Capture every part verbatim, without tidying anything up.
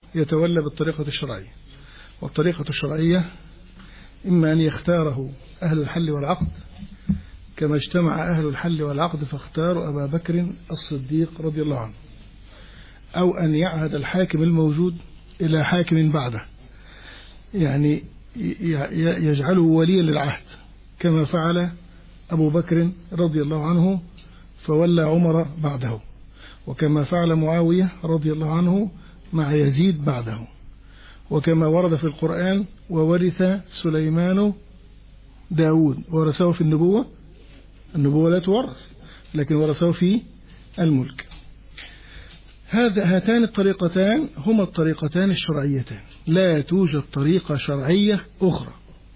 يتولى بالطريقة الشرعية. والطريقة الشرعية إما أن يختاره أهل الحل والعقد كما اجتمع أهل الحل والعقد فاختاروا أبا بكر الصديق رضي الله عنه، أو أن يعهد الحاكم الموجود إلى حاكم بعده، يعني يجعله وليا للعهد كما فعل أبو بكر رضي الله عنه فولى عمر بعده، وكما فعل معاوية رضي الله عنه مع يزيد بعده، وكما ورد في القرآن وورث سليمان داود ورثه في النبوة. النبوة لا تورث لكن ورثه في الملك. هذا هاتان الطريقتان هما الطريقتان الشرعيتان، لا توجد طريقة شرعية أخرى.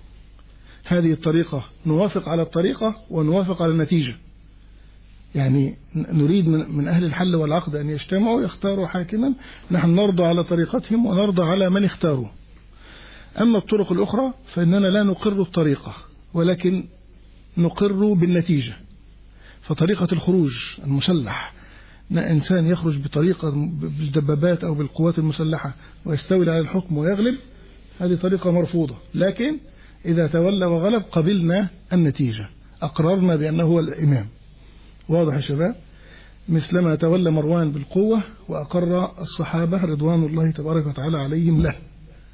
هذه الطريقة نوافق على الطريقة ونوافق على النتيجة، يعني نريد من أهل الحل والعقد أن يجتمعوا يختاروا حاكما، نحن نرضى على طريقتهم ونرضى على من اختاروا. أما الطرق الأخرى فإننا لا نقر الطريقة ولكن نقر بالنتيجة. فطريقة الخروج المسلح، إنسان يخرج بطريقة بالدبابات أو بالقوات المسلحة ويستولي على الحكم ويغلب، هذه طريقة مرفوضة، لكن إذا تولى وغلب قبلنا النتيجة، أقررنا بأنه هو الإمام. واضح يا شباب؟ مثلما تولى مروان بالقوة وأقر الصحابة رضوان الله تبارك وتعالى عليهم له.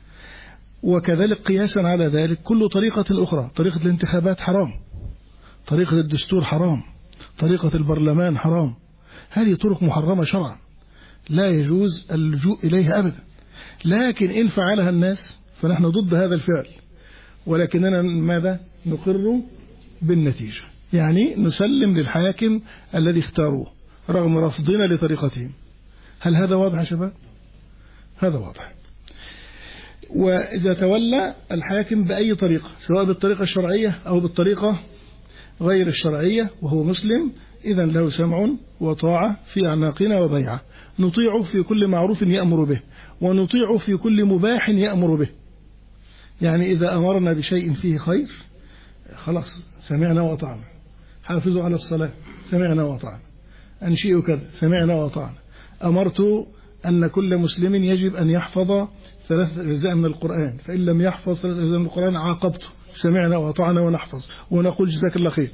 وكذلك قياسا على ذلك كل طريقة أخرى، طريقة الانتخابات حرام، طريقة الدستور حرام، طريقة البرلمان حرام، هذه طرق محرمة شرعا لا يجوز اللجوء إليها أبدا. لكن إن فعلها الناس فنحن ضد هذا الفعل، ولكننا ماذا؟ نقر بالنتيجة، يعني نسلم للحاكم الذي اختاروه رغم رفضنا لطريقتهم. هل هذا واضح يا شباب؟ هذا واضح. وإذا تولى الحاكم بأي طريقة سواء بالطريقة الشرعية أو بالطريقة غير الشرعية وهو مسلم، إذا له سمع وطاعة في أعناقنا وبيعة، نطيع في كل معروف يأمر به ونطيع في كل مباح يأمر به. يعني إذا أمرنا بشيء فيه خير خلاص سمعنا وطعنا، حافظوا على الصلاة سمعنا وطعنا، أنشئوا كذا سمعنا وطعنا، أمرت أن كل مسلم يجب أن يحفظ ثلاث أجزاء من القرآن، فإن لم يحفظ ثلاث أجزاء من القرآن عاقبته، سمعنا وطعنا ونحفظ ونقول جزاك الله خير.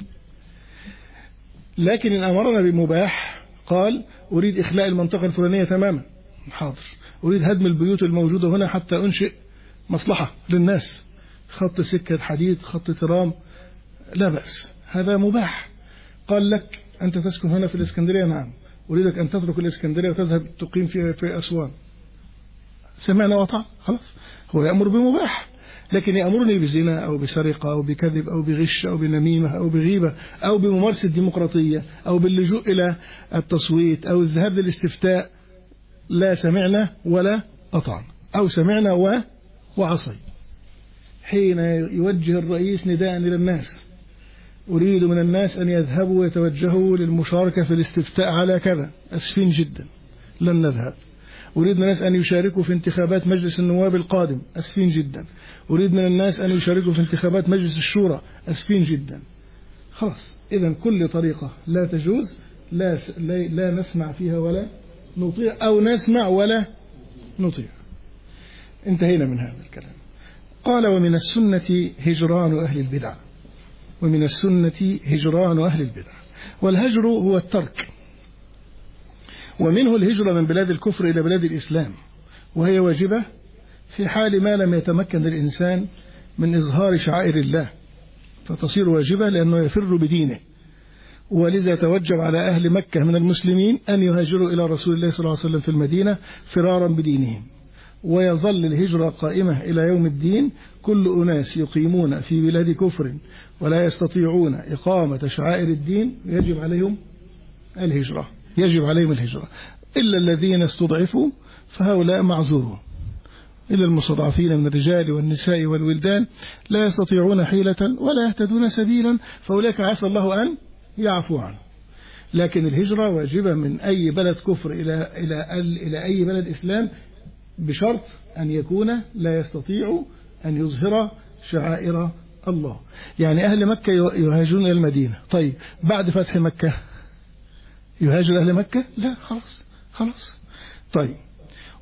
لكن إن أمرنا بمباح قال أريد إخلاء المنطقة الفلانية تماما، حاضر، أريد هدم البيوت الموجودة هنا حتى أنشئ مصلحة للناس، خط سكة حديد، خط ترام، لا بأس، هذا مباح. قال لك أنت تسكن هنا في الإسكندرية، نعم، أريدك أن تترك الإسكندرية وتذهب تقيم في في أسوان، سمعنا وطعنا، خلاص، هو يأمر بمباح. لكن يأمرني بزنا أو بسرقة أو بكذب أو بغش أو بنميمة أو بغيبة أو بممارسة ديمقراطية أو باللجوء إلى التصويت أو الذهاب للاستفتاء، لا سمعنا ولا أطعنا، أو سمعنا و وعصي. حين يوجه الرئيس نداء إلى الناس أريد من الناس أن يذهبوا ويتوجهوا للمشاركة في الاستفتاء على كذا، أسفين جدا لن نذهب. أريد من الناس أن يشاركوا في انتخابات مجلس النواب القادم، أسفين جدا. أريد من الناس أن يشاركوا في انتخابات مجلس الشورى، أسفين جدا. خلاص، إذا كل طريقة لا تجوز لا, لا, لا نسمع فيها ولا نطيع، أو نسمع ولا نطيع. انتهينا من هذا الكلام. قال ومن السنة هجران أهل البدع، ومن السنة هجران أهل البدع. والهجر هو الترك، ومنه الهجرة من بلاد الكفر إلى بلاد الإسلام، وهي واجبة في حال ما لم يتمكن الإنسان من إظهار شعائر الله، فتصير واجبة لأنه يفر بدينه. ولذا توجب على أهل مكة من المسلمين أن يهاجروا إلى رسول الله صلى الله عليه وسلم في المدينة فرارا بدينهم، ويظل الهجرة قائمة إلى يوم الدين. كل أناس يقيمون في بلاد كفر ولا يستطيعون إقامة شعائر الدين يجب عليهم الهجرة، يجب عليهم الهجرة، إلا الذين استضعفوا فهؤلاء معذورون، إلا المستضعفين من الرجال والنساء والولدان لا يستطيعون حيلة ولا يهتدون سبيلا، فأولئك عسى الله أن يعفو عنه. لكن الهجرة واجبة من أي بلد كفر إلى إلى إلى أي بلد إسلام، بشرط أن يكون لا يستطيع أن يظهر شعائر الله. يعني أهل مكة يهاجرون إلى المدينة، طيب بعد فتح مكة يهاجر أهل مكة؟ لا، خلاص خلاص. طيب،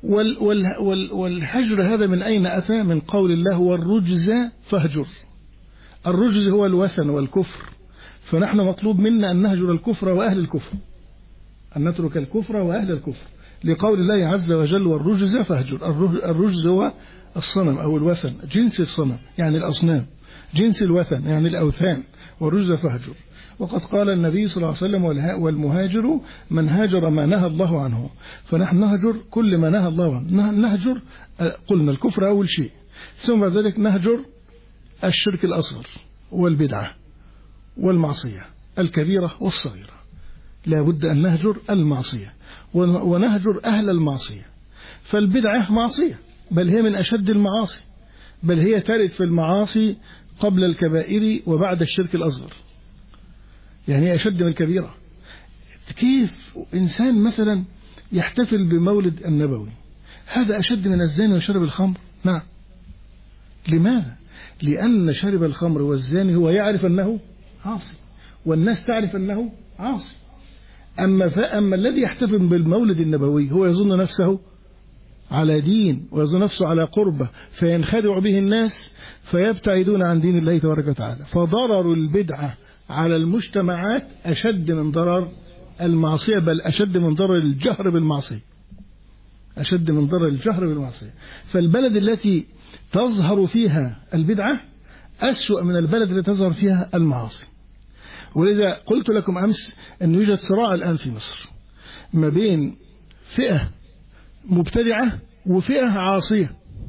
وال وال وال والهجر هذا من أين أتى؟ من قول الله والرجز فاهجر. الرجز هو الوثن والكفر، فنحن مطلوب منا أن نهجر الكفر وأهل الكفر، أن نترك الكفر وأهل الكفر، لقول الله عز وجل والرجز فاهجر. الرجز هو الصنم أو الوثن، جنس الصنم يعني الأصنام، جنس الوثن يعني الأوثان، والرجز فاهجر. وقد قال النبي صلى الله عليه وسلم والمهاجر من هاجر ما نهى الله عنه، فنحن نهجر كل ما نهى الله عنه. نهجر قلنا الكفر أول شيء، ثم بعد ذلك نهجر الشرك الأصغر والبدعة والمعصية الكبيرة والصغيرة، لا بد أن نهجر المعصية ونهجر أهل المعصية. فالبدعة معصية، بل هي من أشد المعاصي، بل هي ترد في المعاصي قبل الكبائر وبعد الشرك الأصغر، يعني أشد من الكبيرة. كيف إنسان مثلا يحتفل بمولد النبوي، هذا أشد من الزاني وشرب الخمر؟ نعم. لماذا؟ لأن شرب الخمر والزاني هو يعرف أنه عاصي، والناس تعرف أنه عاصي. أما, فأما الذي يحتفل بالمولد النبوي هو يظن نفسه على دين ويظن نفسه على قربة، فينخدع به الناس فيبتعدون عن دين الله تبارك وتعالى. فضرر البدعة على المجتمعات أشد من ضرر المعصية، بل أشد من ضرر الجهر بالمعصية، أشد من ضرر الجهر بالمعصية. فالبلد التي تظهر فيها البدعة أسوأ من البلد التي تظهر فيها المعاصي. ولذا قلت لكم أمس أن يوجد صراع الآن في مصر ما بين فئة مبتدعة وفئة عاصية،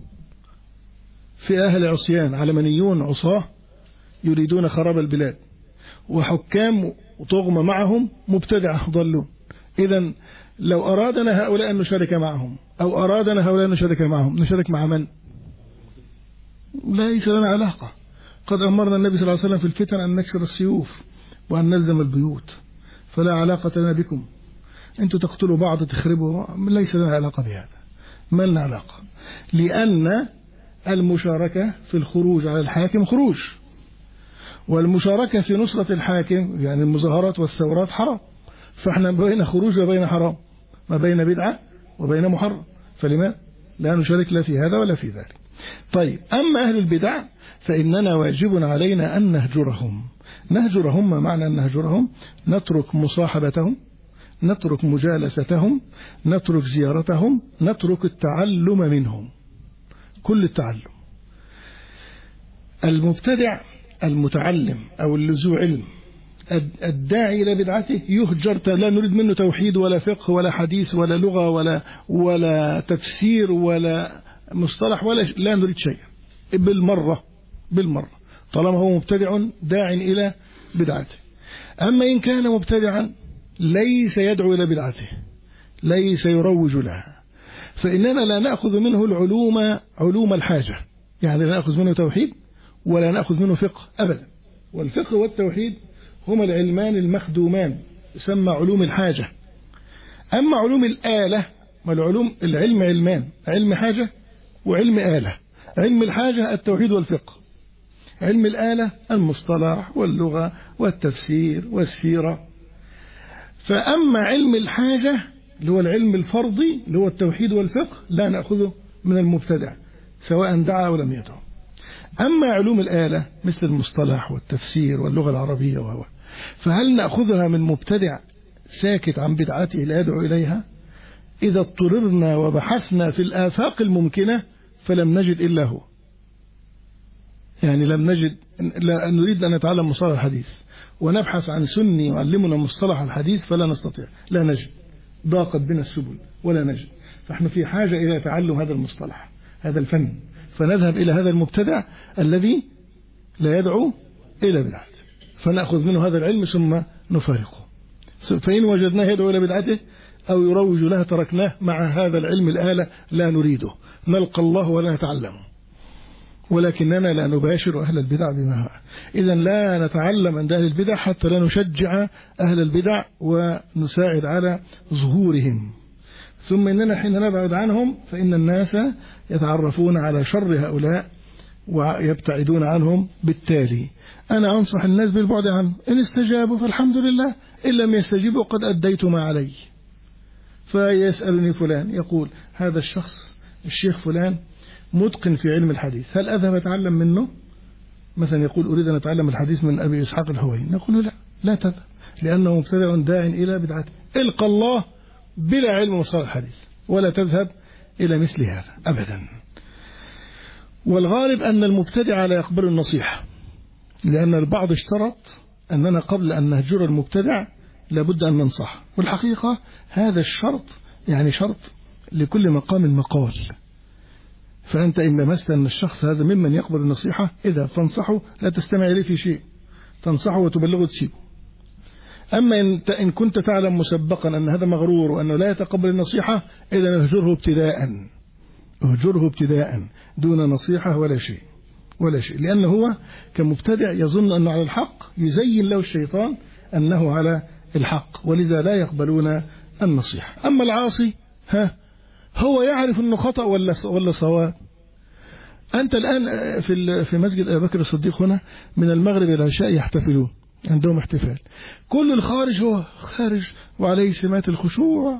فئة أهل عصيان علمانيون عصاة يريدون خراب البلاد، وحكام وطغمة معهم مبتدعة ضلون. إذن لو أرادنا هؤلاء أن نشارك معهم أو أرادنا هؤلاء أن نشارك معهم، نشارك مع من؟ ليس لنا علاقة. قد أمرنا النبي صلى الله عليه وسلم في الفتن أن نكسر السيوف وأن نلزم البيوت، فلا علاقة لنا بكم. أنتم تقتلوا بعض تخربوا، ليس لنا علاقة بهذا. ما لنا علاقة، لأن المشاركة في الخروج على الحاكم خروج، والمشاركة في نصرة الحاكم يعني المظاهرات والثورات حرام. فإحنا بين خروج وبين حرام، ما بين بدعة وبين محرم، فلما لا نشارك لا في هذا ولا في ذلك. طيب، أما أهل البدع فإننا واجب علينا أن نهجرهم. نهجرهم ما معنى أن نهجرهم؟ نترك مصاحبتهم، نترك مجالستهم، نترك زيارتهم، نترك التعلم منهم، كل التعلم. المبتدع المتعلم أو اللي ذو علم الداعي إلى بدعته يهجر، لا نريد منه توحيد ولا فقه ولا حديث ولا لغة ولا ولا تفسير ولا مصطلح ولا لا نريد شيء بالمرة بالمرة، طالما هو مبتدع داع إلى بدعته. أما إن كان مبتدعا ليس يدعو إلى بدعته، ليس يروج لها، فإننا لا نأخذ منه العلوم علوم الحاجة، يعني لا نأخذ منه توحيد ولا نأخذ منه فقه أبدا. والفقه والتوحيد هما العلمان المخدومان، يسمى علوم الحاجة. أما علوم الآلة، ما العلوم العلم علمان، علم حاجة وعلم آلة. علم الحاجة التوحيد والفقه، علم الآلة المصطلح واللغة والتفسير والسيرة. فأما علم الحاجة اللي هو العلم الفرضي اللي هو التوحيد والفقه لا نأخذه من المبتدع سواء دعا أو لم يدعو. أما علوم الآلة مثل المصطلح والتفسير واللغة العربية وهو، فهل نأخذها من مبتدع ساكت عن بدعته لا يدعو إليها؟ إذا اضطررنا وبحثنا في الآفاق الممكنة فلم نجد إلا هو، يعني لم نجد. لا نريد أن نتعلم مصطلح الحديث ونبحث عن سني يعلمنا مصطلح الحديث فلا نستطيع، لا نجد، ضاقت بنا السبل ولا نجد. فنحن في حاجة إلى تعلم هذا المصطلح، هذا الفن، فنذهب إلى هذا المبتدع الذي لا يدعو إلى بدعته، فنأخذ منه هذا العلم ثم نفارقه. فإن وجدناه يدعو إلى بدعته أو يروج لها تركناه مع هذا العلم الآلة لا نريده، نلقى الله ولا نتعلمه. ولكننا لا نباشر أهل البدع بما. إذن لا نتعلم عند أهل البدع حتى لا نشجع أهل البدع ونساعد على ظهورهم. ثم إننا حين نبعد عنهم فإن الناس يتعرفون على شر هؤلاء ويبتعدون عنهم. بالتالي أنا أنصح الناس بالبعد عنه، إن استجابوا فالحمد لله، إن لم يستجيبوا قد أديت ما علي. فيسألني فلان يقول هذا الشخص الشيخ فلان متقن في علم الحديث، هل أذهب أتعلم منه؟ مثلا يقول أريد أن أتعلم الحديث من أبي إسحاق الهويني، نقول لا لا تذهب، لأنه مبتدع داع إلى بدعته، إلقى الله بلا علم مصطلح الحديث، ولا تذهب إلى مثل هذا أبدا. والغالب أن المبتدع لا يقبل النصيحة، لأن البعض اشترط أننا قبل أن نهجر المبتدع لابد أن ننصح، والحقيقة هذا الشرط يعني شرط لكل مقام مقال. فأنت إن لمست أن الشخص هذا ممن يقبل النصيحة إذا تنصحه لا تستمع إليه في شيء، تنصحه وتبلغه تسيبه. أما إن كنت تعلم مسبقا أن هذا مغرور وأنه لا يتقبل النصيحة، إذا اهجره ابتداء، اهجره ابتداء دون نصيحة ولا شيء ولا شيء، لأنه هو كمبتدع يظن أنه على الحق، يزين له الشيطان أنه على الحق، ولذا لا يقبلون النصيحة. أما العاصي ها هو يعرف أنه خطأ ولا ولا صواب. أنت الآن في في مسجد أبي بكر الصديق هنا من المغرب إلى العشاء يحتفلون، عندهم احتفال، كل الخارج هو خارج وعليه سمات الخشوع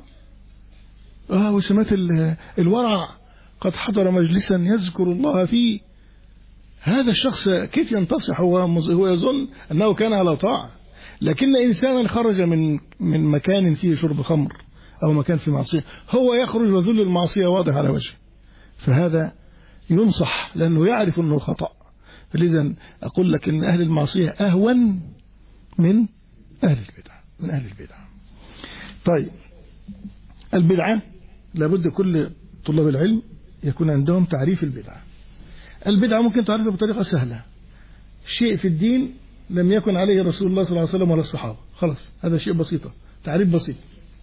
آه وسمات الورع، قد حضر مجلسا يذكر الله فيه. هذا الشخص كيف ينتصح؟ هو هو يظن أنه كان على طاعة، لكن إنسانا خرج من من مكان فيه شرب خمر أو مكان فيه معصية، هو يخرج وذل المعصية واضح على وجهه، فهذا ينصح لأنه يعرف أنه خطأ. فلذا أقول لك أن أهل المعصية أهون من أهل البدع من أهل البدع. طيب، البدعة لابد كل طلاب العلم يكون عندهم تعريف البدعة. البدعة ممكن تعرفها بطريقة سهلة، شيء في الدين لم يكن عليه رسول الله صلى الله عليه وسلم ولا الصحابة، خلاص هذا شيء بسيط، تعريف بسيط.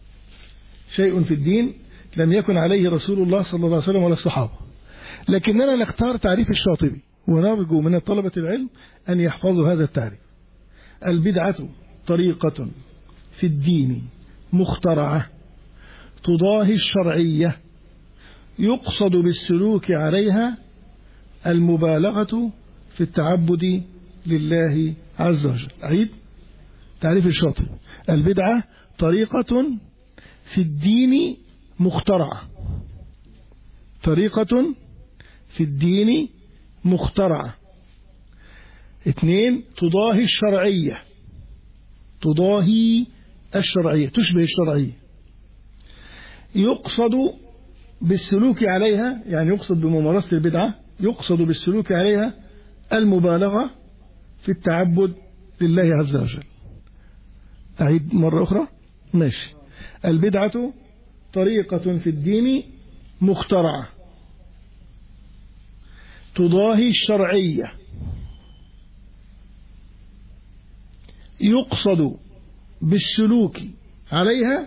شيء في الدين لم يكن عليه رسول الله صلى الله عليه وسلم ولا الصحابة. لكننا نختار تعريف الشاطبي، ونرجو من طلبة العلم أن يحفظوا هذا التعريف. البدعة طريقة في الدين مخترعة تضاهي الشرعية، يقصد بالسلوك عليها المبالغة في التعبد لله عز وجل. أعيد تعريف الشاطبي: البدعة طريقة في الدين مخترعة، طريقة في الدين مخترعة. اثنين، تضاهي الشرعية، تضاهي الشرعية، تشبه الشرعية. يقصد بالسلوك عليها، يعني يقصد بممارسة البدعة، يقصد بالسلوك عليها المبالغة في التعبد لله عز وجل. أعيد مرة أخرى؟ ماشي. البدعة طريقة في الدين مخترعة تضاهي الشرعية، يقصد بالسلوك عليها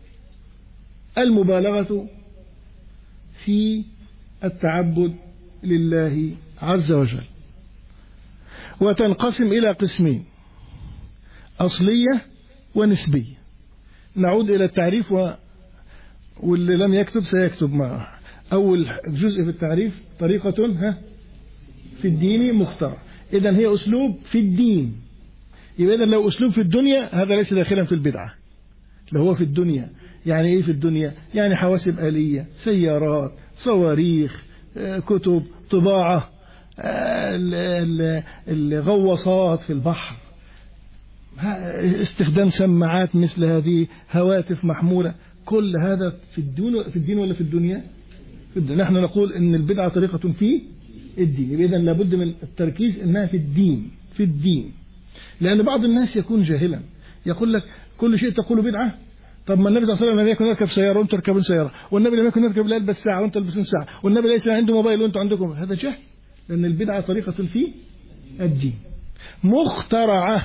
المبالغة في التعبد لله عز وجل. وتنقسم إلى قسمين: أصلية ونسبية. نعود إلى التعريف و... واللي لم يكتب سيكتب معه. أول جزء في التعريف طريقة ها في الدين مخترع، إذن هي أسلوب في الدين. يبقى إذن لو أسلوب في الدنيا هذا ليس داخلا في البدعة، لو هو في الدنيا. يعني إيه في الدنيا؟ يعني حواسب آلية، سيارات، صواريخ، كتب، طباعة، الغواصات في البحر، استخدام سماعات مثل هذه، هواتف محمولة، كل هذا في الدين. في الدين ولا في الدنيا؟ في الدنيا. نحن نقول إن البدعة طريقة في الدين، إذا لابد من التركيز إنها في الدين، في الدين. لأن بعض الناس يكون جاهلا، يقول لك كل شيء تقول بدعة. طب ما النبي صلى الله عليه وسلم لم يكن يركب سيارة وانتم تركبون سيارة، والنبي لم يكن يركب لا يلبس ساعة وانتم تلبسون ساعة، والنبي ليس عنده موبايل وانتم عندكم. هذا جهل، لأن البدعة طريقة في الدين مخترعة.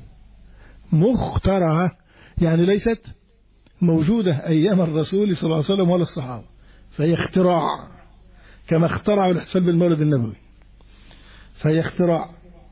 مخترعة يعني ليست موجودة أيام الرسول صلى الله عليه وسلم ولا الصحابة، فهي اختراع، كما اخترعوا الاحتفال بالمولد النبوي، فهي اختراع.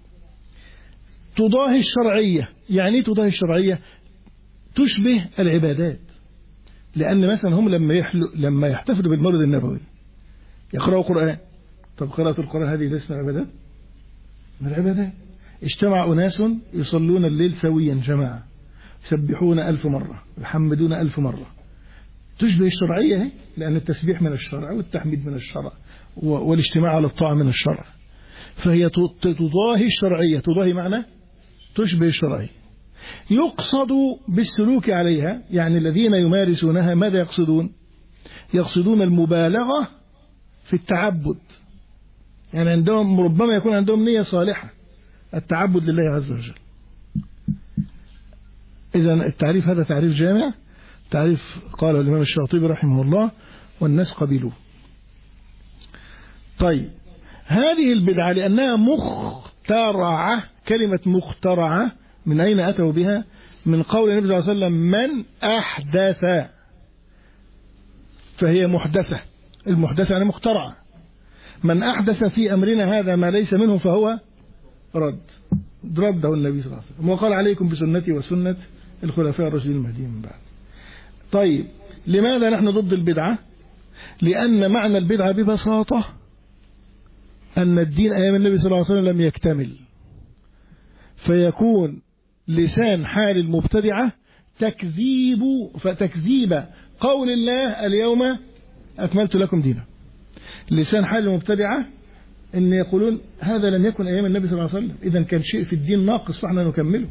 تضاهي الشرعية، يعني تضاهي الشرعية تشبه العبادات. لأن مثلا هم لما يحلو لما يحتفلوا بالمولد النبوي يقرأوا قرآن. طب قراءة القرآن هذه ليست من العبادات؟ من العبادات. اجتمع أناس يصلون الليل سويا جماعة، يسبحون ألف مرة، يحمدون ألف مرة، تشبه الشرعية، لأن التسبيح من الشرع والتحميد من الشرع والاجتماع على الطاعة من الشرع، فهي تضاهي الشرعية، تضاهي معنى تشبه الشرعية. يقصد بالسلوك عليها، يعني الذين يمارسونها ماذا يقصدون؟ يقصدون المبالغة في التعبد، يعني عندهم ربما يكون عندهم نية صالحة، التعبد لله عز وجل. إذن التعريف هذا تعريف جامع، تعريف قال الإمام الشاطبي رحمه الله والناس قبلوه. طيب، هذه البدعة لأنها مخترعة، كلمة مخترعة من أين أتوا بها؟ من قول النبي صلى الله عليه وسلم من أحدث، فهي محدثة، المحدثة يعني مخترعة. من أحدث في أمرنا هذا ما ليس منه فهو رد، رده النبي صلى الله عليه وسلم، وقال عليكم بسنتي وسنة الخلفاء الراشدين المهديين من بعد. طيب، لماذا نحن ضد البدعة؟ لأن معنى البدعة ببساطة أن الدين أيام النبي صلى الله عليه وسلم لم يكتمل، فيكون لسان حال المبتدعة تكذيب فتكذيب قول الله اليوم أكملت لكم دينا. لسان حال المبتدعة إن يقولون هذا لم يكن أيام النبي صلى الله عليه وسلم، إذا كان شيء في الدين ناقص فإحنا نكمله.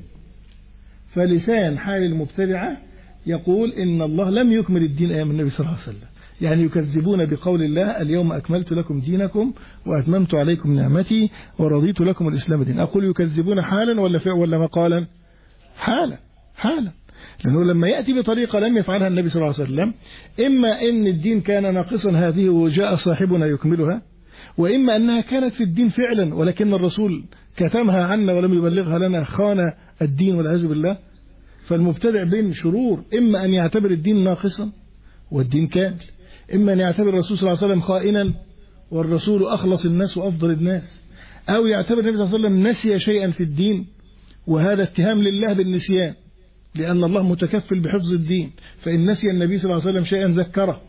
فلسان حال المبتدعة يقول إن الله لم يكمل الدين أيام النبي صلى الله عليه وسلم، يعني يكذبون بقول الله اليوم أكملت لكم دينكم وأتممت عليكم نعمتي ورضيت لكم الإسلام دين. أقول يكذبون حالا ولا فعلا ولا مقالا؟ حالا، حالا، لأنه لما يأتي بطريقة لم يفعلها النبي صلى الله عليه وسلم، إما أن الدين كان ناقصا هذه وجاء صاحبنا يكملها، وإما أنها كانت في الدين فعلا ولكن الرسول كتمها عنا ولم يبلغها لنا، خان الدين والعياذ بالله. فالمبتدع بين شرور، إما أن يعتبر الدين ناقصا والدين كامل، إما أن يعتبر الرسول صلى الله عليه وسلم خائنا والرسول أخلص الناس وأفضل الناس، أو يعتبر النبي صلى الله عليه وسلم نسي شيئا في الدين، وهذا اتهام لله بالنسيان، لأن الله متكفل بحفظ الدين، فإن نسي النبي صلى الله عليه وسلم شيئا ذكره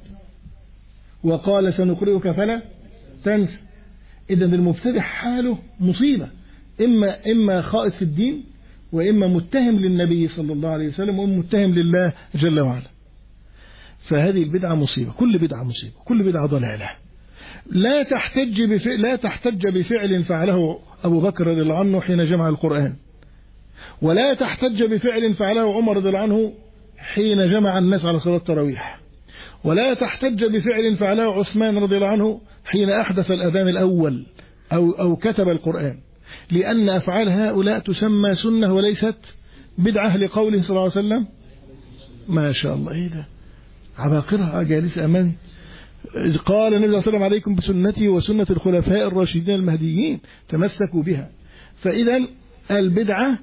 وقال سنقرئك فلا تنسى. إذا المبتدع حاله مصيبة، إما إما خائط في الدين، وإما متهم للنبي صلى الله عليه وسلم، وإما متهم لله جل وعلا. فهذه البدعة مصيبة، كل بدعة مصيبة، كل بدعة ضلالة. لا تحتج بفعل لا تحتج بفعل فعله أبو بكر رضي الله عنه حين جمع القرآن، ولا تحتج بفعل فعله عمر رضي الله عنه حين جمع الناس على صلاة التراويح، ولا تحتج بفعل فعله عثمان رضي الله عنه حين أحدث الأذان الأول أو أو كتب القرآن، لأن أفعال هؤلاء تسمى سنة وليست بدعة، لقوله صلى الله عليه وسلم ما شاء الله. إيه ده عباقرة جالس أمامي. قال النبي صلى الله عليه وسلم عليكم بسنتي وسنة الخلفاء الراشدين المهديين تمسكوا بها. فإذا البدعة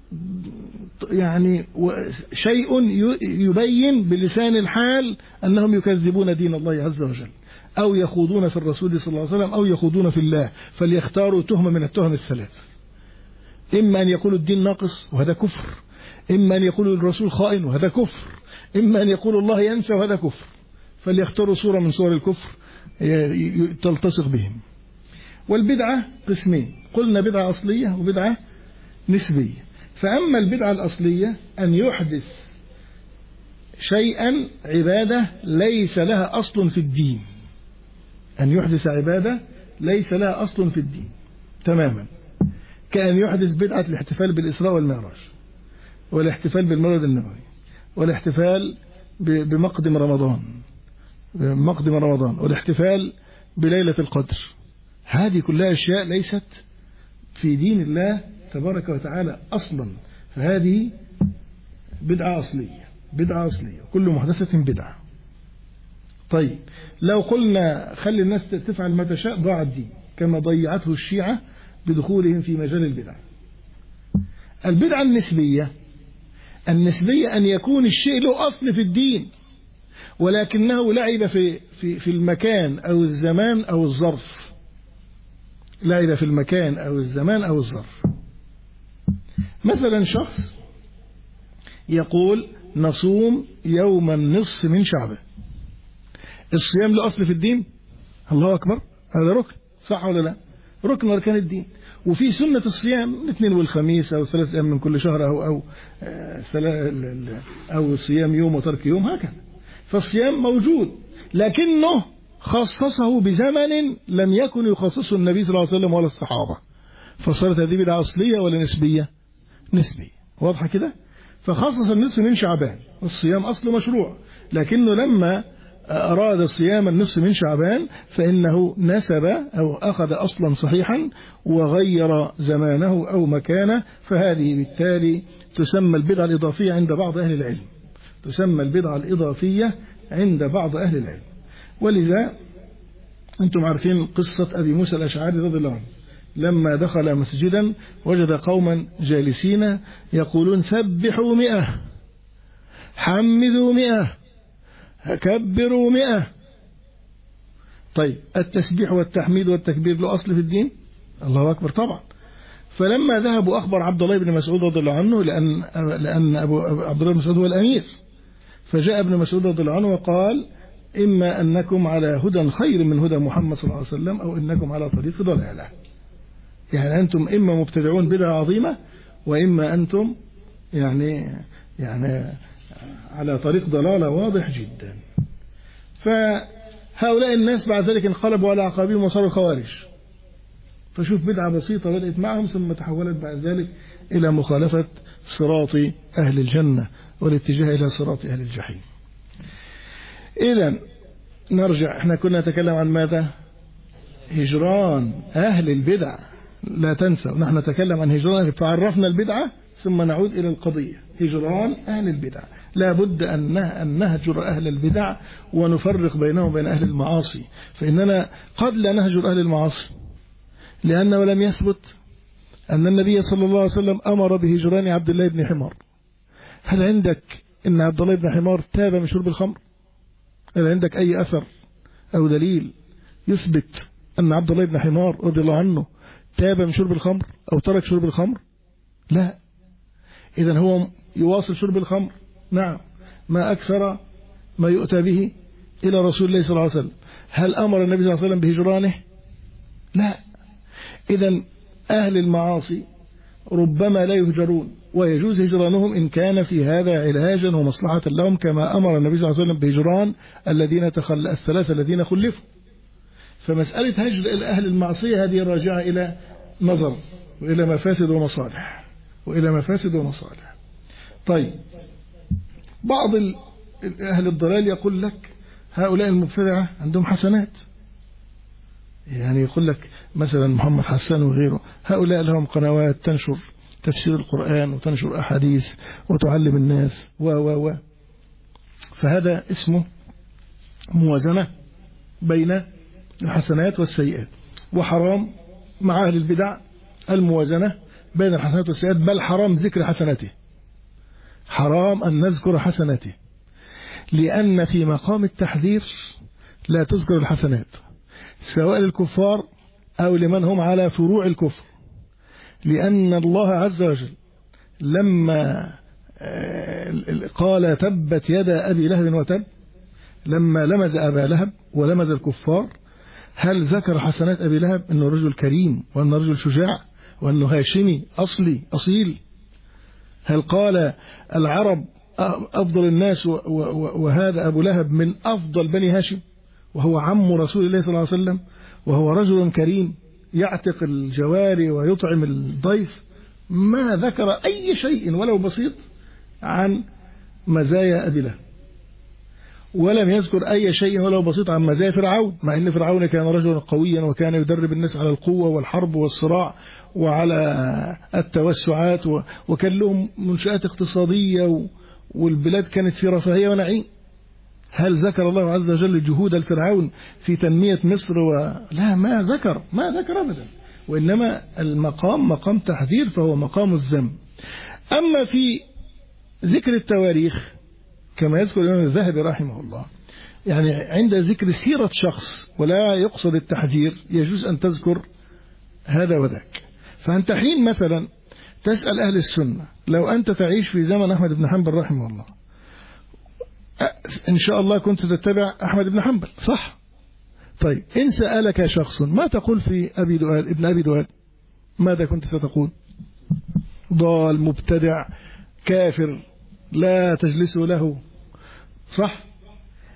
يعني شيء يبين بلسان الحال أنهم يكذبون دين الله عز وجل، أو يخوضون في الرسول صلى الله عليه وسلم، أو يخوضون في الله، فليختاروا تهمة من التهم الثلاث: إما أن يقولوا الدين ناقص وهذا كفر، إما أن يقولوا الرسول خائن وهذا كفر، إما أن يقولوا الله ينسى وهذا كفر، فليختاروا صورة من صور الكفر تلتصق بهم. والبدعة قسمين، قلنا بدعة أصلية وبدعة نسبية. فأما البدعة الأصلية أن يحدث شيئا عبادة ليس لها أصل في الدين، أن يحدث عبادة ليس لها أصل في الدين تماما، كأن يحدث بدعة الاحتفال بالإسراء والمعراج، والاحتفال بالمولد النبوي، والاحتفال بمقدم رمضان مقدم رمضان والاحتفال بليلة القدر. هذه كلها أشياء ليست في دين الله تبارك وتعالى أصلا، فهذه بدعة أصلية، بدعة أصلية، كل محدثة بدعة. طيب، لو قلنا خلي الناس تفعل ما تشاء ضاع الدين، كما ضيعته الشيعة بدخولهم في مجال البدع. البدعة النسبية، النسبية أن يكون الشيء له أصل في الدين ولكنه لعب في في في المكان أو الزمان أو الظرف، لعب في المكان أو الزمان أو الظرف. مثلا شخص يقول نصوم يوم النصف من شعبان، الصيام له أصل في الدين؟ الله أكبر، هذا ركن، صح ولا لا؟ ركن من أركان الدين. وفي سنة الصيام الاثنين والخميس أو ثلاث أيام من كل شهر، أو أو أو صيام يوم وترك يوم، هكذا. فالصيام موجود، لكنه خصصه بزمن لم يكن يخصصه النبي صلى الله عليه وسلم ولا الصحابة، فصارت هذه بدعة أصلية ولا نسبية؟ نسبية. واضحة كده؟ فخصص النصف من شعبان، الصيام أصله مشروع، لكنه لما أراد صيام النصف من شعبان فإنه نسب أو أخذ أصلا صحيحا وغير زمانه أو مكانه، فهذه بالتالي تسمى البدعة الإضافية عند بعض أهل العلم، تسمى البدعة الإضافية عند بعض أهل العلم. ولذا أنتم عارفين قصة أبي موسى الأشعري رضي الله عنه لما دخل مسجدا وجد قوما جالسين يقولون سبحوا مئة، حمدوا مئة، كبروا مئة. طيب التسبيح والتحميد والتكبير له أصل في الدين؟ الله أكبر طبعا. فلما ذهبوا أخبر عبد الله بن مسعود رضي الله عنه، لأن لأن أبو عبد الله بن مسعود هو الأمير، فجاء ابن مسعود رضي الله عنه وقال إما أنكم على هدى خير من هدى محمد صلى الله عليه وسلم أو إنكم على طريق ضلالة، يعني أنتم إما مبتدعون بدعة عظيمة وإما أنتم يعني يعني على طريق ضلالة واضح جدا. فهؤلاء الناس بعد ذلك انقلبوا على عقابهم وصاروا خوارج، فشوف بدعة بسيطة بدأت معهم ثم تحولت بعد ذلك إلى مخالفة صراط أهل الجنة والاتجاه إلى صراط أهل الجحيم. إذن نرجع، احنا كنا نتكلم عن ماذا؟ هجران أهل البدع، لا تنسوا نحن نتكلم عن هجران، فعرفنا البدعة ثم نعود إلى القضية هجران أهل البدع. لا بد أن نهجر أهل البدع ونفرق بينهم وبين أهل المعاصي، فإننا قد لا نهجر أهل المعاصي لأنه لم يثبت أن النبي صلى الله عليه وسلم أمر بهجران عبد الله بن حمار. هل عندك أن عبد الله بن حمار تاب من شرب الخمر؟ هل عندك أي أثر أو دليل يثبت أن عبد الله بن حمار رضي الله عنه تاب من شرب الخمر أو ترك شرب الخمر؟ لا. إذن هو يواصل شرب الخمر، نعم، ما أكثر ما يؤتى به إلى رسول الله صلى الله عليه وسلم. هل أمر النبي صلى الله عليه وسلم بهجرانه؟ لا. إذن أهل المعاصي ربما لا يهجرون ويجوز هجرانهم إن كان في هذا علاجا ومصلحة لهم، كما أمر النبي صلى الله عليه وسلم بهجران الذين تخل... الثلاثة الذين خلفوا. فمسألة هجر أهل المعصية هذه راجعة إلى نظر وإلى مفاسد ومصالح وإلى مفاسد ومصالح. طيب بعض أهل الضلال يقول لك هؤلاء المبتدعة عندهم حسنات، يعني يقول لك مثلا محمد حسان وغيره، هؤلاء لهم قنوات تنشر تفسير القرآن وتنشر أحاديث وتعلم الناس و و و فهذا اسمه موازنة بين الحسنات والسيئات، وحرام مع أهل البدع الموازنة بين الحسنات والسيئات، بل حرام ذكر حسناته، حرام أن نذكر حسناته، لأن في مقام التحذير لا تذكر الحسنات سواء للكفار أو لمن هم على فروع الكفر، لأن الله عز وجل لما قال تبت يدا أبي لهب وتب، لما لمز أبا لهب ولمز الكفار، هل ذكر حسنات أبي لهب أنه رجل كريم وأنه رجل شجاع وأنه هاشمي أصلي أصيل؟ هل قال العرب أفضل الناس وهذا أبو لهب من أفضل بني هاشم وهو عم رسول الله صلى الله عليه وسلم وهو رجل كريم يعتق الجواري ويطعم الضيف؟ ما ذكر أي شيء ولو بسيط عن مزايا أبي لهب، ولم يذكر أي شيء ولو بسيط عن مزايا فرعون، مع أن فرعون كان رجلا قويا وكان يدرب الناس على القوة والحرب والصراع وعلى التوسعات، وكان لهم منشآت اقتصادية والبلاد كانت في رفاهية ونعيم. هل ذكر الله عز وجل جهود الفرعون في تنمية مصر؟ ولا، ما ذكر ما ذكر أبدا، وإنما المقام مقام تحذير فهو مقام الذم. أما في ذكر التواريخ كما يذكر الإمام الذهبي رحمه الله، يعني عند ذكر سيرة شخص ولا يقصد التحذير يجوز أن تذكر هذا وذاك. فأنت حين مثلا تسأل أهل السنة، لو أنت تعيش في زمن أحمد بن حنبل رحمه الله إن شاء الله كنت تتبع أحمد بن حنبل، صح؟ طيب إن سألك شخص ما تقول في أبي دؤاد ابن أبي دؤاد، ماذا كنت ستقول؟ ضال، مبتدع، كافر، لا تجلس له، صح؟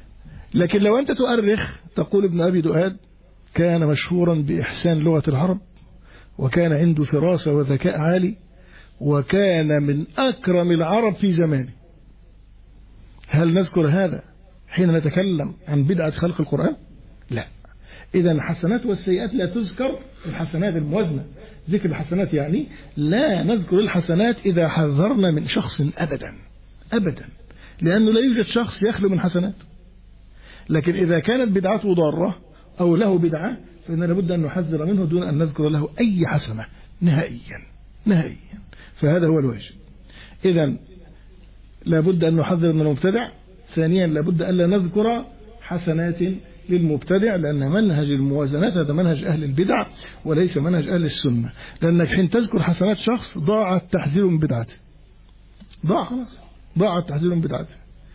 لكن لو أنت تؤرخ تقول ابن أبي دؤاد كان مشهورا بإحسان لغة العرب، وكان عنده فراسة وذكاء عالي، وكان من أكرم العرب في زمانه. هل نذكر هذا حين نتكلم عن بدعة خلق القرآن؟ لا. إذا الحسنات والسيئات لا تذكر، الحسنات الموازنة، ذكر الحسنات يعني لا نذكر الحسنات إذا حذرنا من شخص أبدا أبدا، لأنه لا يوجد شخص يخلو من حسنات. لكن إذا كانت بدعته ضارة أو له بدعة فإننا لابد أن نحذر منه دون أن نذكر له أي حسنة نهائيا نهائيا. فهذا هو الواجب. إذا لابد أن نحذر من المبتدع. ثانيا لابد أن لا نذكر حسنات للمبتدع، لأن منهج الموازنات هذا منهج أهل البدع وليس منهج أهل السنة. لأنك حين تذكر حسنات شخص ضاع التحذير من بدعته، ضاع خلاص، ضاع التحذير من بدعته.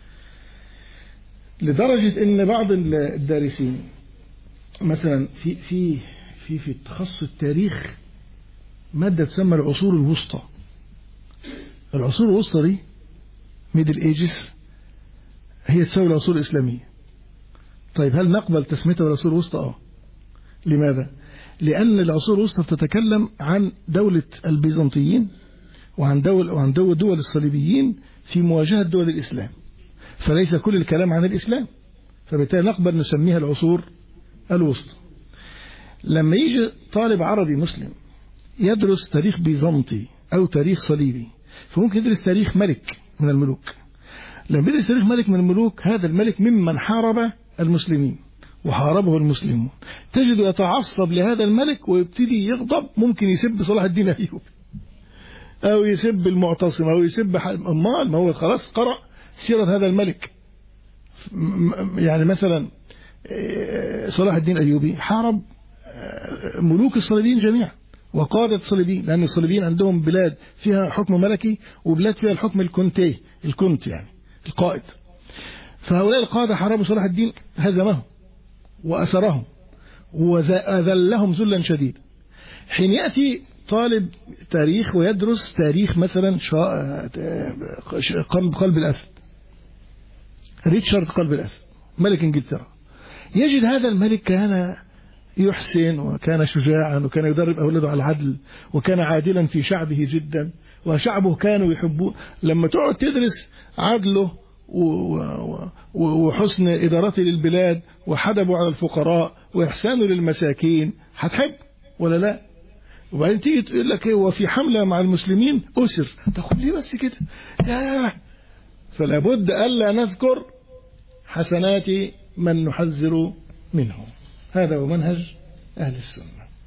لدرجة أن بعض الدارسين مثلا في في في في تخصص التاريخ مادة تسمى العصور الوسطى. العصور الوسطى دي ميدل ايجز هي تساوي العصور الإسلامية. طيب هل نقبل تسميتها العصور الوسطى؟ اه. لماذا؟ لأن العصور الوسطى بتتكلم عن دولة البيزنطيين وعن دول وعن دول, دول الصليبيين في مواجهة دول الإسلام، فليس كل الكلام عن الإسلام، فبالتالي نقبل نسميها العصور الوسطى. لما يجي طالب عربي مسلم يدرس تاريخ بيزنطي أو تاريخ صليبي، فممكن يدرس تاريخ ملك من الملوك. لما يدرس تاريخ ملك من الملوك، هذا الملك ممن حارب المسلمين وحاربه المسلمون، تجد يتعصب لهذا الملك ويبتدي يغضب، ممكن يسب صلاح الدين أيوبي أو يسب المعتصم أو يسب أمال، ما هو خلاص قرأ سيرة هذا الملك. يعني مثلا صلاح الدين أيوبي حارب ملوك الصليبيين جميعا وقادة الصليبيين، لأن الصليبيين عندهم بلاد فيها حكم ملكي وبلاد فيها الحكم الكونتي، الكونت يعني القائد. فهؤلاء القادة حاربوا صلاح الدين، هزمهم وأسرهم وذلهم ذلا شديدا. حين يأتي طالب تاريخ ويدرس تاريخ مثلا قلب الأسد، ريتشارد قلب الأسد ملك إنجلترا، يجد هذا الملك كان يحسن وكان شجاعا وكان يدرب أولاده على العدل وكان عادلا في شعبه جدا وشعبه كانوا يحبون. لما تقعد تدرس عدله وحسن إدارته للبلاد وحدبه على الفقراء وإحسانه للمساكين هتحب ولا لا؟ وبعدين تيجي تقول لك ايه، وفي حملة مع المسلمين أسر، تقول لي بس كده يا. فلا بد ألا نذكر حسنات من نحذر منهم. هذا هو منهج أهل السنة.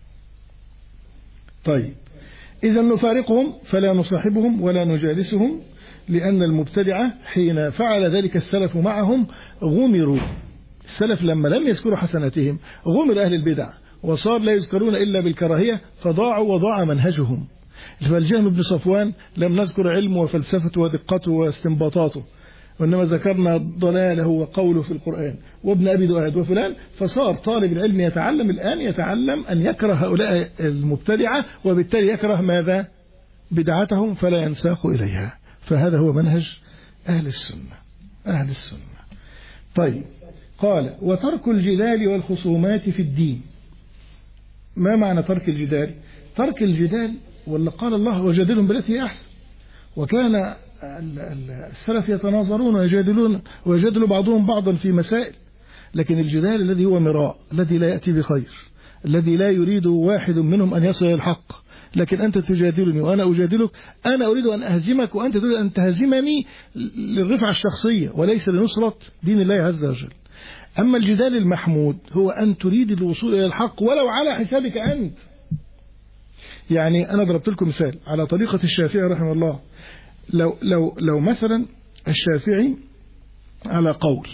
طيب إذا نفارقهم فلا نصاحبهم ولا نجالسهم، لأن المبتدعة حين فعل ذلك السلف معهم غمروا. السلف لما لم يذكروا حسناتهم غمر أهل البدع وصار لا يذكرون إلا بالكراهية فضاعوا وضاع منهجهم. فالجهم بن صفوان لم نذكر علمه وفلسفته ودقته واستنباطاته، وإنما ذكرنا ضلاله وقوله في القرآن. وابن أبي دؤاد وفلان، فصار طالب العلم يتعلم الآن يتعلم أن يكره هؤلاء المبتدعة، وبالتالي يكره ماذا؟ بدعتهم، فلا ينساق إليها. فهذا هو منهج أهل السنة أهل السنة. طيب قال وترك الجدال والخصومات في الدين. ما معنى ترك الجدال؟ ترك الجدال ولا قال الله وجادلهم بالتي هي أحسن، وكان السلف يتناظرون ويجادلون ويجادل بعضهم بعضا في مسائل، لكن الجدال الذي هو مراء الذي لا يأتي بخير، الذي لا يريد واحد منهم أن يصل إلى الحق، لكن أنت تجادلني وأنا أجادلك، أنا أريد أن أهزمك وأنت تريد أن تهزمني للرفعة الشخصية وليس لنصرة دين الله عز وجل. أما الجدال المحمود هو أن تريد الوصول إلى الحق ولو على حسابك أنت. يعني أنا ضربت لكم مثال على طريقة الشافعي رحمه الله. لو, لو, لو مثلا الشافعي على قول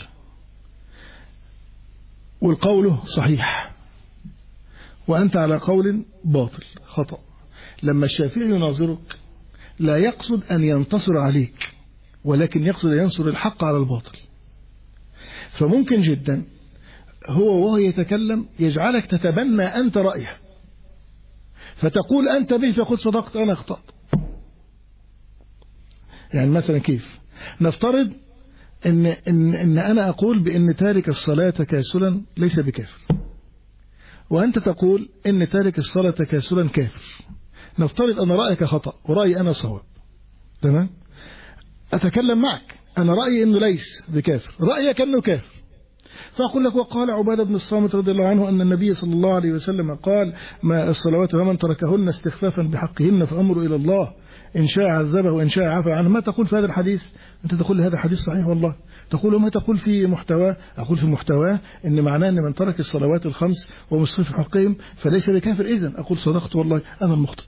والقول صحيح وأنت على قول باطل خطأ، لما الشافعي يناظرك لا يقصد أن ينتصر عليك، ولكن يقصد أن ينصر الحق على الباطل. فممكن جدا هو وهو يتكلم يجعلك تتبنى أنت رأيه، فتقول أنت به فقد صدقت أنا أخطأت. يعني مثلا كيف؟ نفترض إن, إن, إن أنا أقول بأن تارك الصلاة تكاسلا ليس بكافر، وأنت تقول إن تارك الصلاة تكاسلا كافر. نفترض أن رأيك خطأ ورأيي أنا صواب، تمام؟ أتكلم معك، أنا رأيي أنه ليس بكافر، رأيك أنه كافر، فأقول لك وقال عبادة بن الصامت رضي الله عنه أن النبي صلى الله عليه وسلم قال ما الصلوات ومن تركهن استخفافا بحقهن فأمر إلى الله إن شاء عذبه وإن شاء عفى عنه. ما تقول في هذا الحديث؟ أنت تقول هذا حديث صحيح والله. تقول ما تقول في محتواه؟ أقول في محتواه إن معناه أن من ترك الصلوات الخمس ومستخف حقهم فليس بكافر. إذن أقول صدقت والله أنا المخطئ.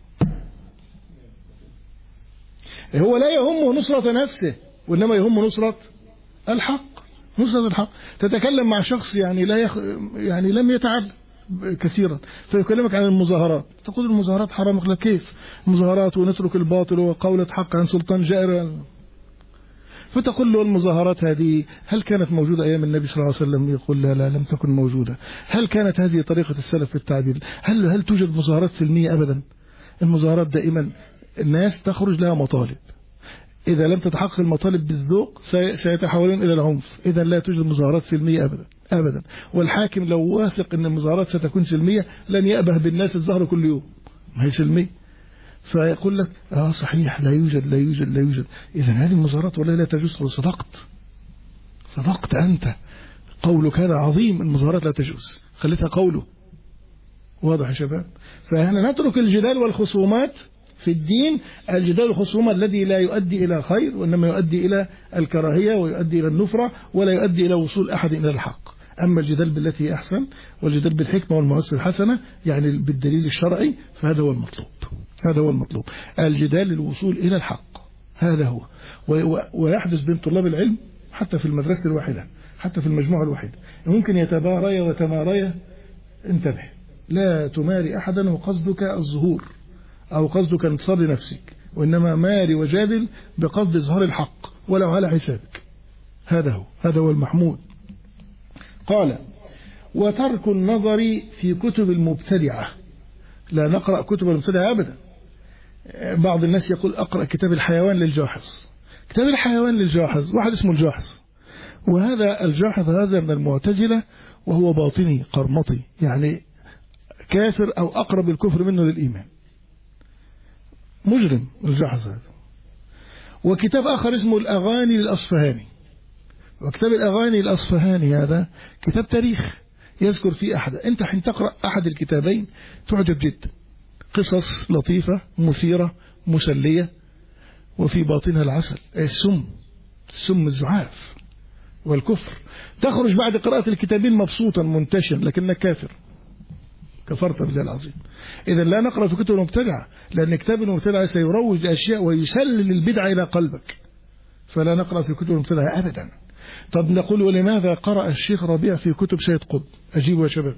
هو لا يهمه نصرة نفسه وإنما يهمه نصرة الحق، نصرة الحق. تتكلم مع شخص يعني لا يخ... يعني لم يتعلم كثيرا فيكلمك عن المظاهرات، تقول المظاهرات حرام. يقول لك كيف مظاهرات ونترك الباطل وقولة حق عن سلطان جائر؟ فتقول له المظاهرات هذه هل كانت موجودة أيام النبي صلى الله عليه وسلم؟ يقول لا لا لم تكن موجودة. هل كانت هذه طريقة السلف في التعبير؟ هل هل توجد مظاهرات سلمية؟ أبدا. المظاهرات دائما الناس تخرج لها مطالب، إذا لم تتحقق المطالب بالذوق سيتحولون إلى العنف. إذا لا توجد مظاهرات سلمية أبدا أبدا. والحاكم لو واثق أن المظاهرات ستكون سلمية لن يأبه بالناس الظهر كل يوم، ما هي سلمية. فيقول لك آه صحيح لا يوجد لا يوجد لا يوجد. إذا هذه المظاهرات والله لا تجوز. صدقت صدقت أنت، قولك هذا عظيم، المظاهرات لا تجوز، خليتها قوله. واضح يا شباب؟ فهنا نترك الجدال والخصومات في الدين، الجدال والخصومة الذي لا يؤدي إلى خير وإنما يؤدي إلى الكراهية ويؤدي إلى النفرة ولا يؤدي إلى وصول أحد إلى الحق. أما الجدال بالتي هي أحسن والجدال بالحكمة والموعظة الحسنة يعني بالدليل الشرعي فهذا هو المطلوب، هذا هو المطلوب. الجدال للوصول إلى الحق هذا هو. ويحدث بين طلاب العلم حتى في المدرسة الواحدة، حتى في المجموعة الواحدة، ممكن يتباريا وتماريا. انتبه، لا تماري أحدا وقصدك الظهور أو قصدك انتصار لنفسك، وإنما ماري وجادل بقصد إظهار الحق ولو على حسابك. هذا هو هذا هو المحمود. قال وترك النظر في كتب المبتدعة. لا نقرأ كتب المبتدعة أبدا. بعض الناس يقول أقرأ كتاب الحيوان للجاحظ. كتاب الحيوان للجاحظ واحد اسمه الجاحظ، وهذا الجاحظ هذا من المعتزلة وهو باطني قرمطي، يعني كافر أو أقرب الكفر منه للإيمان، مجرم الجاحظ هذا. وكتاب آخر اسمه الأغاني للأصفهاني، وكتاب الأغاني الأصفهاني هذا كتاب تاريخ يذكر فيه أحد. أنت حين تقرأ أحد الكتابين تعجب جدا، قصص لطيفة مثيرة مسلية وفي باطنها العسل، السم السم الزعاف والكفر. تخرج بعد قراءة الكتابين مبسوطا منتشرا لكنك كافر، كفرت بالله العظيم. إذا لا نقرأ في كتب المبتدعة، لأن كتاب المبتدعة سيروج أشياء ويسلل البدعة إلى قلبك، فلا نقرأ في كتب المبتدعة أبدا. طب نقول ولماذا قرأ الشيخ ربيع في كتب سيد قطب؟ أجيبوا يا شباب.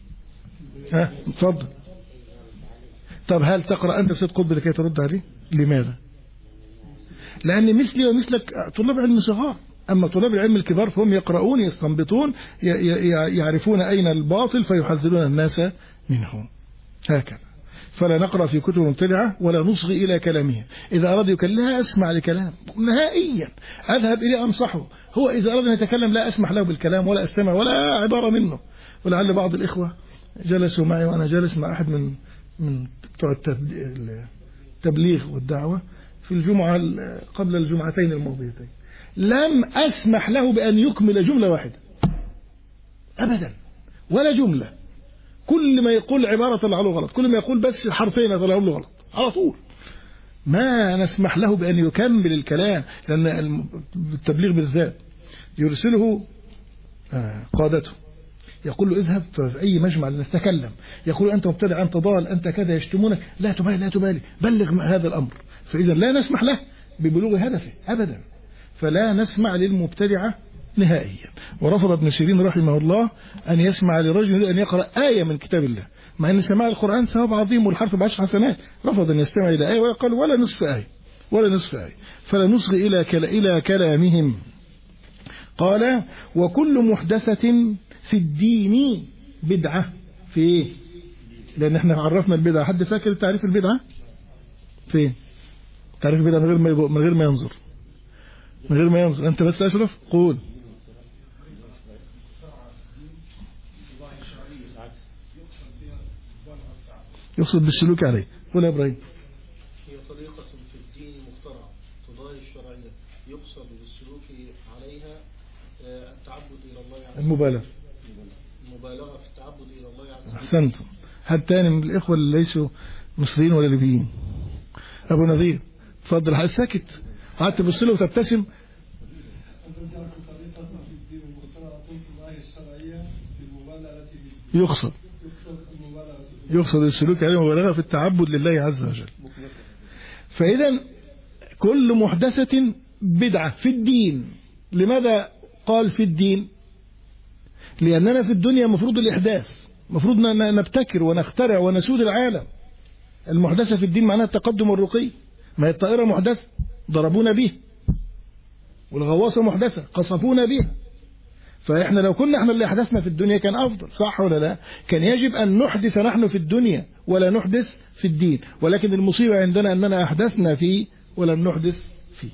ها تفضل. طب هل تقرأ أنت سيد قطب لكي ترد عليه؟ لماذا؟ لأن مثلي ومثلك طلاب علم صغار، أما طلاب العلم الكبار فهم يقرؤون يستنبطون يعرفون أين الباطل فيحذرون الناس منه. هكذا. فلا نقرأ في كتب مبتدعة ولا نصغي إلى كلامها. إذا أراد يكلم لا أسمع لكلام نهائيا، أذهب إليه أنصحه. هو إذا أراد أن يتكلم لا أسمح له بالكلام ولا أستمع ولا عبارة منه. ولعل بعض الإخوة جلسوا معي وأنا جالس مع أحد من من بتوع التبليغ والدعوة في الجمعة قبل الجمعتين الماضيتين، لم أسمح له بأن يكمل جملة واحدة أبدا، ولا جملة. كل ما يقول عبارة طلع له غلط، كل ما يقول بس حرفين طلع له غلط على طول. ما نسمح له بأن يكمل الكلام، لأن التبليغ بالذات يرسله قادته يقول له اذهب في أي مجمع لنتكلم، يقول أنت مبتدع أنت ضال أنت كذا، يشتمونك، لا تبالي لا تبالي بلغ هذا الأمر. فإذا لا نسمح له ببلوغ هدفه أبدا، فلا نسمع للمبتدعة نهائيا. ورفض ابن سيرين رحمه الله أن يسمع لرجل أن يقرأ آية من كتاب الله، مع أن سماع القرآن ثواب عظيم والحرف بعشر حسنات. رفض أن يستمع إلى آية وقال ولا نصف آية ولا نصف آية. فلا نصغي إلى كلا إلى كلامهم. قال وكل محدثة في الدين بدعة. في إيه؟ لأن احنا عرفنا البدعة. حد فاكر تعريف البدعة؟ فين تعريف البدعة من غير ما من غير ما ينظر؟ من غير ما ينظر. أنت بس أشرف قول. يقصد بالسلوك عليه. قول يا إبراهيم. هي طريقة في الدين مخترعة تضاهي الشرعية يقصد بالسلوك عليها التعبد إلى الله عز وجل. المبالغة المبالغة في التعبد إلى الله عز وجل. أحسنتم. حد تاني من الإخوة اللي ليسوا مصريين ولا ليبيين؟ أبو نذير تفضل. حد ساكت قعدت تبص له وتبتسم. يقصد يقصد السلوك عليه مبالغة في التعبد لله عز وجل. فإذا كل محدثة بدعة في الدين. لماذا قال في الدين؟ لأننا في الدنيا مفروض الإحداث، مفروض نبتكر ونخترع ونسود العالم. المحدثة في الدين معناها التقدم والرقي. ما هي الطائرة محدثة ضربونا بيها، والغواصة محدثة قصفونا بيها. فإحنا لو كنا إحنا اللي أحدثنا في الدنيا كان أفضل، صح ولا لا؟ كان يجب أن نحدث نحن في الدنيا ولا نحدث في الدين. ولكن المصيبة عندنا أننا أحدثنا فيه ولم نحدث فيه.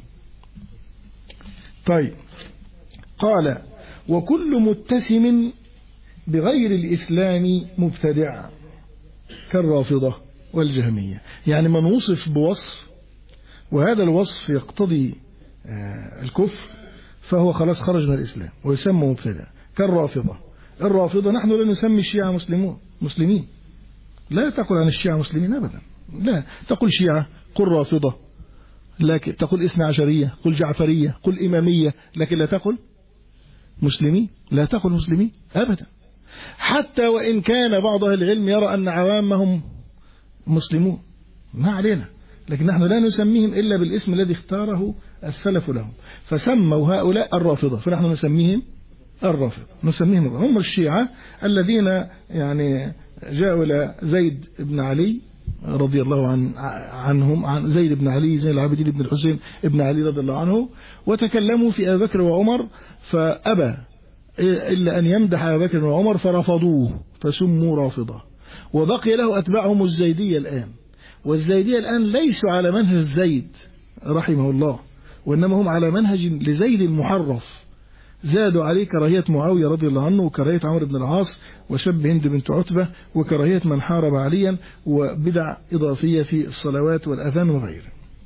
طيب، قال وكل متسم بغير الإسلام مبتدع كالرافضة والجهمية. يعني من وصف بوصف وهذا الوصف يقتضي الكفر فهو خلاص خرج من الإسلام ويسمى مبتدع كالرافضة. الرافضة نحن لا نسمي الشيعة مسلمون مسلمين، لا تقل عن الشيعة مسلمين أبدا، لا تقول شيعة قل رافضة، لكن تقول اثنى عشرية، قل جعفرية، قل إمامية، لكن لا تقل مسلمين، لا تقل مسلمين أبدا. حتى وإن كان بعض أهل العلم يرى أن عوامهم مسلمون ما علينا، لكن نحن لا نسميهم إلا بالاسم الذي اختاره السلف لهم، فسموا هؤلاء الرافضة، فنحن نسميهم الرافضة، نسميهم هم الشيعة الذين يعني جاءوا إلى زيد بن علي رضي الله عن عنهم، عن زيد بن علي زين العابدين بن الحسين بن علي رضي الله عنه، وتكلموا في أبي بكر وعمر فأبى إلا أن يمدح أبي بكر وعمر فرفضوه فسموا رافضة. وبقي له أتباعهم الزيدية الآن، والزيدية الآن ليسوا على منهج زيد رحمه الله، وإنما هم على منهج لزيد المحرف، زادوا عليه كراهية معاوية رضي الله عنه وكراهية عمرو بن العاص وشب هند بنت عتبة وكراهية من حارب عليا وبدع إضافية في الصلوات والأذان وغيره.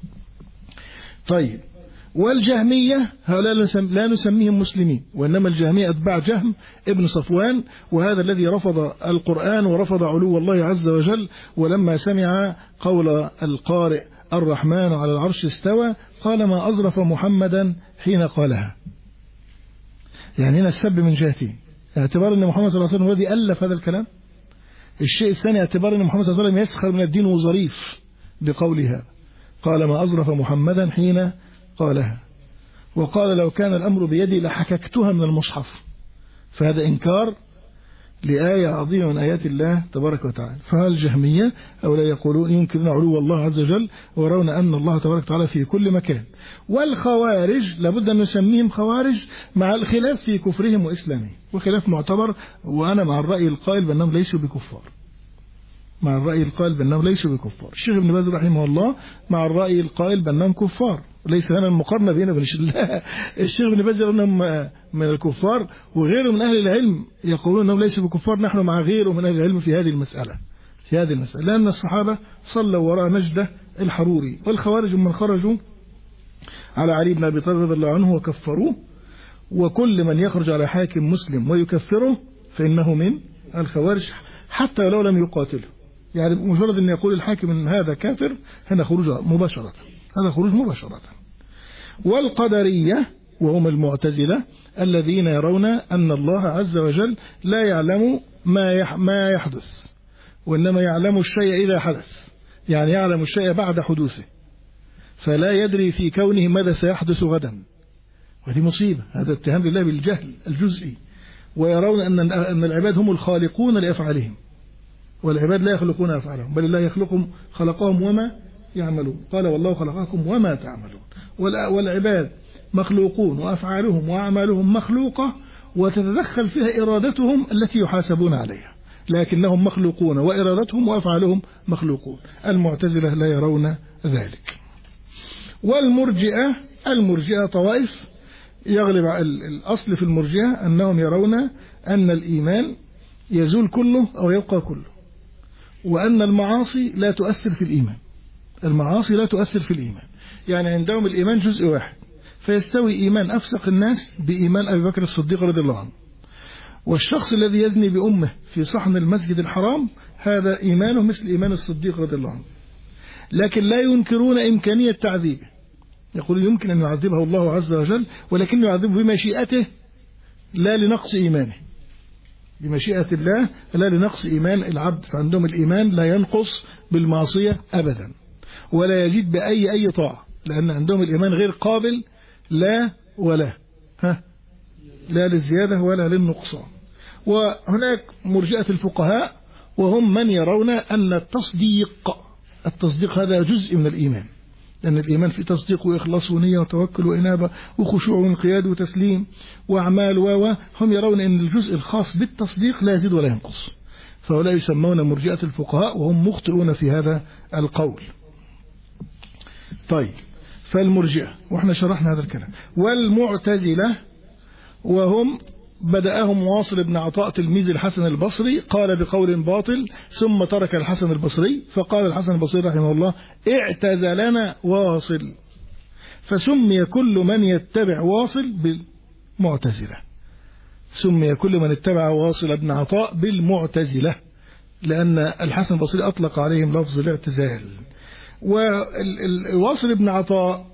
طيب، والجهمية هؤلاء لا نسميهم مسلمين، وإنما الجهمية أتباع جهم ابن صفوان، وهذا الذي رفض القرآن ورفض علو الله عز وجل، ولما سمع قول القارئ الرحمن على العرش استوى قال ما أظرف محمدا حين قالها. يعني هنا السب من جهتين، اعتبار أن محمد صلى الله عليه وسلم هو الذي ألف هذا الكلام. الشيء الثاني اعتبار أن محمد صلى الله عليه وسلم يسخر من الدين وظريف بقولها، قال ما أظرف محمدا حين قالها، وقال لو كان الأمر بيدي لحككتها من المصحف. فهذا إنكار لآية عظيمة من آيات الله تبارك وتعالى. فالجهمية أولا يقولون ينكرون علو الله عز وجل ويرون أن الله تبارك وتعالى في كل مكان. والخوارج لابد أن نسميهم خوارج مع الخلاف في كفرهم وإسلامهم، وخلاف معتبر، وأنا مع الرأي القائل بأنهم ليسوا بكفار، مع الرأي القائل بأنهم ليسوا بكفار. الشيخ ابن باز رحمه الله مع الرأي القائل بأنهم كفار، ليس هنا المقارنة بيننا وبين الشيخ ابن باز أنهم من الكفار، وغيره من أهل العلم يقولون أنهم ليسوا بكفار. نحن مع غيره من أهل العلم في هذه المسألة في هذه المسألة لأن الصحابة صلوا وراء نجدة الحروري، والخوارج من خرجوا على علي بن أبي طالب رضي الله عنه وكفروه، وكل من يخرج على حاكم مسلم ويكفره فإنه من الخوارج حتى لو لم يقاتله. يعني مجرد أن يقول الحاكم أن هذا كافر هنا خروج مباشرة، هذا خروج مباشرة. والقدرية وهم المعتزلة الذين يرون أن الله عز وجل لا يعلم ما ما يحدث، وإنما يعلم الشيء إذا حدث، يعني يعلم الشيء بعد حدوثه، فلا يدري في كونه ماذا سيحدث غدا. وهذه مصيبة، هذا اتهام لله بالجهل الجزئي. ويرون أن أن العباد هم الخالقون لأفعالهم، والعباد لا يخلقون أفعالهم، بل الله يخلقهم خلقهم وما يعملون. قال والله خلقكم وما تعملون. والعباد مخلوقون وأفعالهم وأعمالهم مخلوقة، وتتدخل فيها إرادتهم التي يحاسبون عليها، لكنهم مخلوقون وإرادتهم وأفعالهم مخلوقون. المعتزلة لا يرون ذلك. والمرجئة المرجئة طوائف يغلب الأصل في المرجئة أنهم يرون أن الإيمان يزول كله أو يبقى كله، وأن المعاصي لا تؤثر في الإيمان. المعاصي لا تؤثر في الإيمان، يعني عندهم الإيمان جزء واحد، فيستوي إيمان أفسق الناس بإيمان أبي بكر الصديق رضي الله عنه. والشخص الذي يزني بأمه في صحن المسجد الحرام هذا إيمانه مثل إيمان الصديق رضي الله عنه، لكن لا ينكرون إمكانية تعذيبه، يقول يمكن أن يعذبه الله عز وجل، ولكن يعذبه بمشيئته لا لنقص إيمانه، بمشيئة الله لا لنقص إيمان العبد. فعندهم الإيمان لا ينقص بالمعصية أبدا ولا يزيد بأي أي طاعة، لأن عندهم الإيمان غير قابل لا ولا ها لا للزيادة ولا للنقصان. وهناك مرجئة الفقهاء وهم من يرون أن التصديق التصديق هذا جزء من الإيمان، لأن الإيمان في تصديق وإخلاص ونية وتوكل وإنابة وخشوع وانقياد وتسليم وأعمال و هم يرون أن الجزء الخاص بالتصديق لا يزيد ولا ينقص، فهؤلاء يسمون مرجئة الفقهاء وهم مخطئون في هذا القول. طيب، فالمرجئة وإحنا شرحنا هذا الكلام. والمعتزلة وهم بدأهم واصل بن عطاء تلميذ الحسن البصري، قال بقول باطل ثم ترك الحسن البصري، فقال الحسن البصري رحمه الله اعتزلنا واصل، فسمي كل من يتبع واصل بالمعتزلة، سمي كل من اتبع واصل بن عطاء بالمعتزلة، لأن الحسن البصري أطلق عليهم لفظ الاعتزال. وواصل بن عطاء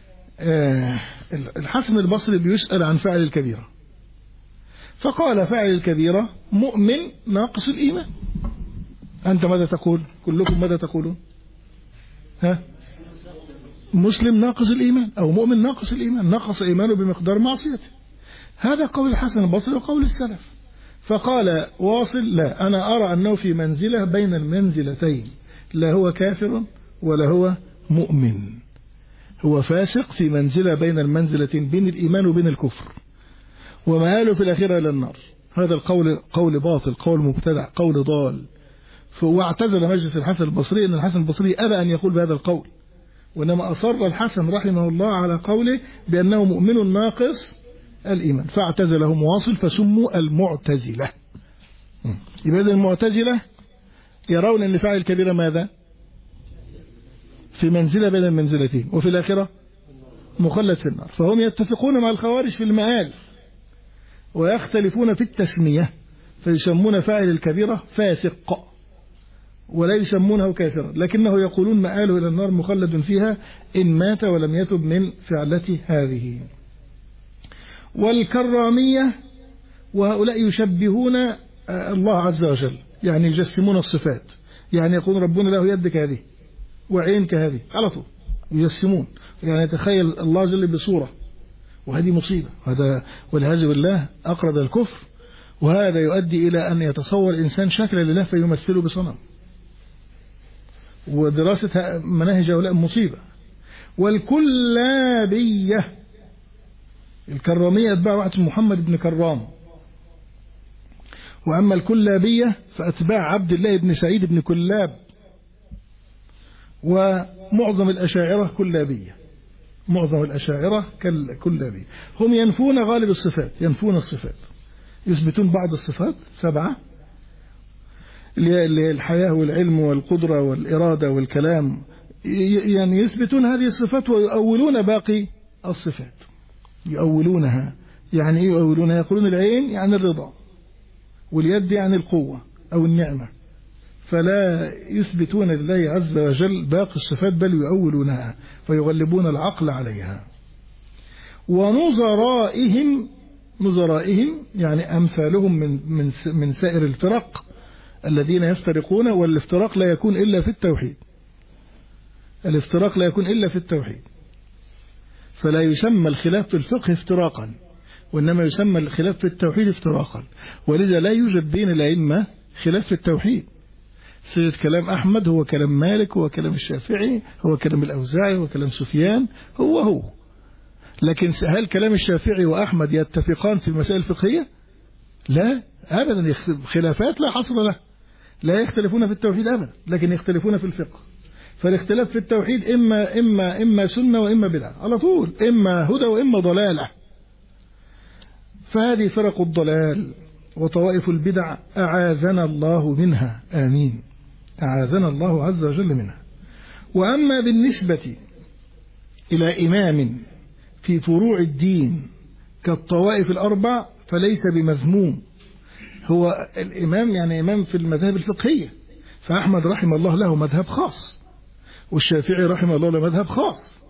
الحسن البصري بيسأل عن فاعل الكبيرة، فقال فاعل الكبيرة مؤمن ناقص الإيمان. أنت ماذا تقول؟ كلكم ماذا تقولون؟ ها؟ مسلم ناقص الإيمان أو مؤمن ناقص الإيمان، نقص إيمانه بمقدار معصيته. هذا قول الحسن البصري وقول السلف. فقال واصل لا، أنا أرى أنه في منزلة بين المنزلتين، لا هو كافر ولا هو مؤمن، هو فاسق في منزلة بين المنزلتين، بين الإيمان وبين الكفر، ومآله في الأخيرة إلى النار. هذا القول قول باطل، قول مبتدع، قول ضال. واعتزل مجلس الحسن البصري أن الحسن البصري أبى أن يقول بهذا القول، وإنما أصر الحسن رحمه الله على قوله بأنه مؤمن ناقص الإيمان، فاعتزلهم واصل فسموا المعتزلة. يبقى المعتزلة يرون أن فاعل الكبيرة ماذا؟ في منزلة بين المنزلتين، وفي الآخرة مخلد في النار. فهم يتفقون مع الخوارج في المآل ويختلفون في التسمية، فيسمون فاعل الكبيرة فاسق ولا يسمونه كافرا، لكنه يقولون مآله إلى النار مخلد فيها إن مات ولم يتب من فعلته هذه. والكرامية وهؤلاء يشبهون الله عز وجل، يعني يجسمون الصفات، يعني يقول ربنا له يد كهذه وعين كهذه على طول يجسمون، يعني يتخيل الله جل بصورة، وهذه مصيبة. هذا والعياذ بالله أقرب الكفر، وهذا يؤدي إلى أن يتصور الإنسان شكلا لله فيمثله بصنم، ودراسة مناهج هؤلاء مصيبة. والكلابية، الكرامية أتباع واحد محمد بن كرام، وأما الكلابية فأتباع عبد الله بن سعيد بن كلاب، ومعظم الأشاعرة كلابية، معظم الأشاعرة كلابية. هم ينفون غالب الصفات، ينفون الصفات، يثبتون بعض الصفات سبعة، الحياة والعلم والقدرة والإرادة والكلام، يعني يثبتون هذه الصفات ويؤولون باقي الصفات، يؤولونها. يعني يؤولونها؟ يقولون العين يعني الرضا، واليد يعني القوة أو النعمة، فلا يثبتون لله عز وجل باقي الصفات بل يؤولونها فيغلبون العقل عليها. ونظرائهم، نظرائهم يعني أمثالهم من من من سائر الفرق الذين يفترقون، والافتراق لا يكون إلا في التوحيد، الافتراق لا يكون إلا في التوحيد، فلا يسمى الخلاف في الفقه افتراقا، وإنما يسمى الخلاف في التوحيد افتراقا. ولذا لا يوجد بين الأئمة خلاف في التوحيد. سيد كلام أحمد هو كلام مالك، هو كلام الشافعي، هو كلام الأوزاعي، هو كلام سفيان، هو هو. لكن هل كلام الشافعي وأحمد يتفقان في المسائل الفقهية؟ لا أبدا، خلافات لا حصر له، لا يختلفون في التوحيد أبدا، لكن يختلفون في الفقه. فالاختلاف في التوحيد إما إما إما سنة وإما بدعة على طول، إما هدى وإما ضلالة. فهذه فرق الضلال وطوائف البدع أعاذنا الله منها، آمين، أعاذنا الله عز وجل منها. وأما بالنسبة إلى إمام في فروع الدين كالطوائف الأربع فليس بمذموم. هو الإمام يعني إمام في المذاهب الفقهية، فأحمد رحمه الله له مذهب خاص، والشافعي رحمه الله له مذهب خاص،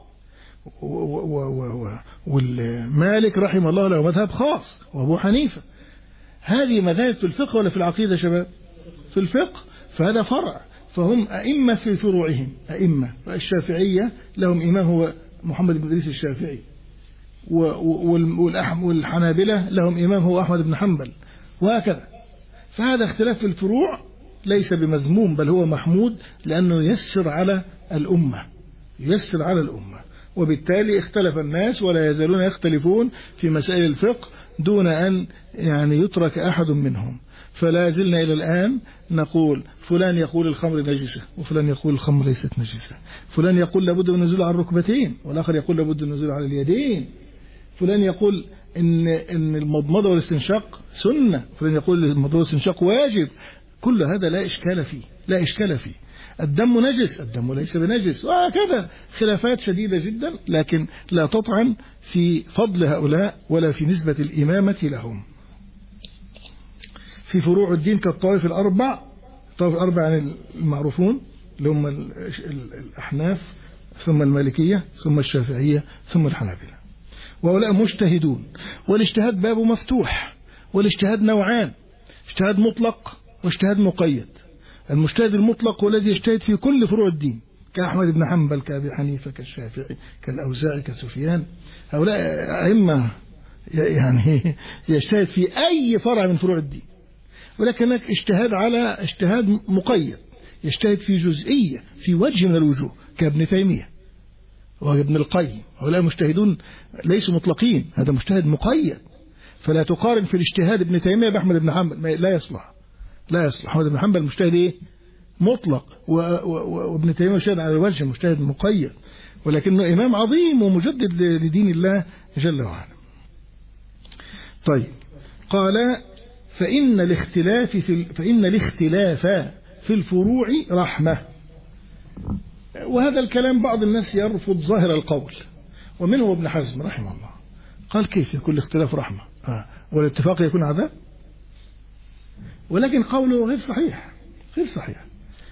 والمالك رحمه الله له مذهب خاص، وأبو حنيفة. هذه مذاهب في الفقه ولا في العقيدة شباب؟ في الفقه، فهذا فرع، فهم أئمة في فروعهم، أئمة. الشافعية لهم إمام هو محمد بن إدريس الشافعي، والحنابلة لهم إمام هو أحمد بن حنبل، وهكذا. فهذا اختلاف في الفروع ليس بمذموم، بل هو محمود، لأنه يسر على الأمة، يسر على الأمة. وبالتالي اختلف الناس ولا يزالون يختلفون في مسائل الفقه دون أن يعني يترك أحد منهم. فلا زلنا إلى الآن نقول فلان يقول الخمر نجسة، وفلان يقول الخمر ليست نجسة، فلان يقول لابد من النزول على الركبتين، والآخر يقول لابد من النزول على اليدين، فلان يقول إن إن المضمضة والاستنشاق سنة، فلان يقول المضمضة والاستنشاق واجب. كل هذا لا إشكال فيه، لا إشكال فيه. الدم نجس، الدم ليس بنجس، وهكذا خلافات شديدة جدا، لكن لا تطعن في فضل هؤلاء ولا في نسبة الإمامة لهم. في فروع الدين كالطائف الأربع، الطائف الأربع يعني المعروفون اللي هم الأحناف ثم المالكية ثم الشافعية ثم الحنابلة، وهؤلاء مجتهدون، والاجتهاد بابه مفتوح، والاجتهاد نوعان: اجتهاد مطلق واجتهاد مقيد. المجتهد المطلق هو الذي يجتهد في كل فروع الدين، كأحمد بن حنبل، كأبي حنيفة، كالشافعي، كالأوزاعي، كسفيان. هؤلاء أئمة يعني يجتهد في أي فرع من فروع الدين. ولكن هناك اجتهاد على اجتهاد مقيد، يجتهد في جزئية في وجه من الوجوه، كابن تيمية وابن القيم. هؤلاء مجتهدون ليسوا مطلقين، هذا مجتهد مقيد. فلا تقارن في الاجتهاد ابن تيمية بأحمد بن حنبل، لا يصلح، لا يصلح. أحمد بن حنبل مجتهد إيه؟ مطلق، وابن تيمية مجتهد على الوجه، مجتهد مقيد، ولكنه إمام عظيم ومجدد لدين الله جل وعلا. طيب، قال: فإن الاختلاف في فإن الاختلاف في الفروع رحمة. وهذا الكلام بعض الناس يرفض ظاهر القول، ومنه ابن حزم رحمه الله قال: كيف يكون الاختلاف رحمة آه. والاتفاق يكون عذاب؟ ولكن قوله غير صحيح، غير صحيح.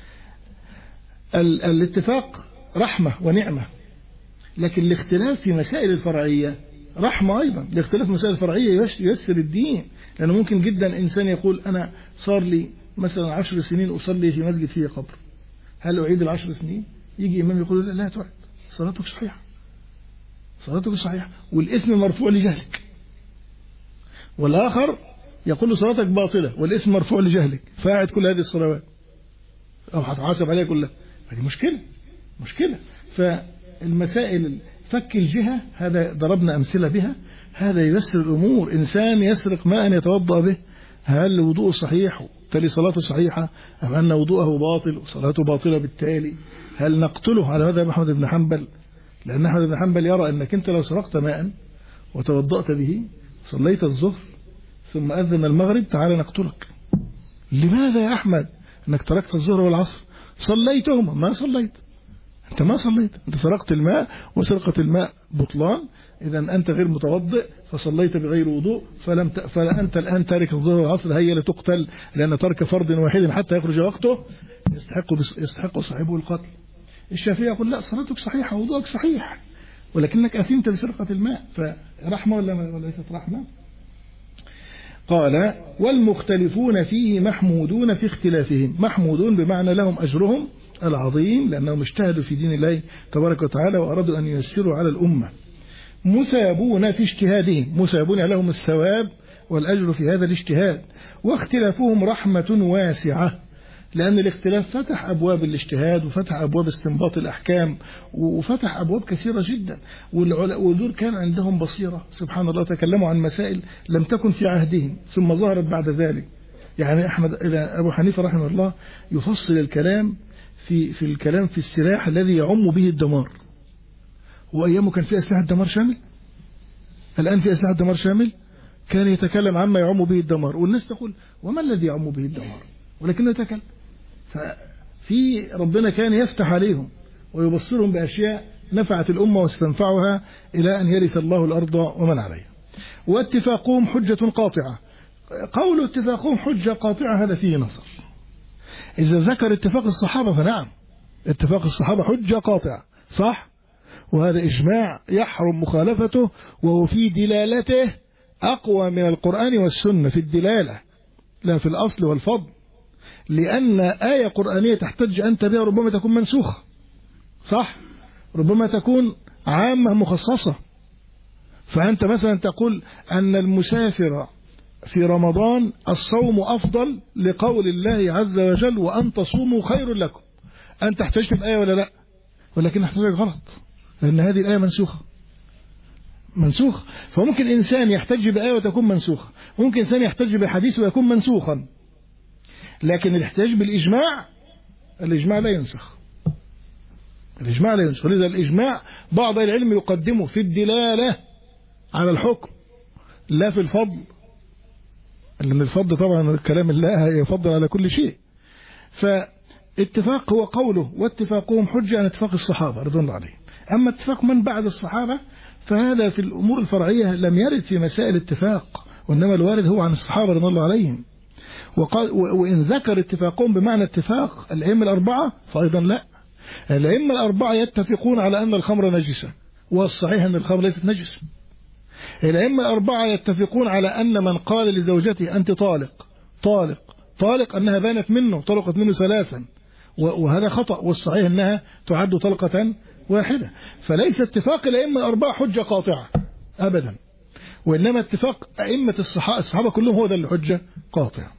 ال الاتفاق رحمة ونعمة، لكن الاختلاف في مسائل الفرعية رحمة أيضا. الاختلاف في مسائل الفرعية ييسر الدين، لأنه ممكن جدا إنسان يقول: أنا صار لي مثلا عشر سنين أصلي في مسجد فيه قبر، هل أعيد العشر سنين؟ يجي إمام يقول: لا, لا تعيد، صلاتك صحيحة، صلاتك صحيحة، والإثم مرفوع لجهلك. والآخر يقول له: صلاتك باطلة والإثم مرفوع لجهلك، فاعد كل هذه الصلوات أو هتحاسب عليها كلها. هذه مشكلة، مشكلة. فالمسائل فك الجهة، هذا ضربنا أمثلة بها، هذا ييسر الأمور. إنسان يسرق ماء يتوضأ به، هل وضوءه صحيح وبالتالي صلاته صحيحة، أم أن وضوءه باطل وصلاته باطلة بالتالي؟ هل نقتله على هذا أحمد بن حنبل؟ لأن أحمد بن حنبل يرى أنك أنت لو سرقت ماء وتوضأت به، صليت الظهر ثم أذن المغرب، تعالى نقتلك. لماذا يا أحمد؟ أنك تركت الظهر والعصر، صليتهما، ما صليت، أنت ما صليت، أنت سرقت الماء، وسرقة الماء بطلان، إذا أنت غير متوضئ فصليت بغير وضوء، فلم ت... فأنت الآن تارك الظهر والعصر، هي لتقتل، لأن ترك فرض واحد حتى يخرج وقته يستحق بس... يستحق صاحبه القتل. الشافعي يقول: لا، صلاتك صحيحة ووضوءك صحيح، ولكنك أثمت بسرقة الماء. فرحمة ولا ليست رحمة؟ قال: والمختلفون فيه محمودون في اختلافهم. محمودون بمعنى لهم أجرهم العظيم، لأنهم اجتهدوا في دين الله تبارك وتعالى وأرادوا أن ييسروا على الأمة. مثابون في اجتهادهم، مثابون لهم الثواب والأجر في هذا الاجتهاد. واختلافهم رحمة واسعة، لأن الاختلاف فتح أبواب الاجتهاد، وفتح أبواب استنباط الأحكام، وفتح أبواب كثيرة جدا. ودول كان عندهم بصيرة، سبحان الله، تكلموا عن مسائل لم تكن في عهدهم ثم ظهرت بعد ذلك. يعني أحمد أبو حنيفة رحمه الله يفصل الكلام في في الكلام في السلاح الذي يعم به الدمار. وأيامه كان في أسلحة دمار شامل؟ الآن في أسلحة دمار شامل؟ كان يتكلم عما يعم به الدمار، والناس تقول وما الذي يعم به الدمار؟ ولكنه يتكلم. ففي ربنا كان يفتح عليهم ويبصرهم بأشياء نفعت الأمة واستنفعها إلى أن يرث الله الأرض ومن عليها. واتفاقهم حجة قاطعة. قول اتفاقهم حجة قاطعة هذا فيه نصر. إذا ذكر اتفاق الصحابة فنعم، اتفاق الصحابة حجة قاطعة صح، وهذا إجماع يحرم مخالفته، وهو في دلالته أقوى من القرآن والسنة في الدلالة لا في الأصل والفضل، لأن آية قرآنية تحتج أنت بها ربما تكون منسوخة صح، ربما تكون عامة مخصصة. فأنت مثلا تقول أن المسافر في رمضان الصوم أفضل لقول الله عز وجل وأن تصوموا خير لكم. أنت تحتاج بآية ولا لا؟ ولكن احتاج غلط، لأن هذه الآية منسوخة منسوخ. فممكن إنسان يحتج بآية وتكون منسوخة، ممكن إنسان يحتج بحديث ويكون منسوخا، لكن الاحتجاج بالإجماع، الإجماع لا ينسخ، الإجماع لا ينسخ. لذا الإجماع بعض العلم يقدمه في الدلالة على الحكم لا في الفضل، لأن الفضل طبعا كلام الله يفضل على كل شيء. فاتفاق هو قوله واتفاقهم حجة عن اتفاق الصحابة رضوان الله عليهم. أما اتفاق من بعد الصحابة فهذا في الأمور الفرعية لم يرد في مسائل اتفاق، وإنما الوارد هو عن الصحابة رضوان الله عليهم. وإن ذكر اتفاقهم بمعنى اتفاق الأئمة الأربعة فأيضا لا، الأئمة الأربعة يتفقون على أن الخمر نجسة، والصحيح أن الخمر ليست نجسة. الأئمة الأربعة يتفقون على أن من قال لزوجته أنت طالق طالق طالق أنها بانت منه طلقت منه ثلاثا، وهذا خطأ، والصحيح أنها تعد طلقة واحدة. فليس اتفاق الأئمة الأربعة حجة قاطعة أبدا، وإنما اتفاق أئمة الصحابة, الصحابة كلهم هو ذا الحجة قاطع.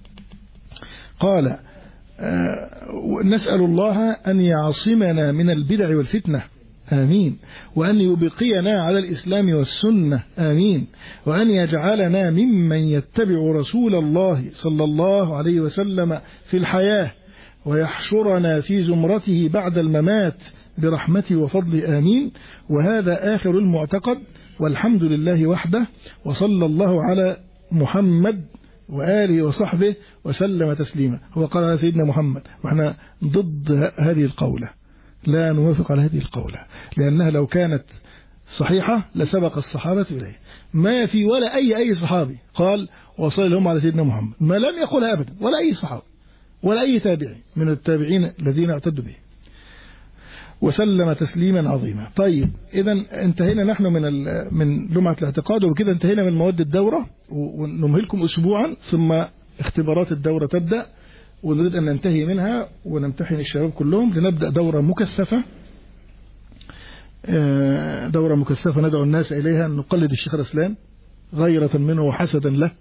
قال آه نسأل الله أن يعصمنا من البدع والفتنة آمين، وأن يبقينا على الإسلام والسنة آمين، وأن يجعلنا ممن يتبع رسول الله صلى الله عليه وسلم في الحياة، ويحشرنا في زمرته بعد الممات برحمته وفضله آمين. وهذا آخر المعتقد، والحمد لله وحده، وصلى الله على محمد وآله وصحبه وسلم تسليما. هو قال على سيدنا محمد، وإحنا ضد هذه القولة، لا نوافق على هذه القولة، لأنها لو كانت صحيحة لسبق الصحابة إليه. ما في ولا أي أي صحابي قال وصلى لهم على سيدنا محمد، ما لم يقولها أبدا، ولا أي صحابي ولا أي تابعي من التابعين الذين اعتدوا به، وسلم تسليما عظيما. طيب إذا انتهينا نحن من من لمعة الاعتقاد، وبكده انتهينا من مواد الدورة، ونمهلكم أسبوعا ثم اختبارات الدورة تبدأ، ونريد أن ننتهي منها ونمتحن الشباب كلهم لنبدأ دورة مكثفة، دورة مكثفة ندعو الناس إليها أن نقلد الشيخ رسلان غيرة منه وحسدا له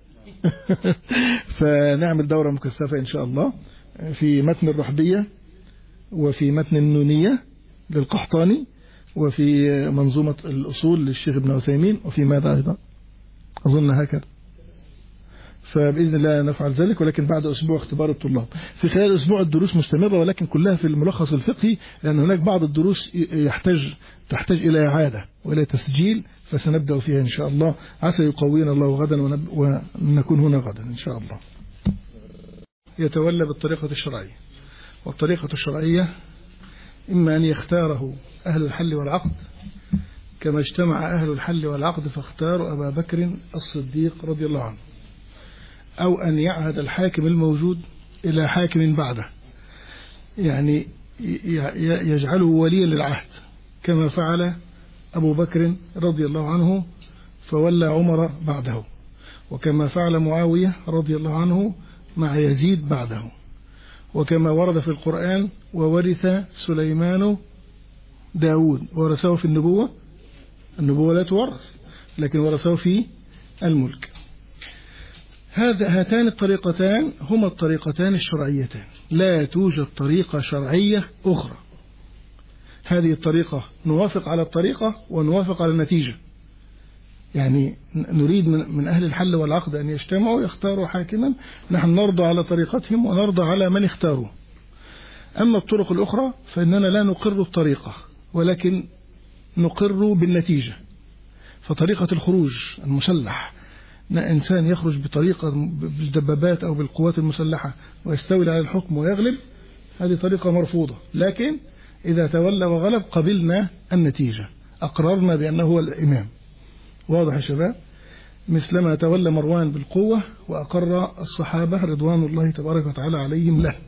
فنعمل دورة مكثفة إن شاء الله في متن الرحبية، وفي متن النونية للقحطاني، وفي منظومة الأصول للشيخ ابن عثيمين، وفي ماذا أيضا أظن هكذا. فبإذن الله نفعل ذلك، ولكن بعد أسبوع اختبار الطلاب. في خلال أسبوع الدروس مستمرة، ولكن كلها في الملخص الفقهي، لأن هناك بعض الدروس يحتاج تحتاج إلى إعادة وإلى تسجيل، فسنبدأ فيها إن شاء الله، عسى يقوينا الله غدا ونكون هنا غدا إن شاء الله. يتولى بالطريقة الشرعية، والطريقة الشرعية إما أن يختاره أهل الحل والعقد، كما اجتمع أهل الحل والعقد فاختاروا أبا بكر الصديق رضي الله عنه، أو أن يعهد الحاكم الموجود إلى حاكم بعده، يعني يجعله وليا للعهد، كما فعل أبو بكر رضي الله عنه فولى عمر بعده، وكما فعل معاوية رضي الله عنه مع يزيد بعده، وكما ورد في القرآن وورث سليمان داود، ورثه في النبوة، النبوة لا تورث لكن ورثه في الملك. هذا هاتان الطريقتان هما الطريقتان الشرعيتان، لا توجد طريقة شرعية أخرى. هذه الطريقة نوافق على الطريقة ونوافق على النتيجة، يعني نريد من أهل الحل والعقد أن يجتمعوا يختاروا حاكما، نحن نرضى على طريقتهم ونرضى على من اختاروا. أما الطرق الأخرى فإننا لا نقر الطريقة ولكن نقر بالنتيجة. فطريقة الخروج المسلح، إنسان يخرج بطريقة بالدبابات أو بالقوات المسلحة ويستولي على الحكم ويغلب، هذه طريقة مرفوضة. لكن إذا تولى وغلب قبلنا النتيجة، أقررنا بأنه هو الإمام. واضح يا شباب؟ مثلما تولى مروان بالقوة وأقر الصحابة رضوان الله تبارك وتعالى عليهم له.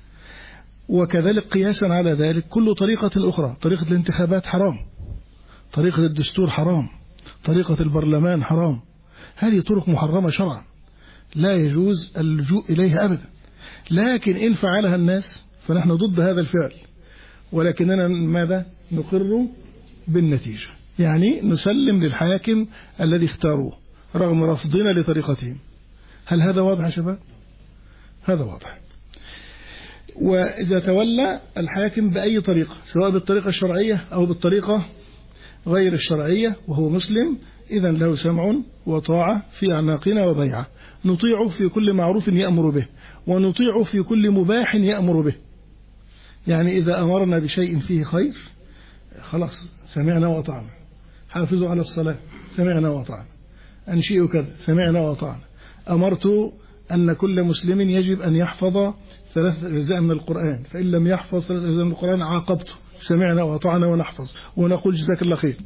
وكذلك قياسا على ذلك كل طريقة أخرى، طريقة الانتخابات حرام، طريقة الدستور حرام، طريقة البرلمان حرام، هذه طرق محرمة شرعا لا يجوز اللجوء إليها أبدا. لكن إن فعلها الناس فنحن ضد هذا الفعل، ولكننا ماذا؟ نقر بالنتيجة، يعني نسلم للحاكم الذي اختاروه رغم رفضنا لطريقتهم. هل هذا واضح يا شباب؟ هذا واضح. وإذا تولى الحاكم بأي طريقة، سواء بالطريقة الشرعية أو بالطريقة غير الشرعية وهو مسلم، إذن له سمع وطاعة في أعناقنا وبيعة، نطيعه في كل معروف يأمر به ونطيعه في كل مباح يأمر به. يعني إذا أمرنا بشيء فيه خير خلاص سمعنا وطعنا. حافظوا على الصلاة، سمعنا وطعنا. أنشئوا كذا، سمعنا وطعنا. أمرت أن كل مسلم يجب أن يحفظ ثلاث أجزاء من القرآن، فإن لم يحفظ ثلاث أجزاء من القرآن عاقبته، سمعنا وطعنا ونحفظ ونقول جزاك الله خير.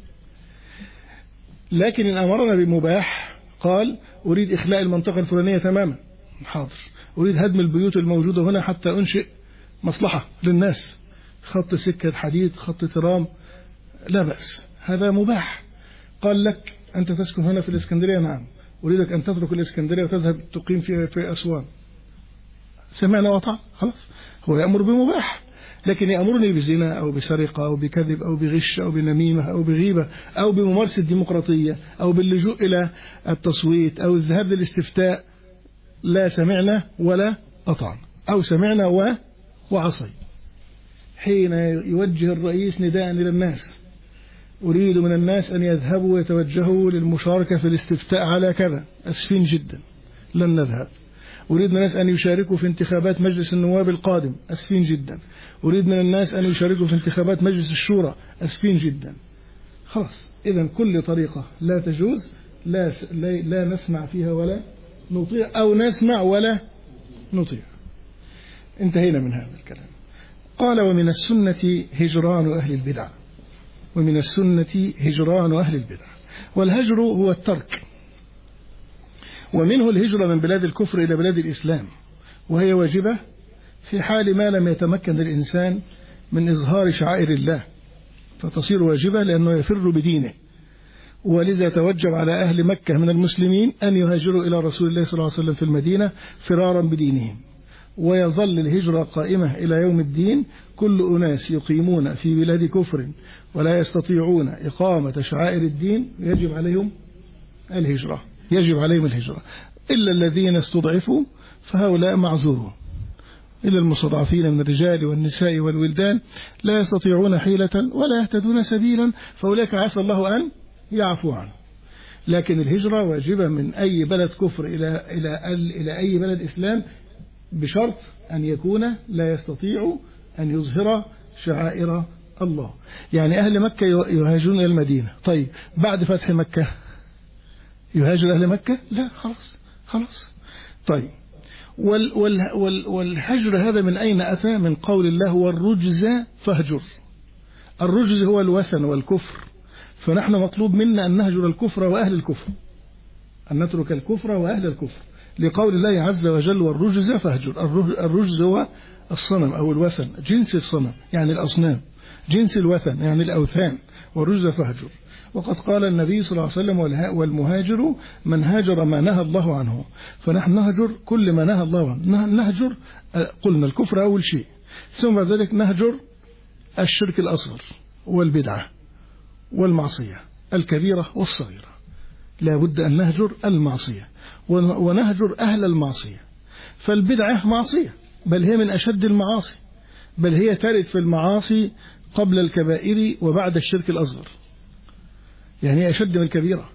لكن إن أمرنا بمباح قال أريد إخلاء المنطقة الفلانية تماما، حاضر. أريد هدم البيوت الموجودة هنا حتى أنشئ مصلحة للناس، خط سكة حديد، خط ترام، لا بأس، هذا مباح. قال لك أنت تسكن هنا في الإسكندرية، نعم، أريدك أن تترك الإسكندرية وتذهب تقيم في في أسوان، سمعنا وطعنا، خلاص. هو يأمر بمباح، لكن يأمرني بزنا أو بسرقة أو بكذب أو بغش أو بنميمة أو بغيبة أو بممارسة ديمقراطية أو باللجوء إلى التصويت أو الذهاب للاستفتاء، لا سمعنا ولا أطعنا، أو سمعنا و وعصي. حين يوجه الرئيس نداء إلى الناس، أريد من الناس أن يذهبوا ويتوجهوا للمشاركة في الاستفتاء على كذا، أسفين جدا، لن نذهب. أريد من الناس أن يشاركوا في انتخابات مجلس النواب القادم، أسفين جدا. أريد من الناس أن يشاركوا في انتخابات مجلس الشورى، أسفين جدا. خلاص، إذن كل طريقة لا تجوز، لا, لا, لا نسمع فيها ولا نطيع، أو نسمع ولا نطيع. انتهينا من هذا الكلام. قال ومن السنة هجران أهل البدع، ومن السنة هجران أهل البدع. والهجر هو الترك، ومنه الهجرة من بلاد الكفر إلى بلاد الإسلام، وهي واجبة في حال ما لم يتمكن الإنسان من إظهار شعائر الله، فتصير واجبة لأنه يفر بدينه. ولذا توجب على أهل مكة من المسلمين أن يهاجروا إلى رسول الله صلى الله عليه وسلم في المدينة فرارا بدينهم. ويظل الهجرة قائمة إلى يوم الدين. كل أناس يقيمون في بلاد كفر ولا يستطيعون إقامة شعائر الدين يجب عليهم الهجرة، يجب عليهم الهجرة، إلا الذين استضعفوا فهؤلاء معذورون. إلا المستضعفين من الرجال والنساء والولدان لا يستطيعون حيلة ولا يهتدون سبيلا، فأولئك عسى الله أن يعفو عنه. لكن الهجرة واجبة من أي بلد كفر إلى إلى إلى أي بلد إسلام، بشرط أن يكون لا يستطيع أن يظهر شعائر الله. يعني أهل مكة يهاجرون إلى المدينة، طيب بعد فتح مكة يهاجر أهل مكة؟ لا، خلاص خلاص. طيب وال وال وال والهجر هذا من أين أتى؟ من قول الله والرجز فاهجر. الرجز هو الوثن والكفر، فنحن مطلوب منا أن نهجر الكفر وأهل الكفر، أن نترك الكفر وأهل الكفر، لقول الله عز وجل والرجز فاهجر. الرجز هو الصنم أو الوثن، جنس الصنم يعني الأصنام، جنس الوثن يعني الأوثان، والرجز فاهجر. وقد قال النبي صلى الله عليه وسلم والمهاجر من هاجر ما نهى الله عنه، فنحن نهجر كل ما نهى الله عنه. نهجر قلنا الكفر أول شيء، ثم بعد ذلك نهجر الشرك الأصغر والبدعة والمعصية الكبيرة والصغيرة. لا بد أن نهجر المعصية ونهجر أهل المعصية. فالبدعة معصية، بل هي من أشد المعاصي، بل هي ترد في المعاصي قبل الكبائر وبعد الشرك الأصغر، يعني أشد من الكبيرة.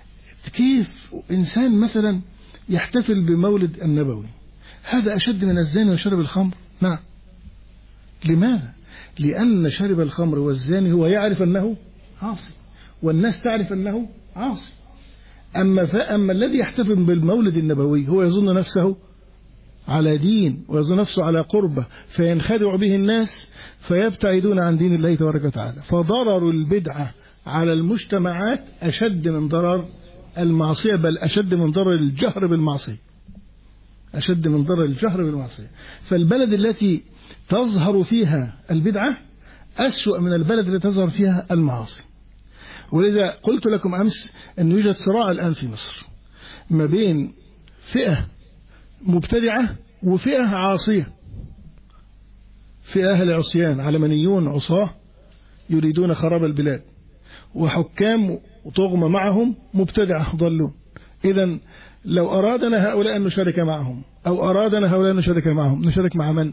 كيف إنسان مثلا يحتفل بمولد النبوي، هذا أشد من الزنا وشرب الخمر؟ نعم. لماذا؟ لأن شارب الخمر والزاني هو يعرف أنه عاصي، والناس تعرف أنه عاصي. أما فأما الذي يحتفل بالمولد النبوي هو يظن نفسه على دين ويظن نفسه على قربة، فينخدع به الناس فيبتعدون عن دين الله تبارك وتعالى. فضرر البدعة على المجتمعات أشد من ضرر المعصية، بل أشد من ضرر الجهر بالمعصية، أشد من ضرر الجهر بالمعصية. فالبلد التي تظهر فيها البدعة أسوأ من البلد التي تظهر فيها المعاصي. ولذا قلت لكم أمس أن يوجد صراع الآن في مصر ما بين فئة مبتدعة وفئة عاصية، فئة أهل عصيان علمانيون عصاة يريدون خراب البلاد، وحكام وطغمة معهم مبتدعة ضلون. إذن لو أرادنا هؤلاء أن نشارك معهم أو أرادنا هؤلاء أن نشارك معهم، نشارك مع من؟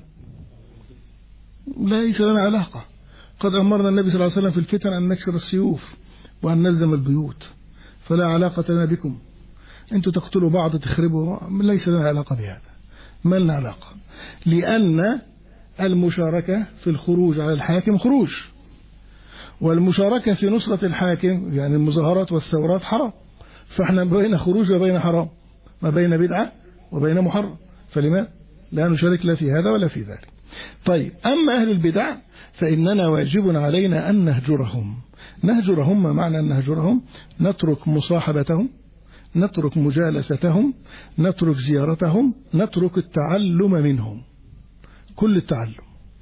ليس لنا علاقة. قد أمرنا النبي صلى الله عليه وسلم في الفتن أن نكسر السيوف وأن نلزم البيوت، فلا علاقة لنا بكم. أنتوا تقتلوا بعض تخربوا، ليس لنا علاقة بهذا، ما لنا علاقة. لأن المشاركة في الخروج على الحاكم خروج، والمشاركة في نصرة الحاكم يعني المظاهرات والثورات حرام. فاحنا بين خروج وبين حرام، ما بين بدعة وبين محرم، فلما لا نشارك لا في هذا ولا في ذلك. طيب، أما أهل البدع فإننا واجب علينا أن نهجرهم. نهجرهم ما معنى أن نهجرهم؟ نترك مصاحبتهم، نترك مجالستهم، نترك زيارتهم، نترك التعلم منهم، كل التعلم.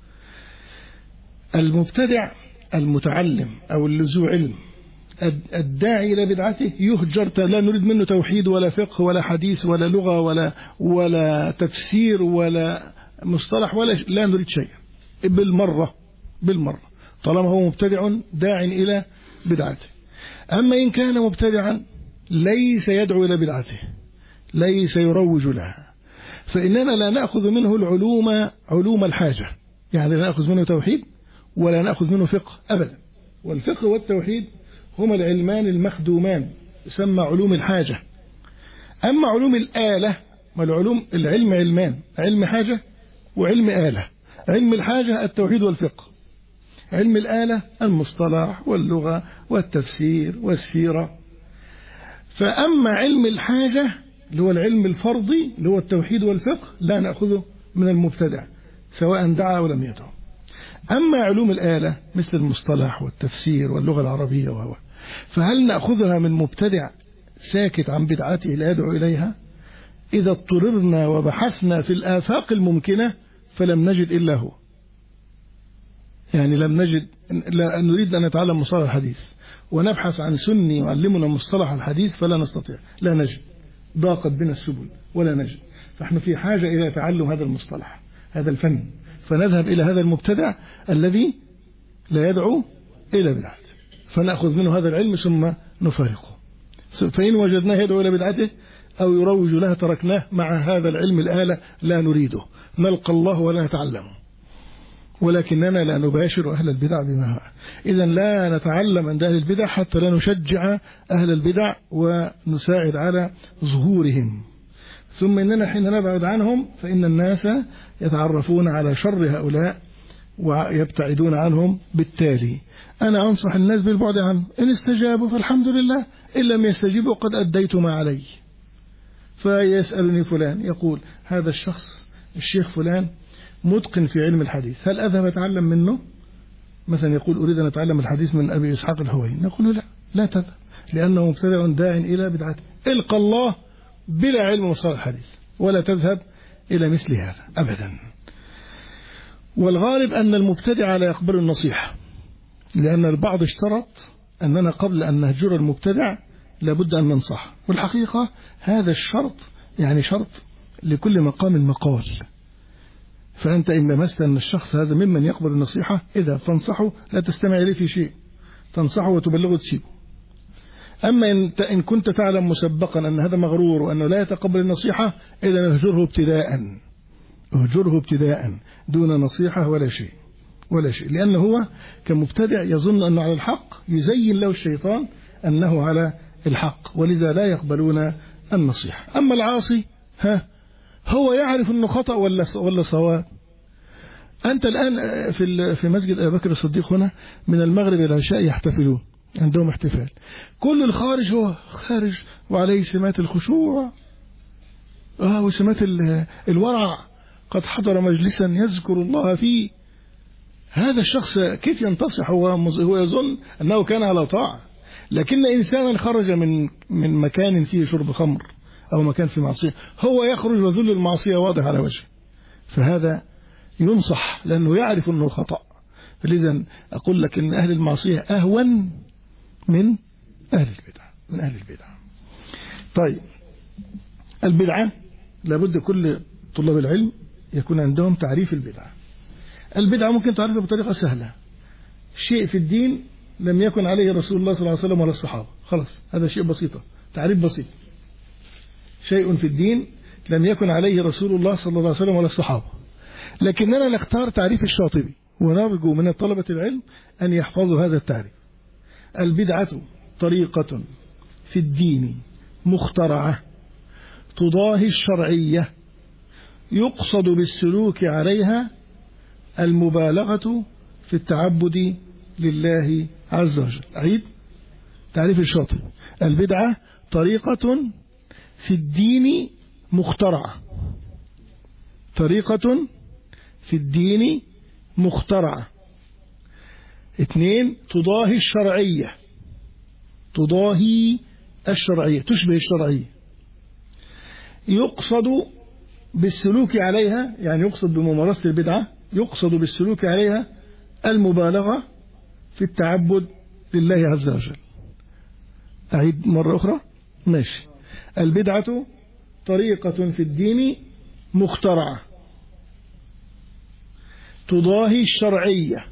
المبتدع المتعلم أو اللي ذو علم الداعي إلى بدعته يهجر، لا نريد منه توحيد ولا فقه ولا حديث ولا لغة ولا ولا تفسير ولا مصطلح ولا ش... لا نريد شيء بالمرة بالمرة طالما هو مبتدع داع إلى بدعته. أما إن كان مبتدعا ليس يدعو إلى بدعته، ليس يروج لها، فإننا لا نأخذ منه العلوم علوم الحاجة، يعني لا نأخذ منه توحيد ولا نأخذ منه فقه أبدا. والفقه والتوحيد هما العلمان المخدومان، يسمى علوم الحاجة. أما علوم الآلة، ما العلوم العلم علمان، علم حاجة وعلم آلة. علم الحاجة التوحيد والفقه، علم الآلة المصطلح واللغة والتفسير والسيرة. فأما علم الحاجة اللي هو العلم الفرضي اللي هو التوحيد والفقه لا نأخذه من المبتدع سواء دعا أو لم يدعو. أما علوم الآلة مثل المصطلح والتفسير واللغة العربية وهو، فهل نأخذها من مبتدع ساكت عن بدعته لا يدعو إليها؟ إذا اضطررنا وبحثنا في الآفاق الممكنة فلم نجد إلا هو. يعني لم نجد، لا نريد أن نتعلم مصطلح الحديث ونبحث عن سني يعلمنا مصطلح الحديث فلا نستطيع، لا نجد، ضاقت بنا السبل ولا نجد. فنحن في حاجة إلى تعلم هذا المصطلح، هذا الفن، فنذهب إلى هذا المبتدع الذي لا يدعو إلى بدعته فنأخذ منه هذا العلم ثم نفارقه. فإن وجدناه يدعو إلى بدعته أو يروج لها تركناه مع هذا العلم الآلة لا نريده، نلقى الله ولا نتعلمه. ولكننا لا نباشر أهل البدع بما هو. إذن لا نتعلم عند أهل البدع حتى لا نشجع أهل البدع ونساعد على ظهورهم. ثم إننا حين نبعد عنهم فإن الناس يتعرفون على شر هؤلاء ويبتعدون عنهم. بالتالي أنا أنصح الناس بالبعد عنه، إن استجابوا فالحمد لله، إن لم يستجيبوا قد أديت ما علي. فيسألني فلان يقول هذا الشخص الشيخ فلان متقن في علم الحديث، هل أذهب أتعلم منه؟ مثلا يقول أريد أن أتعلم الحديث من أبي إسحاق الهويني، نقول لا لا تذهب، لأنه مبتدع داع إلى بدعته. إلقى الله بلا علم مصطلح الحديث ولا تذهب إلى مثل هذا أبدا. والغالب أن المبتدع لا يقبل النصيحة، لأن البعض اشترط أننا قبل أن نهجر المبتدع لابد أن ننصح، والحقيقة هذا الشرط يعني شرط لكل مقام مقال. فأنت إن لمست أن الشخص هذا ممن يقبل النصيحة إذا تنصحه لا تستمع إليه في شيء، تنصحه وتبلغه تسيبه. أما إن كنت تعلم مسبقا أن هذا مغرور وأنه لا يتقبل النصيحة إذا اهجره ابتداء، اهجره ابتداء دون نصيحة ولا شيء ولا شيء، لأنه هو كمبتدع يظن أنه على الحق، يزين له الشيطان أنه على الحق، ولذا لا يقبلون النصيحة. أما العاصي ها هو يعرف أنه خطأ ولا ولا صواب، أنت الآن في في مسجد أبي بكر الصديق هنا من المغرب إلى العشاء يحتفلون، عندهم احتفال، كل الخارج هو خارج وعليه سمات الخشوع آه وسمات الورع، قد حضر مجلسا يذكر الله فيه. هذا الشخص كيف ينتصح؟ هو هو يظن أنه كان على طاعة، لكن إنسانا خرج من من مكان فيه شرب خمر أو مكان فيه معصية، هو يخرج وذل المعصية واضح على وجهه، فهذا ينصح لأنه يعرف أنه خطأ. فلذا أقول لك أن أهل المعصية أهون من أهل البدع من أهل البدع. طيب، البدعة لابد كل طلاب العلم يكون عندهم تعريف البدعة. البدعة ممكن تعرفها بطريقة سهلة، شيء في الدين لم يكن عليه رسول الله صلى الله عليه وسلم ولا الصحابة، خلاص هذا شيء بسيطة، تعريف بسيط. شيء في الدين لم يكن عليه رسول الله صلى الله عليه وسلم ولا الصحابة. لكننا نختار تعريف الشاطبي، ونرجو من طلبة العلم أن يحفظوا هذا التعريف. البدعة طريقة في الدين مخترعة تضاهي الشرعية، يقصد بالسلوك عليها المبالغة في التعبد لله عز وجل. أعيد تعريف الشاطبي: البدعة طريقة في الدين مخترعة، طريقة في الدين مخترعة. اثنين، تضاهي الشرعية، تضاهي الشرعية، تشبه الشرعية. يقصد بالسلوك عليها، يعني يقصد بممارسة البدعة، يقصد بالسلوك عليها المبالغة في التعبد لله عز وجل. أعيد مرة أخرى؟ ماشي. البدعة طريقة في الدين مخترعة تضاهي الشرعية،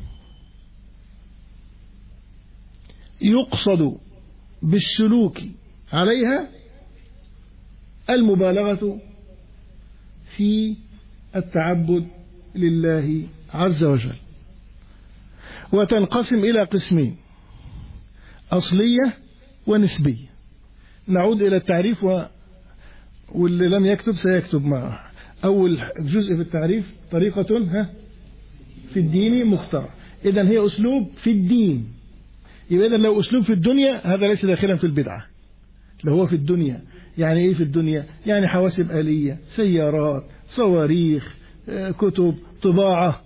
يقصد بالسلوك عليها المبالغة في التعبد لله عز وجل. وتنقسم إلى قسمين: أصلية ونسبية. نعود إلى التعريف، و... واللي لم يكتب سيكتب معه. أول جزء في التعريف طريقة ها في الدين مخترع، إذن هي أسلوب في الدين. يبقى إذن لو أسلوب في الدنيا هذا ليس داخلا في البدعة، لو هو في الدنيا. يعني إيه في الدنيا؟ يعني حواسب آلية، سيارات، صواريخ، كتب، طباعة،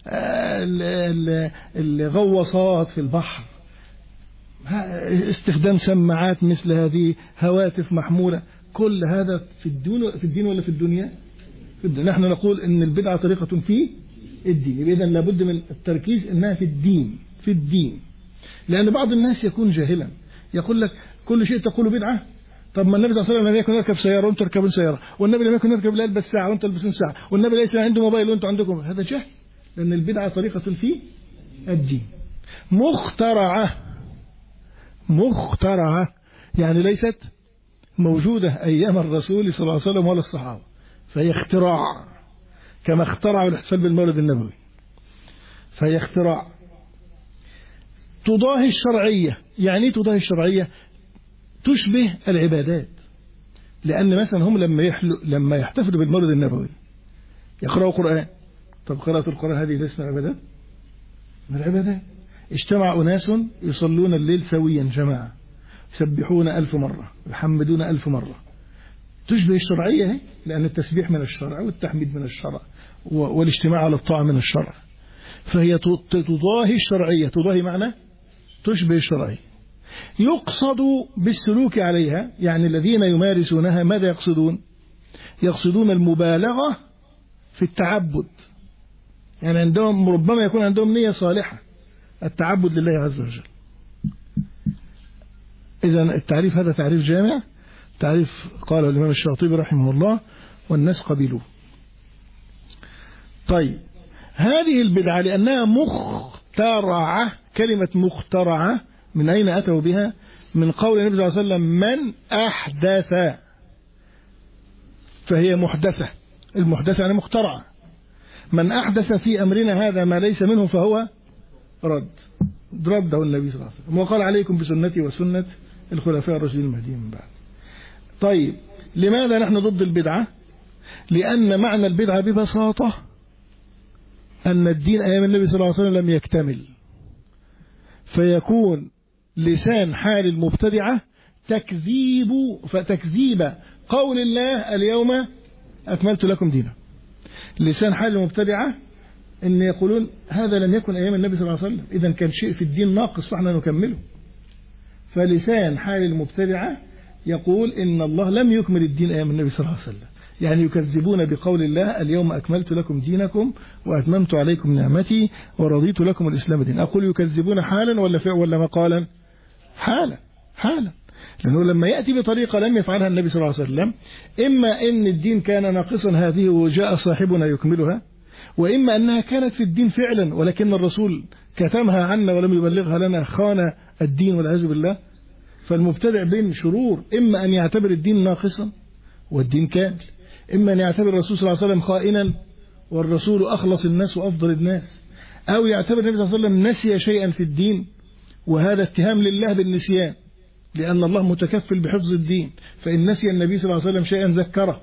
الغواصات في البحر، استخدام سماعات مثل هذه، هواتف محمولة، كل هذا في الدين. في الدين ولا في الدنيا؟ في الدنيا. نحن نقول إن البدعة طريقة في الدين، إذن لابد من التركيز إنها في الدين، في الدين. لأن بعض الناس يكون جاهلا، يقول لك كل شيء تقول بدعة. طب ما النبي صلى الله عليه وسلم لم يكن يركب سيارة وانتم تركبون سيارة، والنبي لم يكن يركب لا يلبس ساعة وانتم تلبسون ساعة، والنبي ليس عنده موبايل وانتم عندكم. هذا جهل، لأن البدعة طريقة في الدين مخترعة. مخترعة يعني ليست موجودة أيام الرسول صلى الله عليه وسلم ولا الصحابة، فهي اختراع، كما اخترعوا الاحتفال بالمولد النبوي، فهي اختراع. تضاهي الشرعية، يعني تضاهي الشرعية تشبه العبادات. لأن مثلا هم لما يحلو لما يحتفلوا بالمولد النبوي يقرأوا قرآن. طب قراءة القرآن هذه ليست من العبادات؟ من العبادات. اجتمع أناس يصلون الليل سويا جماعة، يسبحون ألف مرة، يحمدون ألف مرة. تشبه الشرعية، لأن التسبيح من الشرع والتحميد من الشرع والاجتماع على الطاعة من الشرع، فهي تضاهي الشرعية. تضاهي معنى تشبه الشرعية. يقصد بالسلوك عليها، يعني الذين يمارسونها ماذا يقصدون؟ يقصدون المبالغة في التعبد، يعني عندهم ربما يكون عندهم نية صالحة، التعبد لله عز وجل. إذن التعريف هذا تعريف جامع، تعريف قال الإمام الشاطبي رحمه الله والناس قبلوه. طيب، هذه البدعة لأنها مخترعة، كلمة مخترعة من أين أتوا بها؟ من قول النبي صلى الله عليه وسلم: من أحدث، فهي محدثة. المحدثة يعني مخترعة. من أحدث في أمرنا هذا ما ليس منه فهو رد، رده النبي صلى الله عليه وسلم، وقال: عليكم بسنتي وسنة الخلفاء الراشدين المهديين من بعد. طيب، لماذا نحن ضد البدعة؟ لأن معنى البدعة ببساطة أن الدين أيام النبي صلى الله عليه وسلم لم يكتمل، فيكون لسان حال المبتدعة تكذيب فتكذيب قول الله اليوم أكملت لكم دينا. لسان حال المبتدعة أن يقولون هذا لم يكن أيام النبي صلى الله عليه وسلم، إذن كان شيء في الدين ناقص فإحنا نكمله. فلسان حال المبتدعة يقول إن الله لم يكمل الدين أيام النبي صلى الله عليه وسلم، يعني يكذبون بقول الله اليوم أكملت لكم دينكم وأتممت عليكم نعمتي ورضيت لكم الإسلام دين. أقول يكذبون حالا ولا فعلا ولا مقالا؟ حالا حالا، لأنه لما يأتي بطريقة لم يفعلها النبي صلى الله عليه وسلم، إما أن الدين كان ناقصا هذه وجاء صاحبنا يكملها، وإما أنها كانت في الدين فعلا ولكن الرسول كتمها عنا ولم يبلغها لنا، خان الدين والعياذ بالله. فالمبتدع بين شرور، إما أن يعتبر الدين ناقصا والدين كامل، إما أن يعتبر الرسول صلى الله عليه وسلم خائنا والرسول أخلص الناس وأفضل الناس، أو يعتبر النبي صلى الله عليه وسلم نسي شيئا في الدين، وهذا اتهام لله بالنسيان، لأن الله متكفل بحفظ الدين، فإن نسي النبي صلى الله عليه وسلم شيئا ذكره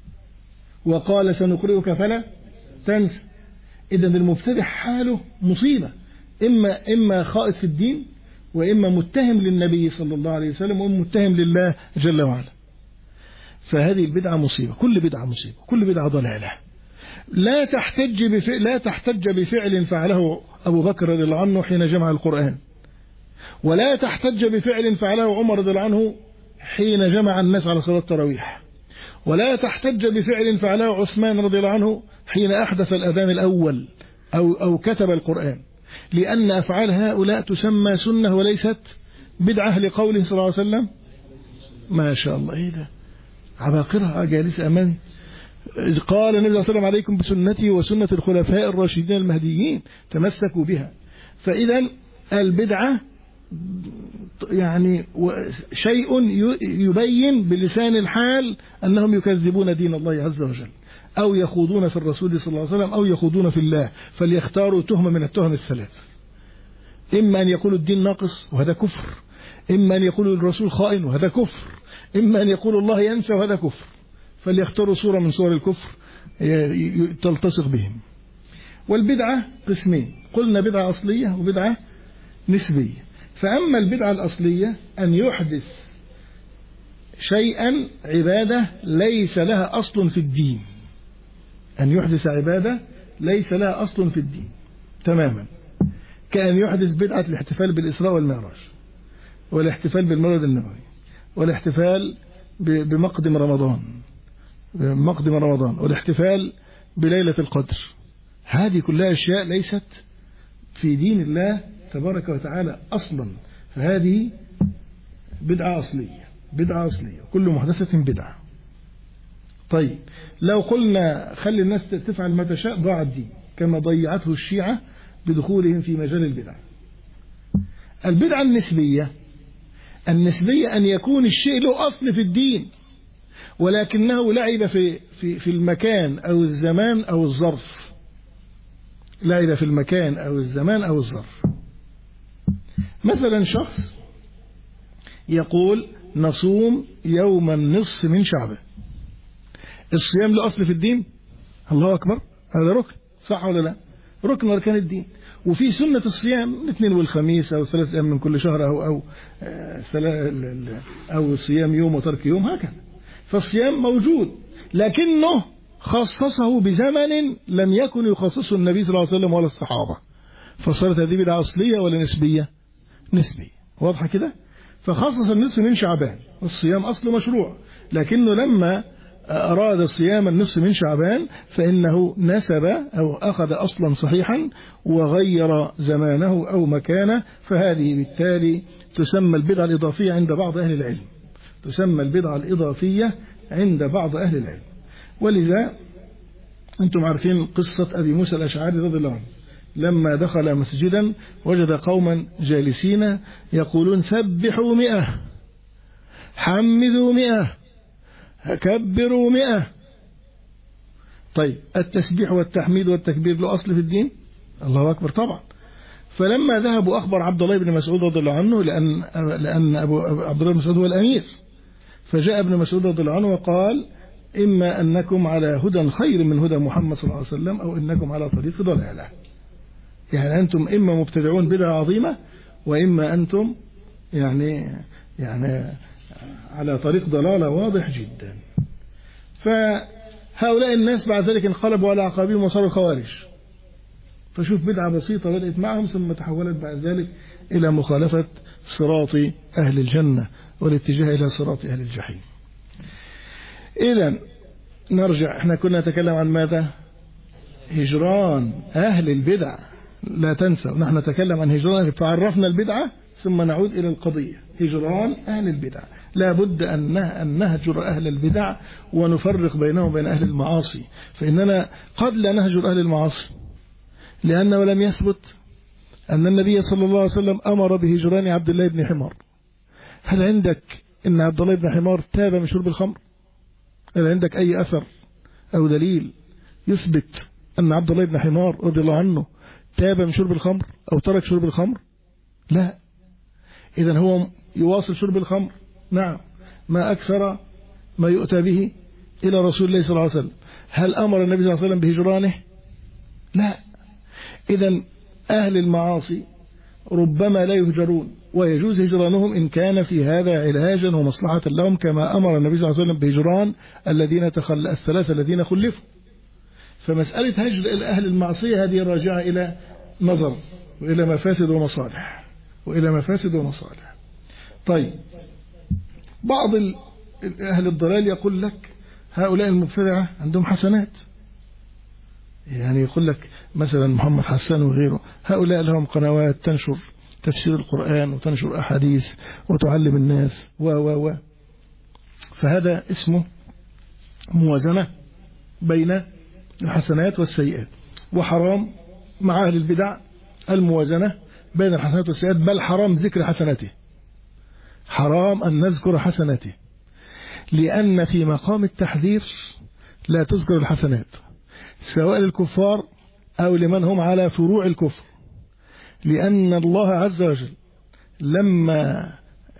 وقال سنقرئك فلا تنسى. إذن المبتدع حاله مصيبة، إما إما خائط في الدين، وإما متهم للنبي صلى الله عليه وسلم، وإما متهم لله جل وعلا. فهذه البدعة مصيبة، كل بدعة مصيبة، كل بدعة ضلالة. لا تحتج بفعل لا تحتج بفعل فعله أبو بكر رضي الله عنه حين جمع القرآن، ولا تحتج بفعل فعله عمر رضي الله عنه حين جمع الناس على صلاة التراويح، ولا تحتج بفعل فعله عثمان رضي الله عنه حين أحدث الأذان الأول أو أو كتب القرآن، لأن أفعال هؤلاء تسمى سنة وليست بدعة لقوله صلى الله عليه وسلم. ما شاء الله، إيه ده عباقرة جالس أمامي. قال النبي صلى الله عليه وسلم عليكم بسنتي وسنة الخلفاء الراشدين المهديين تمسكوا بها. فإذا البدعة يعني شيء يبين بلسان الحال أنهم يكذبون دين الله عز وجل، أو يخوضون في الرسول صلى الله عليه وسلم، أو يخوضون في الله، فليختاروا تهمة من التهم الثلاث. إما أن يقولوا الدين ناقص وهذا كفر، إما أن يقولوا الرسول خائن وهذا كفر، إما أن يقولوا الله ينسى وهذا كفر، فليختاروا صورة من صور الكفر تلتصق بهم. والبدعة قسمين، قلنا بدعة أصلية وبدعة نسبية. فأما البدعة الأصلية أن يحدث شيئا عبادة ليس لها أصل في الدين، أن يحدث عبادة ليس لها أصل في الدين تماما، كأن يحدث بدعة الاحتفال بالإسراء والمعراج، والاحتفال بالمولد النبوي، والاحتفال بمقدم رمضان مقدم رمضان والاحتفال بليلة القدر. هذه كلها أشياء ليست في دين الله تبارك وتعالى أصلا، فهذه بدعة أصلية بدعة أصلية كل محدثة بدعة. طيب لو قلنا خلي الناس تفعل ما تشاء ضاع الدين، كما ضيعته الشيعة بدخولهم في مجال البدع. البدعة النسبية النسبية أن يكون الشيء له أصل في الدين، ولكنه لعب في في في المكان أو الزمان أو الظرف، لعب في المكان أو الزمان أو الظرف. مثلا شخص يقول نصوم يوم النصف من شعبان، الصيام له أصل في الدين؟ الله أكبر، هذا ركن، صح ولا لا؟ ركن من أركان الدين. وفي سنة الصيام الاثنين والخميس أو ثلاث أيام من كل شهر أو أو أو صيام يوم وترك يوم، هكذا. فالصيام موجود، لكنه خصصه بزمن لم يكن يخصصه النبي صلى الله عليه وسلم ولا الصحابة، فصارت هذه بدعة أصلية ولا نسبية؟ نسبية، واضحة كده؟ فخصص النصف من شعبان، والصيام أصله مشروع، لكنه لما أراد صيام النصف من شعبان فإنه نسب أو أخذ أصلا صحيحا وغير زمانه أو مكانه، فهذه بالتالي تسمى البدعة الإضافية عند بعض أهل العلم، تسمى البدعة الإضافية عند بعض أهل العلم. ولذا أنتم عارفين قصة أبي موسى الأشعري رضي الله عنه، لما دخل مسجدا وجد قوما جالسين يقولون سبحوا مئة، حمدوا مئة، كبروا مئة. طيب التسبيح والتحميد والتكبير له أصل في الدين؟ الله أكبر طبعا. فلما ذهبوا أخبر عبد الله بن مسعود رضي الله عنه، لأن لأن أبو عبد الله بن مسعود هو الأمير، فجاء ابن مسعود رضي الله عنه وقال إما أنكم على هدى خير من هدى محمد صلى الله عليه وسلم أو إنكم على طريق ضلالة. يعني أنتم إما مبتدعون بدعة عظيمة وإما أنتم يعني يعني على طريق ضلالة واضح جدا. فهؤلاء الناس بعد ذلك انقلبوا على عقابهم وصاروا خوارج. فشوف بدعة بسيطة بدأت معهم ثم تحولت بعد ذلك إلى مخالفة صراط أهل الجنة والاتجاه إلى صراط أهل الجحيم. إذن نرجع، احنا كنا نتكلم عن ماذا؟ هجران أهل البدع. لا تنسى نحن نتكلم عن هجران، فعرفنا البدعة ثم نعود إلى القضية. هجران أهل البدع، لا بد أن نهجر أهل البدع ونفرق بينهم وبين أهل المعاصي، فإننا قد لا نهجر أهل المعاصي لأنه لم يثبت أن النبي صلى الله عليه وسلم أمر بهجران عبد الله بن حمار. هل عندك أن عبد الله بن حمار تاب من شرب الخمر؟ هل عندك أي أثر أو دليل يثبت أن عبد الله بن حمار رضي الله عنه تاب من شرب الخمر أو ترك شرب الخمر؟ لا. إذن هو يواصل شرب الخمر، نعم، ما أكثر ما يؤتى به إلى رسول الله صلى الله عليه وسلم. هل أمر النبي صلى الله عليه وسلم بهجرانه؟ لا. إذن أهل المعاصي ربما لا يهجرون ويجوز هجرانهم إن كان في هذا علاجا ومصلحة لهم، كما أمر النبي صلى الله عليه وسلم بهجران الذين تخل... الثلاثة الذين خلفوا. فمسألة هجر أهل المعصية هذه راجعة إلى نظر وإلى مفاسد ومصالح وإلى مفاسد ومصالح. طيب، بعض أهل الضلال يقول لك هؤلاء المبتدعة عندهم حسنات، يعني يقول لك مثلا محمد حسان وغيره، هؤلاء لهم قنوات تنشر تفسير القرآن وتنشر أحاديث وتعلم الناس و و و فهذا اسمه موازنة بين الحسنات والسيئات، وحرام مع أهل البدع الموازنة بين الحسنات والسيئات، بل حرام ذكر حسناته، حرام أن نذكر حسناته، لأن في مقام التحذير لا تذكر الحسنات سواء للكفار أو لمن هم على فروع الكفر، لأن الله عز وجل لما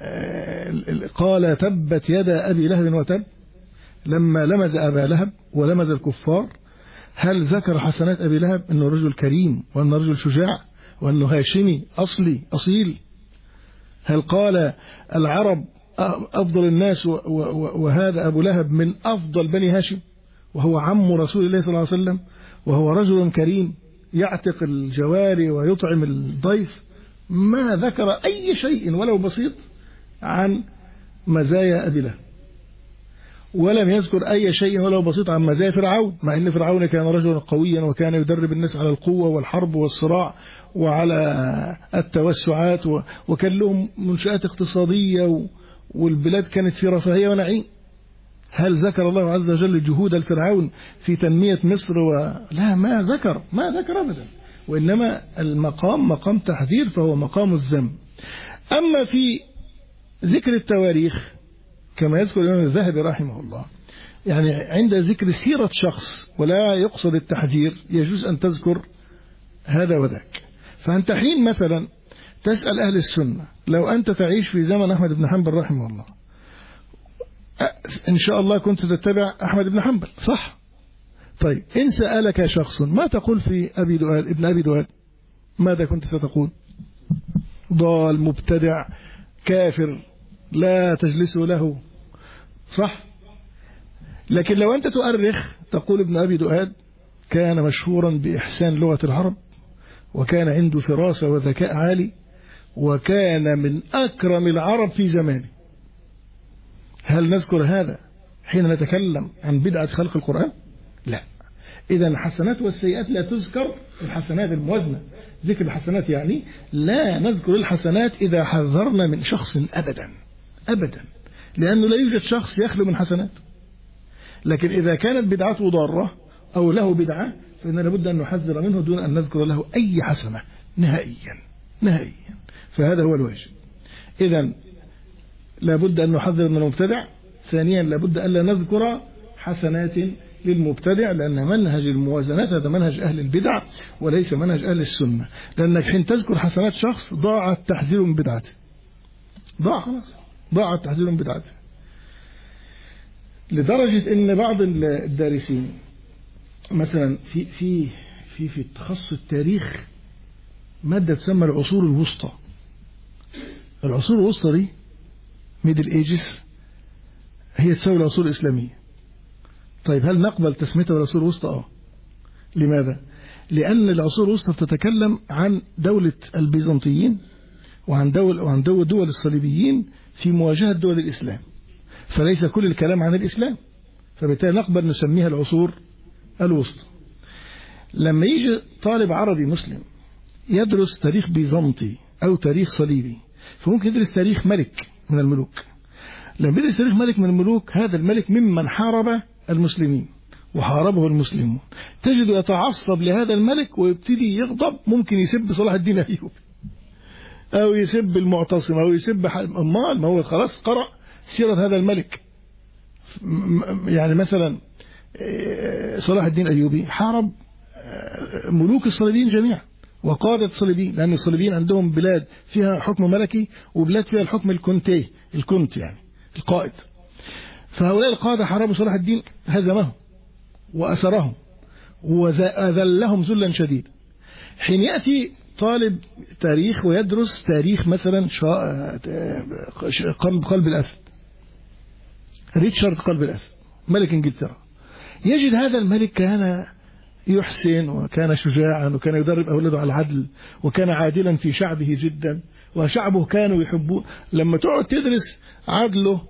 قال تبت يدا أبي لهب وتب، لما لمز أبا لهب ولمز الكفار، هل ذكر حسنات أبي لهب أنه رجل كريم وأنه رجل شجاع وأنه هاشمي أصلي أصيل؟ هل قال العرب أفضل الناس وهذا أبو لهب من أفضل بني هاشم وهو عم رسول الله صلى الله عليه وسلم وهو رجل كريم يعتق الجواري ويطعم الضيف؟ ما ذكر أي شيء ولو بسيط عن مزايا أبي لهب، ولم يذكر أي شيء ولو بسيط عن مزايا فرعون، مع أن فرعون كان رجلا قويا وكان يدرب الناس على القوة والحرب والصراع وعلى التوسعات، وكان لهم منشآت اقتصادية والبلاد كانت في رفاهية ونعيم. هل ذكر الله عز وجل جهود الفرعون في تنمية مصر؟ ولا، ما ذكر ما ذكر أبدا، وإنما المقام مقام تحذير، فهو مقام الذم. أما في ذكر التواريخ كما يذكر الإمام الذهبي رحمه الله، يعني عند ذكر سيرة شخص ولا يقصد التحذير يجوز أن تذكر هذا وذاك. فأنت حين مثلا تسأل أهل السنة، لو أنت تعيش في زمن أحمد بن حنبل رحمه الله، إن شاء الله كنت تتبع أحمد بن حنبل، صح؟ طيب، إن سألك شخص ما تقول في أبي دؤاد ابن أبي دؤاد، ماذا كنت ستقول؟ ضال، مبتدع، كافر، لا تجلس له، صح؟ لكن لو أنت تؤرخ تقول ابن أبي دؤاد كان مشهورا بإحسان لغة العرب، وكان عنده فراسة وذكاء عالي، وكان من أكرم العرب في زمانه. هل نذكر هذا حين نتكلم عن بدعة خلق القرآن؟ لا. إذا الحسنات والسيئات لا تذكر، الحسنات الموازنة، ذكر الحسنات يعني لا نذكر الحسنات إذا حذرنا من شخص أبدا أبدا، لأنه لا يوجد شخص يخلو من حسنات. لكن إذا كانت بدعته ضارة أو له بدعة فإننا لابد أن نحذر منه دون أن نذكر له أي حسنة نهائيا نهائيا. فهذا هو الواجب. إذا لابد أن نحذر من المبتدع. ثانيا لابد أن لا نذكر حسنات للمبتدع، لأن منهج الموازنات هذا منهج أهل البدع وليس منهج أهل السنة، لأنك حين تذكر حسنات شخص ضاع التحذير من بدعته، ضاع خلاص، ضاع التحذير من بدعته. لدرجة ان بعض الدارسين مثلا في في في في تخصص التاريخ مادة تسمى العصور الوسطى. العصور الوسطى دي ميدل ايجز هي تساوي العصور الإسلامية. طيب هل نقبل تسميتها بالعصور الوسطى؟ اه. لماذا؟ لأن العصور الوسطى بتتكلم عن دولة البيزنطيين وعن دول وعن دول, دول الصليبيين في مواجهة دول الإسلام، فليس كل الكلام عن الإسلام، فبالتالي نقبل نسميها العصور الوسطى. لما يجي طالب عربي مسلم يدرس تاريخ بيزنطي أو تاريخ صليبي، فممكن يدرس تاريخ ملك من الملوك. لما يدرس تاريخ ملك من الملوك، هذا الملك ممن حارب المسلمين وحاربه المسلمون، تجد يتعصب لهذا الملك ويبتدي يغضب، ممكن يسب صلاح الدين أيوبي أو يسب المعتصم أو يسب أمال، ما هو خلاص قرأ سيرة هذا الملك. يعني مثلا صلاح الدين أيوبي حارب ملوك الصليبيين جميعا وقادة الصليبيين، لأن الصليبيين عندهم بلاد فيها حكم ملكي وبلاد فيها الحكم الكونتي، الكونت يعني القائد. فهؤلاء القادة حاربوا صلاح الدين، هزمهم وأسرهم وذلهم ذلا شديدا. حين يأتي طالب تاريخ ويدرس تاريخ مثلا قلب قلب الأسد، ريتشارد قلب الأسد ملك إنجلترا، يجد هذا الملك كان يحسن وكان شجاعا وكان يدرب أولاده على العدل وكان عادلا في شعبه جدا وشعبه كانوا يحبون. لما تقعد تدرس عدله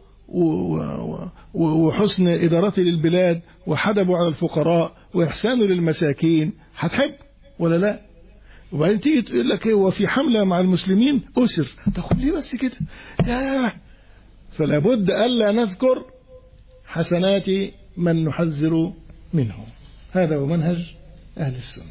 وحسن إدارته للبلاد وحدبه على الفقراء وإحسانه للمساكين هتحب ولا لا؟ وبعدين تيجي تقول لك هو في حملة مع المسلمين أسر، تاخد لي بس كده. فلا بد ألا نذكر حسنات من نحذر منه. هذا هو منهج أهل السنة.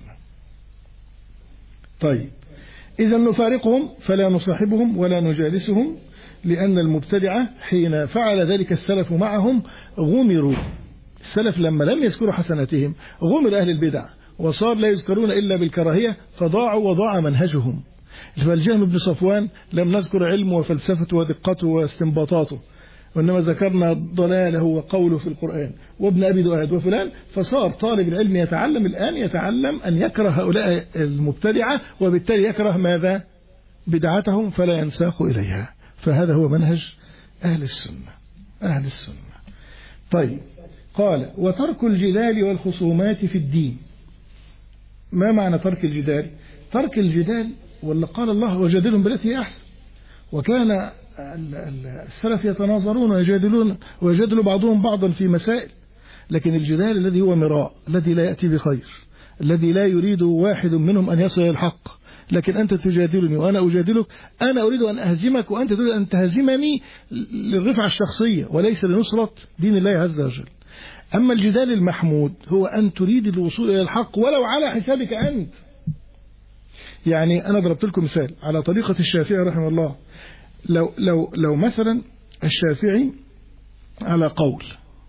طيب إذا نفارقهم فلا نصاحبهم ولا نجالسهم، لأن المبتدعة حين فعل ذلك السلف معهم غمروا. السلف لما لم يذكروا حسناتهم غمر أهل البدع وصار لا يذكرون إلا بالكراهية فضاعوا وضاع منهجهم. فالجهم بن صفوان لم نذكر علمه وفلسفته ودقته واستنباطاته، وإنما ذكرنا ضلاله وقوله في القرآن، وابن أبي دؤاد وفلان. فصار طالب العلم يتعلم الآن يتعلم أن يكره هؤلاء المبتدعة، وبالتالي يكره ماذا؟ بدعتهم، فلا ينساق إليها. فهذا هو منهج أهل السنة أهل السنة. طيب قال وترك الجدال والخصومات في الدين. ما معنى ترك الجدال؟ ترك الجدال ولا قال الله وجادلهم بالتي هي أحسن، وكان السلف يتناظرون ويجادلون ويجادل بعضهم بعضا في مسائل، لكن الجدال الذي هو مراء الذي لا يأتي بخير، الذي لا يريد واحد منهم أن يصل إلى الحق، لكن أنت تجادلني وأنا أجادلك، أنا أريد أن أهزمك وأنت تريد أن تهزمني للرفعة الشخصية وليس لنصرة دين الله عز وجل. أما الجدال المحمود هو أن تريد الوصول إلى الحق ولو على حسابك أنت. يعني أنا ضربت لكم مثال على طريقة الشافعي رحمه الله. لو, لو, لو مثلا الشافعي على قول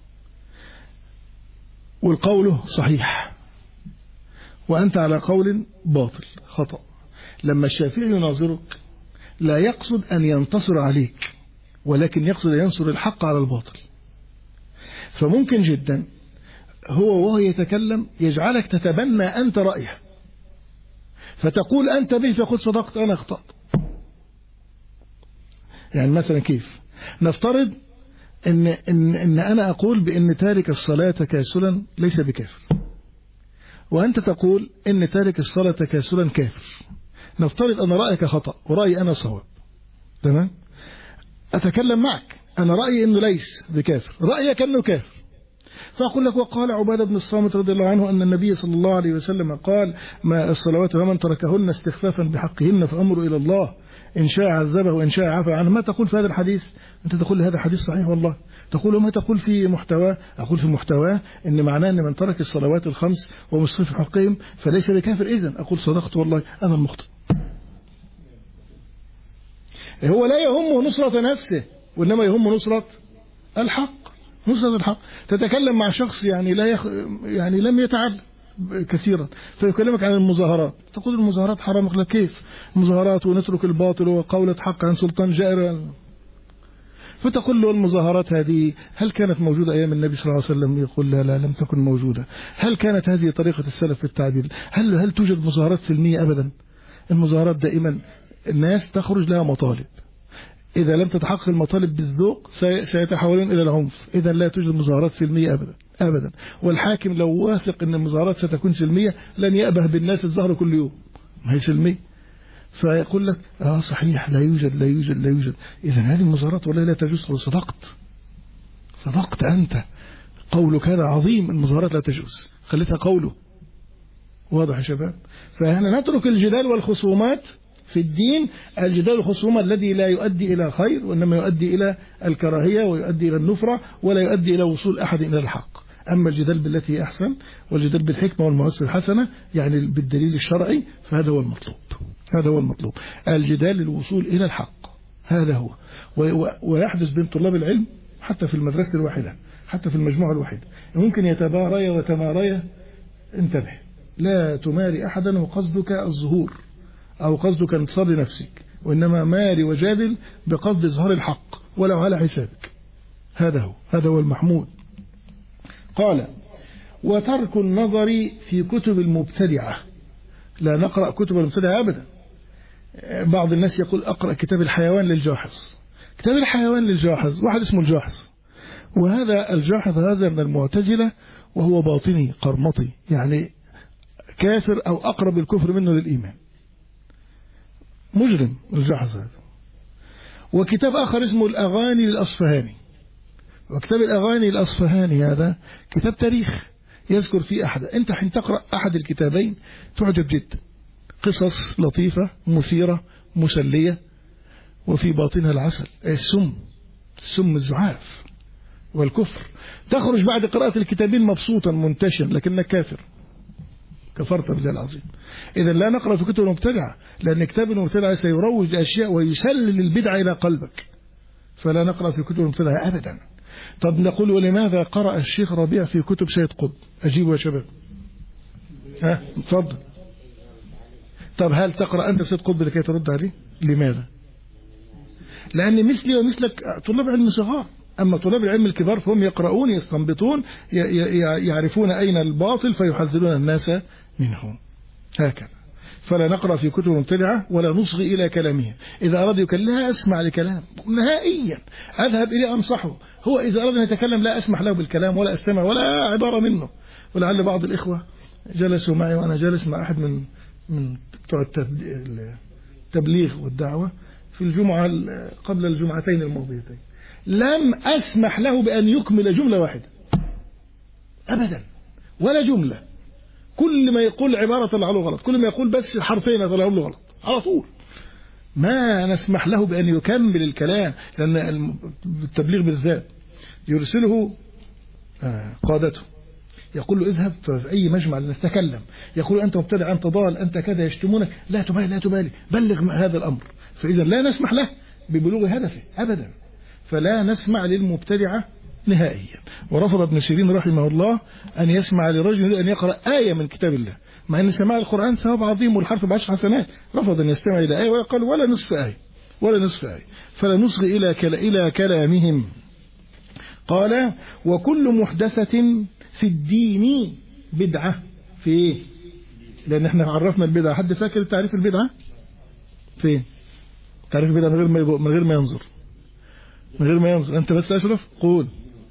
والقول صحيح وأنت على قول باطل خطأ، لما الشافعي يناظرك لا يقصد أن ينتصر عليك، ولكن يقصد أن ينصر الحق على الباطل. فممكن جدا هو وهو يتكلم يجعلك تتبنى أنت رأيه، فتقول أنت به فقد صدقت أنا أخطأت. يعني مثلا كيف نفترض إن, إن, إن أنا أقول بأن تارك الصلاة تكاسلا ليس بكافر، وأنت تقول إن تارك الصلاة تكاسلا كافر. نفترض أن رأيك خطأ ورأيي أنا صواب، تمام؟ أتكلم معك، أنا رأيي إنه ليس بكافر، رأيك أنه كافر. فأقول لك وقال عبادة بن الصامت رضي الله عنه أن النبي صلى الله عليه وسلم قال ما الصلوات ومن تركهن استخفافا بحقهن فأمر إلى الله إن شاء عذبه وإن شاء عفى عنه. ما تقول في هذا الحديث؟ أنت تقول لي هذا حديث صحيح والله. تقول ما تقول في محتواه؟ أقول في محتواه إن معناه أن من ترك الصلوات الخمس ومصرف حقهم فليس بكافر. إذن أقول صدقت والله أنا المخطئ. هو لا يهمه نصرة نفسه وإنما يهمه نصرة الحق، نصرة الحق. تتكلم مع شخص يعني لا يخ... يعني لم يتعلم كثيرا فيكلمك عن المظاهرات، تقول المظاهرات حرام. يقول لك كيف المظاهرات ونترك الباطل وقولة حق عن سلطان جائر؟ فتقول له المظاهرات هذه هل كانت موجودة أيام النبي صلى الله عليه وسلم؟ يقول لا لا لم تكن موجودة. هل كانت هذه طريقة السلف في التعبير؟ هل هل توجد مظاهرات سلمية؟ أبدا. المظاهرات دائما الناس تخرج لها مطالب، إذا لم تتحقق المطالب بالذوق سيتحولون إلى العنف، إذا لا توجد مظاهرات سلمية أبدا أبدا. والحاكم لو واثق أن المظاهرات ستكون سلمية لن يأبه بالناس الظهر كل يوم، ما هي سلمية. فيقول لك آه صحيح لا يوجد لا يوجد لا يوجد، إذا هذه المظاهرات والله لا تجوز. صدقت صدقت أنت، قولك هذا عظيم، المظاهرات لا تجوز، خليتها قوله. واضح يا شباب؟ فهنا نترك الجدال والخصومات في الدين، الجدال والخصومات الذي لا يؤدي إلى خير وإنما يؤدي إلى الكراهية ويؤدي إلى النفرة ولا يؤدي إلى وصول أحد إلى الحق. أما الجدال بالتي هي أحسن والجدال بالحكمة والموعظة الحسنة يعني بالدليل الشرعي فهذا هو المطلوب، هذا هو المطلوب، الجدال للوصول إلى الحق، هذا هو. ويحدث بين طلاب العلم حتى في المدرسة الواحدة، حتى في المجموعة الواحدة، ممكن يتباري وتماري. انتبه، لا تماري أحدا وقصدك الظهور أو قصدك انتصار لنفسك، وإنما ماري وجادل بقصد إظهار الحق ولو على حسابك، هذا هو، هذا هو المحمود. قال وترك النظر في كتب المبتدعة، لا نقرأ كتب المبتدعة أبدا. بعض الناس يقول أقرأ كتاب الحيوان للجاحظ. كتاب الحيوان للجاحظ واحد اسمه الجاحظ، وهذا الجاحظ هذا من المعتزلة وهو باطني قرمطي، يعني كافر أو أقرب الكفر منه للإيمان، مجرم الجاحظ هذا. وكتاب آخر اسمه الأغاني للأصفهاني، وكتاب الأغاني الأصفهاني هذا كتاب تاريخ يذكر فيه أحد. أنت حين تقرأ أحد الكتابين تعجب جدا، قصص لطيفة مثيرة مسلية وفي باطنها العسل، السم، السم الزعاف والكفر. تخرج بعد قراءة الكتابين مبسوطا منتشرا لكنك كافر، كفرت بالله العظيم. إذا لا نقرأ في كتب المبتدعة، لأن كتاب المبتدعة سيروج أشياء ويسلل البدعة إلى قلبك، فلا نقرأ في كتب المبتدعة أبدا. طب نقول ولماذا قرأ الشيخ ربيع في كتب سيد قطب؟ أجيبوا يا شباب، ها تفضل. طب هل تقرأ أنت في سيد قطب لكي ترد عليه؟ لماذا؟ لأن مثلي ومثلك طلاب علم صغار، أما طلاب العلم الكبار فهم يقرؤون يستنبطون يعرفون أين الباطل فيحذرون الناس منه، هكذا. فلا نقرأ في كتب مبتدعة ولا نصغي إلى كلامها. إذا أراد يكلم لا أسمع لكلام نهائيا، أذهب إليه أنصحه. هو إذا أراد أن يتكلم لا أسمح له بالكلام ولا أستمع ولا عبارة منه. ولعل بعض الإخوة جلسوا معي وأنا جالس مع أحد من من بتوع التبليغ والدعوة في الجمعة قبل الجمعتين الماضيتين، لم أسمح له بأن يكمل جملة واحدة أبدا، ولا جملة. كل ما يقول عبارة طلع له غلط، كل ما يقول بس حرفين طلع له غلط على طول. ما نسمح له بأن يكمل الكلام، لأن التبليغ بالذات يرسله قادته يقول له اذهب في أي مجمع لنتكلم، يقول أنت مبتدع، أنت ضال، أنت كذا، يشتمونك، لا تبالي لا تبالي، بلغ هذا الأمر. فإذا لا نسمح له ببلوغ هدفه أبدا، فلا نسمع للمبتدعة نهائيا. ورفض ابن سيرين رحمه الله أن يسمع لرجل أن يقرأ آية من كتاب الله، مع أن سماع القرآن ثواب عظيم والحرف بعشر حسنات. رفض أن يستمع إلى آية ويقال ولا نصف آية ولا نصف آية، فلا نصغي إلى إلى كلامهم. قال وكل محدثة في الدين بدعة. في إيه؟ لأن احنا عرفنا البدعة. حد فاكر تعريف البدعة؟ فين تعريف البدعة من غير ما من غير ما ينظر من غير ما ينظر أنت بس أشرف قول.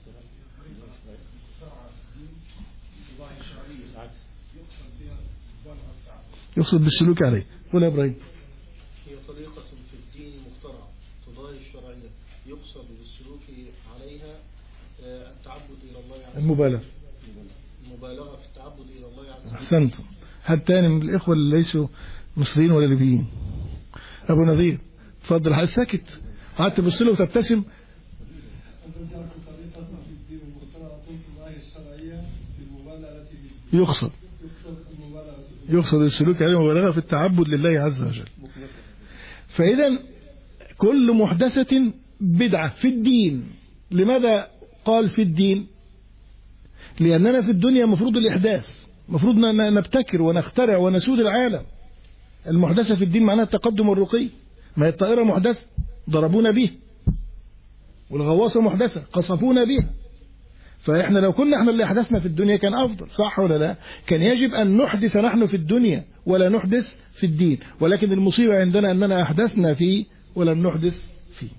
يقصد بالسلوك عليه. قول يا إبراهيم. هي طريقة في الدين مخترعة تضاهي الشرعية، يقصد بالسلوك عليها التعبد إلى الله عز وجل. المبالغة المبالغة في التعبد إلى الله عز وجل. أحسنتم. حد تاني من الإخوة اللي ليسوا مصريين ولا ليبيين؟ أبو نظير تفضل. حد ساكت قعدت تبص له وتبتسم. يقصد يقصد السلوك عليه مبالغة في التعبد لله عز وجل. فإذا كل محدثة بدعة في الدين. لماذا قال في الدين؟ لأننا في الدنيا مفروض الإحداث، مفروض نبتكر ونخترع ونسود العالم. المحدثة في الدين معناها التقدم والرقي. ما هي الطائرة محدثة ضربونا به، والغواصة محدثة قصفونا بها. فإحنا لو كنا إحنا اللي أحدثنا في الدنيا كان أفضل، صح ولا لا؟ كان يجب أن نحدث نحن في الدنيا ولا نحدث في الدين، ولكن المصيبة عندنا أننا أحدثنا فيه ولم نحدث فيه.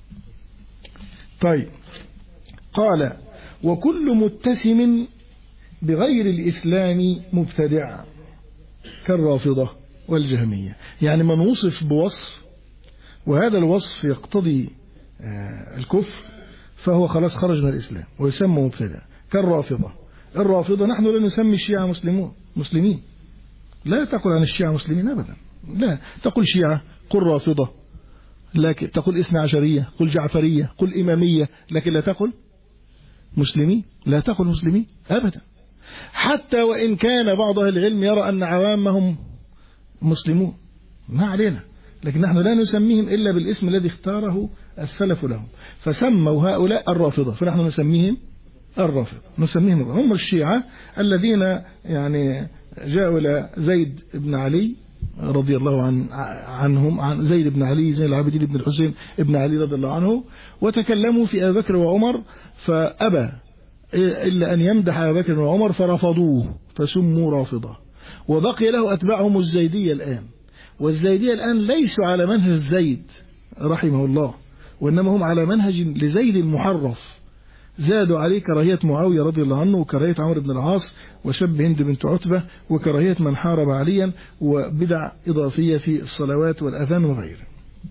طيب، قال وكل متسم بغير الإسلام مبتدع كالرافضة والجهمية. يعني من وصف بوصف وهذا الوصف يقتضي الكفر فهو خلاص خرج من الإسلام ويسمى مبتدع كالرافضة. الرافضة نحن لا نسمي الشيعة مسلمون مسلمين، لا تقول عن الشيعة مسلمين أبدا، لا تقول شيعة قل رافضة، لكن تقول اثنى عشرية، قل جعفرية، قل إمامية، لكن لا تقول مسلمين، لا تقول مسلمين أبدا. حتى وإن كان بعض أهل العلم يرى أن عوامهم مسلمون ما علينا، لكن نحن لا نسميهم إلا بالاسم الذي اختاره السلف لهم، فسموا هؤلاء الرافضة، فنحن نسميهم الرافضة، نسميهم الرافضة. هم الشيعة الذين يعني جاءوا إلى زيد بن علي رضي الله عن عنهم عن زيد بن علي زين العابدين بن الحسين بن علي رضي الله عنه، وتكلموا في أبي بكر وعمر فأبى إلا أن يمدح أبي بكر وعمر فرفضوه فسموا رافضة. وبقي له أتباعهم الزيدية الآن، والزيدية الآن ليسوا على منهج زيد رحمه الله، وإنما هم على منهج لزيد المحرف، زادوا عليه كراهية معاوية رضي الله عنه وكراهية عمرو بن العاص وشب هند بنت عتبة وكراهية من حارب عليا وبدع إضافية في الصلوات والأذان وغيره.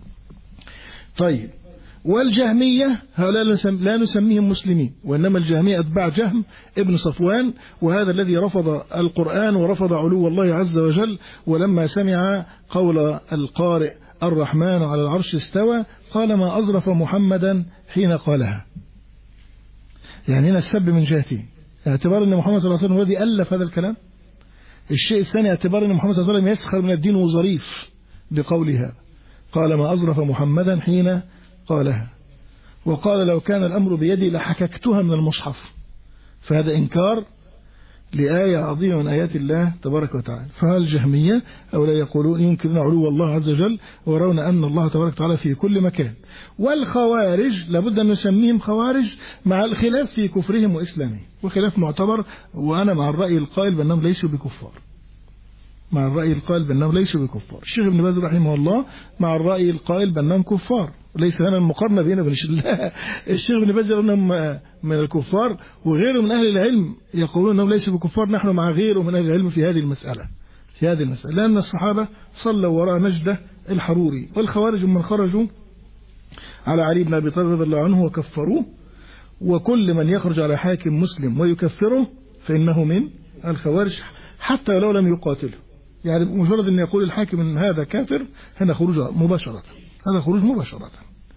طيب، والجهمية هؤلاء لا نسميهم مسلمين، وإنما الجهمية أتباع جهم ابن صفوان، وهذا الذي رفض القرآن ورفض علو الله عز وجل، ولما سمع قول القارئ الرحمن على العرش استوى قال ما أظرف محمدا حين قالها. يعني هنا السب من جهتين، اعتبار أن محمد صلى الله عليه وسلم الذي ألف هذا الكلام. الشيء الثاني اعتبار أن محمد صلى الله عليه وسلم يسخر من الدين وظريف بقولها، قال ما أظرف محمدا حين قالها. وقال لو كان الأمر بيدي لحككتها من المصحف، فهذا إنكار لآية عظيمة من آيات الله تبارك وتعالى. فالجهمية أولا يقولون ينكرون علو الله عز وجل ويرون أن الله تبارك وتعالى في كل مكان. والخوارج لابد أن نسميهم خوارج مع الخلاف في كفرهم وإسلامهم، وخلاف معتبر، وأنا مع الرأي القائل بأنهم ليسوا بكفار، مع الرأي القائل بأنهم ليسوا بكفار. الشيخ ابن باز رحمه الله مع الرأي القائل بأنهم كفار، ليس هنا المقارنة بيننا وبين الشيخ ابن باز أنهم من الكفار، وغيره من أهل العلم يقولون أنهم ليسوا بكفار. نحن مع غيره من أهل العلم في هذه المسألة في هذه المسألة لأن الصحابة صلوا وراء نجدة الحروري، والخوارج من خرجوا على علي بن أبي طالب رضي الله عنه وكفروه، وكل من يخرج على حاكم مسلم ويكفره فإنه من الخوارج حتى لو لم يقاتله. يعني مجرد أن يقول الحاكم أن هذا كافر، هذا خروج مباشرة، هذا خروج مباشرة.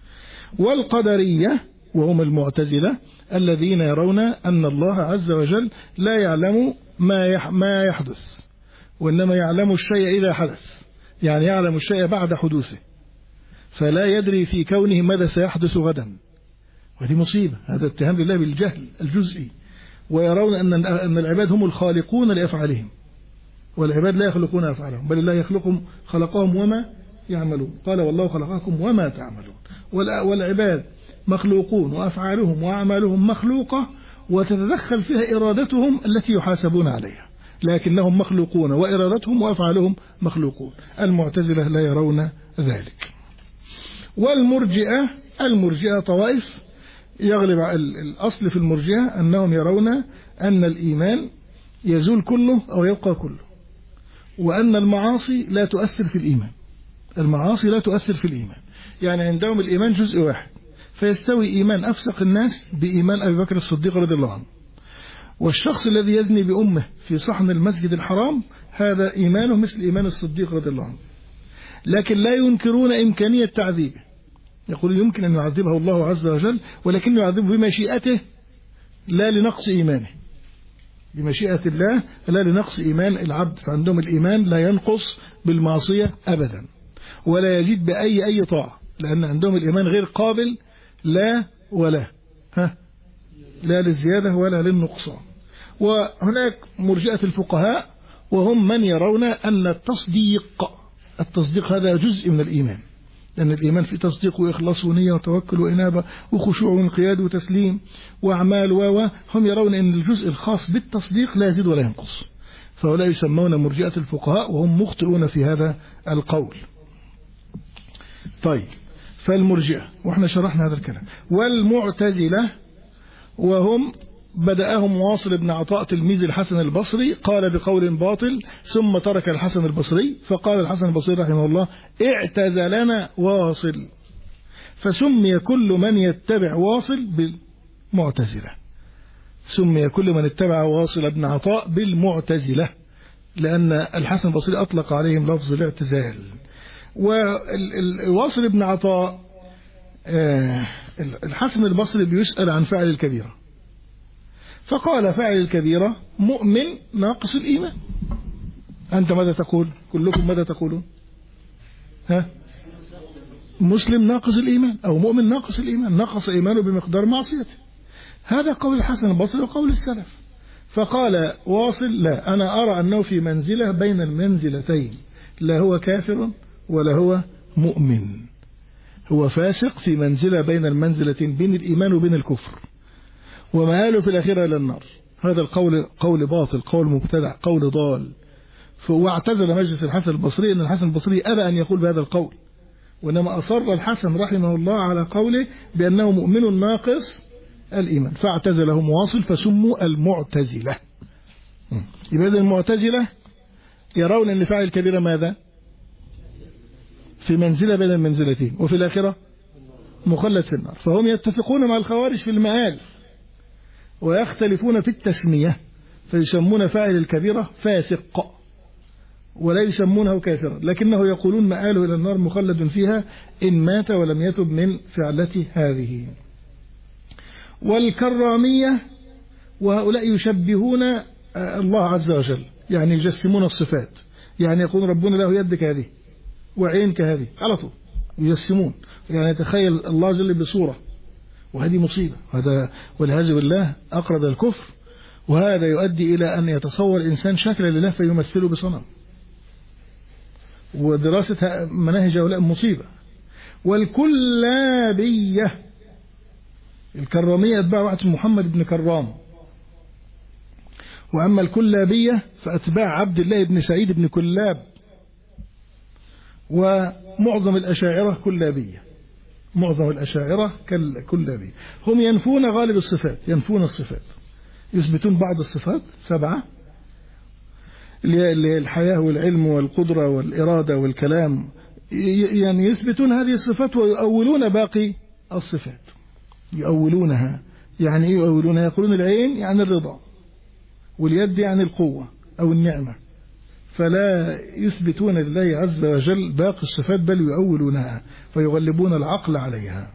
والقدرية وهم المعتزلة الذين يرون أن الله عز وجل لا يعلم ما ما يحدث، وإنما يعلم الشيء إذا حدث، يعني يعلم الشيء بعد حدوثه، فلا يدري في كونه ماذا سيحدث غدا. وهذه مصيبة، هذا اتهام لله بالجهل الجزئي. ويرون أن أن العباد هم الخالقون لأفعالهم، والعباد لا يخلقون أفعالهم، بل الله يخلقهم خلقهم وما يعملون. قال والله خلقكم وما تعملون. والعباد مخلوقون وأفعالهم وأعمالهم مخلوقة، وتتدخل فيها إرادتهم التي يحاسبون عليها، لكنهم مخلوقون وإرادتهم وأفعالهم مخلوقون. المعتزلة لا يرون ذلك. والمرجئة المرجئة طوائف يغلب الأصل في المرجئة أنهم يرون أن الإيمان يزول كله أو يبقى كله، وأن المعاصي لا تؤثر في الإيمان، المعاصي لا تؤثر في الإيمان. يعني عندهم الإيمان جزء واحد، فيستوي إيمان أفسق الناس بإيمان أبي بكر الصديق رضي الله عنه. والشخص الذي يزني بأمه في صحن المسجد الحرام هذا إيمانه مثل إيمان الصديق رضي الله عنه، لكن لا ينكرون إمكانية تعذيبه. يقول يمكن أن يعذبه الله عز وجل، ولكن يعذبه بمشيئته لا لنقص إيمانه، بمشيئة الله لا لنقص إيمان العبد. فعندهم الإيمان لا ينقص بالمعصية أبدا، ولا يزيد بأي أي طاعة، لأن عندهم الإيمان غير قابل لا ولا ها لا للزيادة ولا للنقصان. وهناك مرجئة الفقهاء وهم من يرون أن التصديق التصديق هذا جزء من الإيمان، لأن الإيمان فيه تصديق وإخلاص ونية وتوكل وإنابة وخشوع وانقياد وتسليم وأعمال و هم يرون أن الجزء الخاص بالتصديق لا يزيد ولا ينقص، فهؤلاء يسمون مرجئة الفقهاء وهم مخطئون في هذا القول. طيب، فالمرجئة وإحنا شرحنا هذا الكلام. والمعتزلة وهم بدأهم واصل بن عطاء تلميذ الحسن البصري، قال بقول باطل ثم ترك الحسن البصري، فقال الحسن البصري رحمه الله اعتزلنا واصل، فسمي كل من يتبع واصل بالمعتزلة، سمي كل من اتبع واصل بن عطاء بالمعتزلة، لأن الحسن البصري أطلق عليهم لفظ الاعتزال. وواصل بن عطاء الحسن البصري بيسأل عن فاعل الكبيرة، فقال فاعل الكبيرة مؤمن ناقص الإيمان. أنت ماذا تقول؟ كلكم ماذا تقولون؟ ها؟ مسلم ناقص الإيمان أو مؤمن ناقص الإيمان، نقص إيمانه بمقدار معصيته. هذا قول الحسن البصري وقول السلف. فقال واصل لا، أنا أرى أنه في منزلة بين المنزلتين، لا هو كافر ولا هو مؤمن، هو فاسق في منزلة بين المنزلتين، بين الإيمان وبين الكفر، ومآله في الآخرة إلى النار. هذا القول قول باطل، قول مبتدع، قول ضال. واعتزل مجلس الحسن البصري أن الحسن البصري أبى أن يقول بهذا القول، وإنما أصر الحسن رحمه الله على قوله بأنه مؤمن ناقص الإيمان، فاعتزلهم واصل فسموا المعتزلة. يبقى المعتزلة يرون أن فاعل الكبيرة ماذا؟ في منزلة بين المنزلتين، وفي الآخرة مخلد في النار. فهم يتفقون مع الخوارج في المآل ويختلفون في التسمية، فيسمون فاعل الكبيرة فاسق ولا يسمونه كافرا، لكنه يقولون مآله إلى النار مخلد فيها إن مات ولم يتب من فعلته هذه. والكرامية وهؤلاء يشبهون الله عز وجل، يعني يجسمون الصفات، يعني يقول ربنا له يد كهذه وعين كهذه على طول يجسمون، يعني يتخيل الله جل بصورة، وهذه مصيبة. هذا والعياذ بالله أقرب الكفر، وهذا يؤدي إلى أن يتصور الإنسان شكلا لله فيمثله بصنم، ودراسة مناهج هؤلاء مصيبة. والكلابية، الكرامية أتباع واحد محمد بن كرام، وأما الكلابية فأتباع عبد الله بن سعيد بن كلاب، ومعظم الأشاعرة كلابية، معظم الأشاعرة كلابية. هم ينفون غالب الصفات، ينفون الصفات، يثبتون بعض الصفات سبعة الحياة والعلم والقدرة والإرادة والكلام، يعني يثبتون هذه الصفات ويؤولون باقي الصفات، يؤولونها. يعني إيه يؤولونها؟ يقولون العين يعني الرضا، واليد يعني القوة أو النعمة، فلا يثبتون لله عز وجل باقي الصفات بل يؤولونها فيغلبون العقل عليها.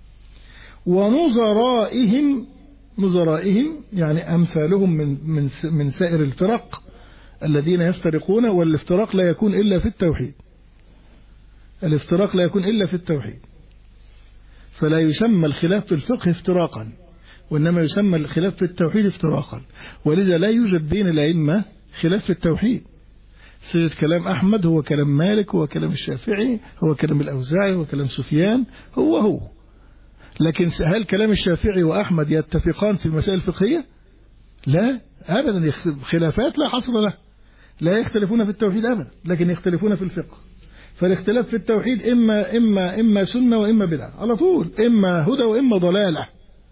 ونظرائهم، نظرائهم يعني أمثالهم من من من سائر الفرق الذين يفترقون، والافتراق لا يكون إلا في التوحيد، الافتراق لا يكون إلا في التوحيد، فلا يسمى الخلاف في الفقه افتراقا، وإنما يسمى الخلاف في التوحيد افتراقا. ولذا لا يوجد بين الأئمة خلاف في التوحيد. سيد كلام أحمد هو كلام مالك، هو كلام الشافعي، هو كلام الأوزاعي، هو كلام سفيان، هو هو. لكن هل كلام الشافعي وأحمد يتفقان في المسائل الفقهية؟ لا أبدا، خلافات لا حصر له، لا يختلفون في التوحيد أبدا، لكن يختلفون في الفقه. فالاختلاف في التوحيد إما إما إما سنة وإما بدعة على طول، إما هدى وإما ضلالة.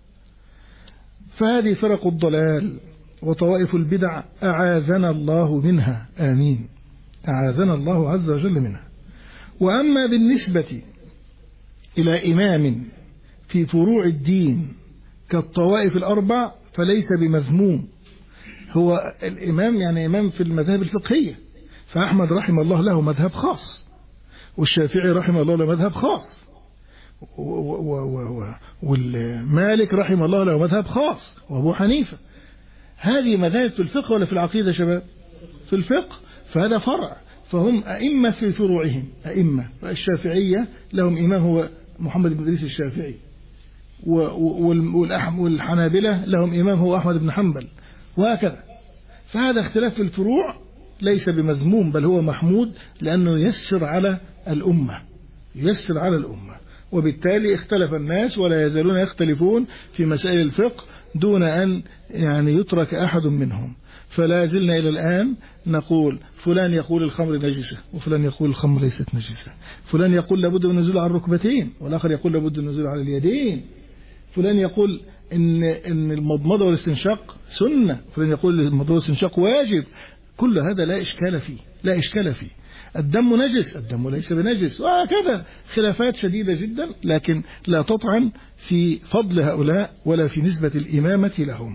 فهذه فرق الضلال وطوائف البدع أعاذنا الله منها، آمين، أعاذنا الله عز وجل منها. وأما بالنسبة إلى إمام في فروع الدين كالطوائف الأربع فليس بمذموم، هو الإمام يعني إمام في المذاهب الفقهية، فأحمد رحمه الله له مذهب خاص، والشافعي رحمه الله له مذهب خاص، والمالك رحمه الله له مذهب خاص، وأبو حنيفة. هذه مذاهب في الفقه ولا في العقيدة شباب؟ في الفقه، فهذا فرع، فهم أئمة في فروعهم، أئمة. الشافعية لهم إمام هو محمد بن إدريس الشافعي، والحنابلة لهم إمام هو أحمد بن حنبل، وهكذا. فهذا اختلاف في الفروع ليس بمذموم، بل هو محمود، لأنه يسر على الأمة، ييسر على الأمة. وبالتالي اختلف الناس ولا يزالون يختلفون في مسائل الفقه دون أن يعني يترك أحد منهم. فلا زلنا إلى الآن نقول فلان يقول الخمر نجسة وفلان يقول الخمر ليست نجسة، فلان يقول لابد من النزول على الركبتين والآخر يقول لابد من النزول على اليدين، فلان يقول إن إن المضمضة والاستنشاق سنة، فلان يقول المضمضة والاستنشاق واجب. كل هذا لا إشكال فيه، لا إشكال فيه. الدم نجس، الدم ليس بنجس، وهكذا خلافات شديدة جدا، لكن لا تطعن في فضل هؤلاء ولا في نسبة الإمامة لهم.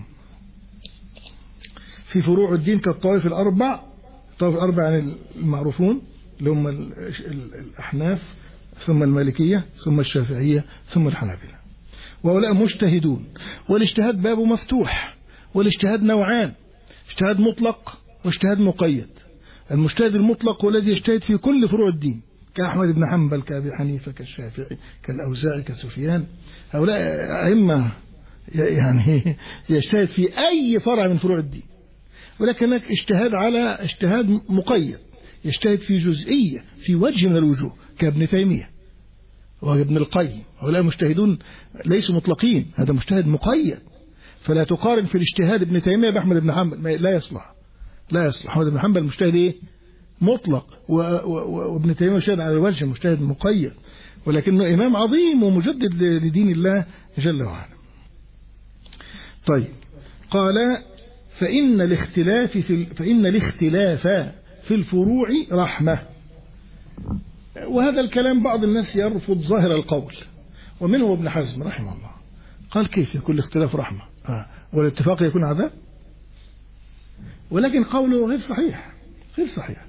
في فروع الدين كالطائف الأربع، الطائف الأربع يعني المعروفون اللي هم الأحناف ثم المالكية ثم الشافعية ثم الحنابلة، وهؤلاء مجتهدون، والاجتهاد بابه مفتوح، والاجتهاد نوعان: اجتهاد مطلق واجتهاد مقيد. المجتهد المطلق هو الذي يجتهد في كل فروع الدين كأحمد بن حنبل كأبي حنيفة كالشافعي كالأوزاعي كسفيان. هؤلاء أئمة يعني يجتهد في أي فرع من فروع الدين. ولكن هناك اجتهاد على اجتهاد مقيد، يجتهد في جزئية في وجه من الوجوه كابن تيمية وابن القيم. هؤلاء مجتهدون ليسوا مطلقين، هذا مجتهد مقيد. فلا تقارن في الاجتهاد ابن تيمية بأحمد بن حنبل، لا يصلح، لا يصلح. أحمد بن حنبل مجتهد ايه؟ مطلق، وابن تيمية مجتهد على الوجه مجتهد مقيد، ولكنه إمام عظيم ومجدد لدين الله جل وعلا. طيب، قال فإن الاختلاف في فإن الاختلاف في الفروع رحمة. وهذا الكلام بعض الناس يرفض ظاهر القول، ومنه ابن حزم رحمه الله قال كيف يكون الاختلاف رحمة آه. والاتفاق يكون عذاب؟ ولكن قوله غير صحيح، غير صحيح.